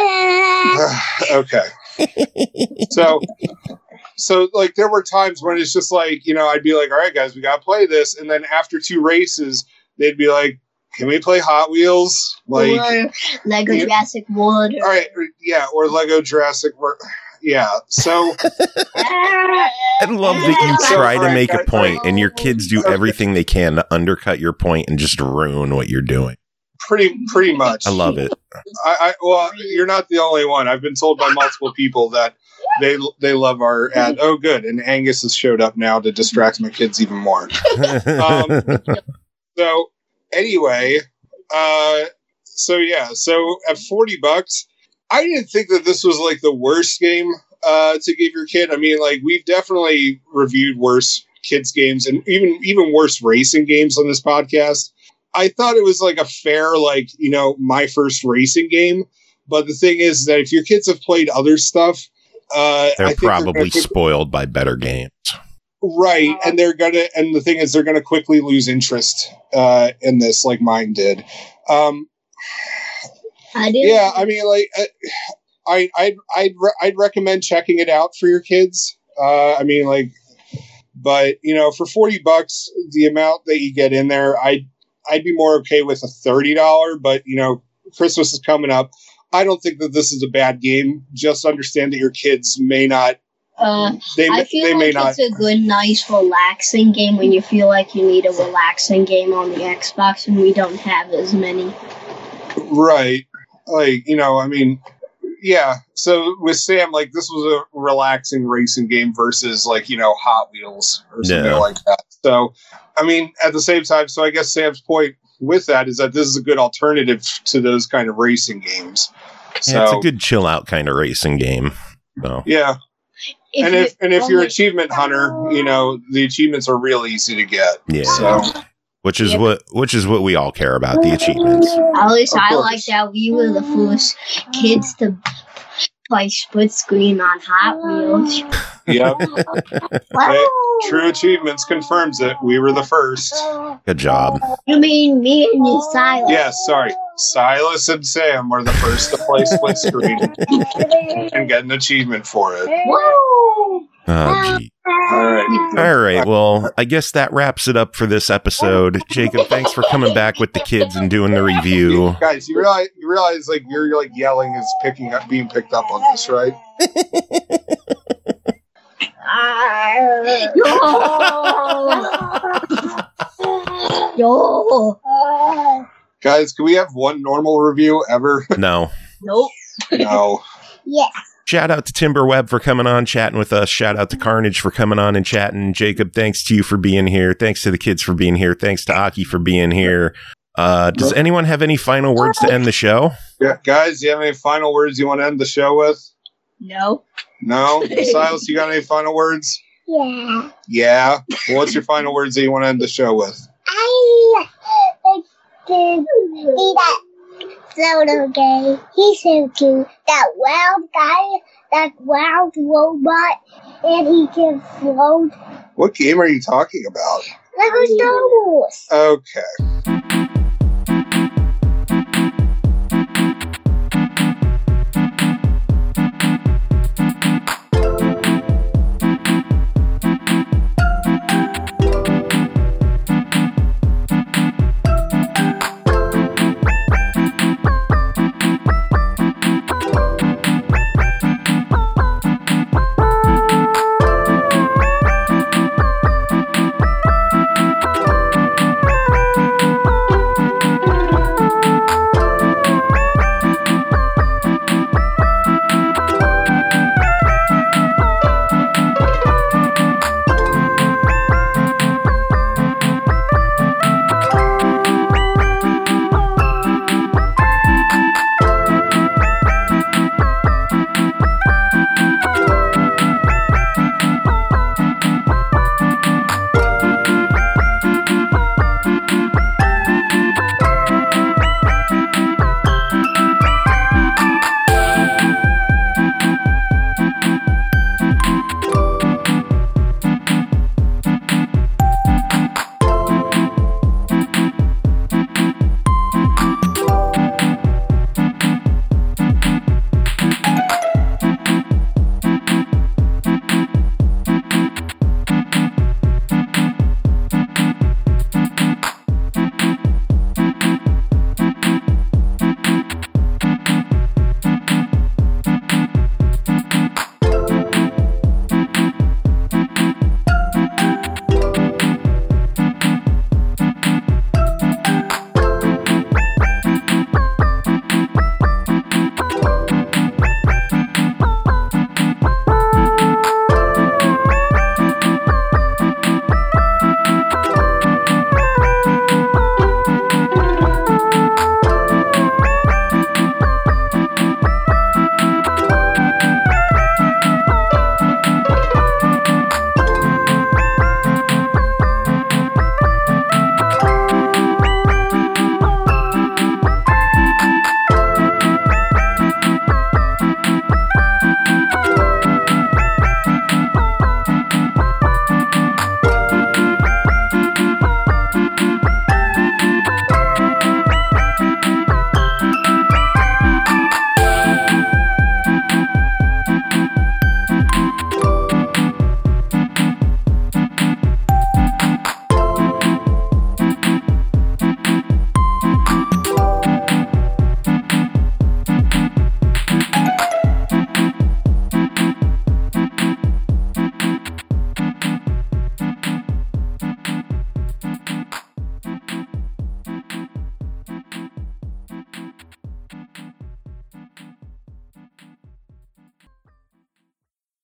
yep. Okay. So, so like there were times when it's just like, you know, I'd be like, all right, guys, we got to play this. And then after two races, they'd be like, can we play Hot Wheels? Like, or Lego Yeah. Jurassic World. all right, or- yeah, or Lego Jurassic World. Yeah. So, I love that you So, try to alright, make a guys, point and your kids do Okay. everything they can to undercut your point and just ruin what you're doing. pretty, pretty much. I love it. I, I well, you're not the only one. I've been told by multiple people that they they love our ad. Oh, good. And Angus has showed up now to distract my kids even more. Um, so anyway, uh, so yeah, so at forty bucks, I didn't think that this was like the worst game uh, to give your kid. I mean, like we've definitely reviewed worse kids games and even even worse racing games on this podcast. I thought it was like a fair, like, you know, my first racing game. But the thing is that if your kids have played other stuff, uh, They're I think probably gonna take- spoiled by better games. right, and they're gonna. And the thing is, they're gonna quickly lose interest uh, in this, like mine did. Um, I did. yeah, I mean, like, uh, I, I'd, I'd, re- I'd recommend checking it out for your kids. Uh, I mean, like, but you know, for forty bucks, the amount that you get in there, I'd, I'd be more okay with a thirty dollar. But you know, Christmas is coming up. I don't think that this is a bad game. Just understand that your kids may not. Uh, They, I may- feel they may like not. it's a good, nice, relaxing game when you feel like you need a relaxing game on the Xbox, and we don't have as many. Right. Like, you know, I mean, yeah. So with Sam, like, this was a relaxing racing game versus, like, you know, Hot Wheels or something Yeah. like that. So, I mean, at the same time, so I guess Sam's point with that is that this is a good alternative to those kind of racing games. So, Yeah, it's a good chill out kind of racing game. So yeah. If and you- if and if you're only- achievement hunter, you know, the achievements are real easy to get. yeah, So, which is Yeah. what which is what we all care about, the achievements. At least Of I course. like that we were the first kids to play split screen on Hot Wheels. yeah. Hey, True Achievements confirms it. We were the first. Good job. You mean me and you, Silas? Yes, sorry. Silas and Sam were the first to play split screen and get an achievement for it. Whoa! Oh, gee. All right. All right. Well, I guess that wraps it up for this episode. Jacob, thanks for coming back with the kids and doing the review. Guys, you realize you realize like you're like yelling is picking up being picked up on this, right? Yo! Yo! Guys, can we have one normal review ever? No. Nope. No. Yes. Shout out to Timberweb for coming on, chatting with us. Shout out to Carnage for coming on and chatting. Jacob, thanks to you for being here. Thanks to the kids for being here. Thanks to Aki for being here. Uh, does anyone have any final words to end the show? Yeah, guys, do you have any final words you want to end the show with? No. No? Silas, you got any final words? Yeah. Yeah. Well, what's your final words that you want to end the show with? I like to see that photo game. He's so cute. That wild guy, that wild robot, and he can float. What game are you talking about? Lego Star Wars. Okay.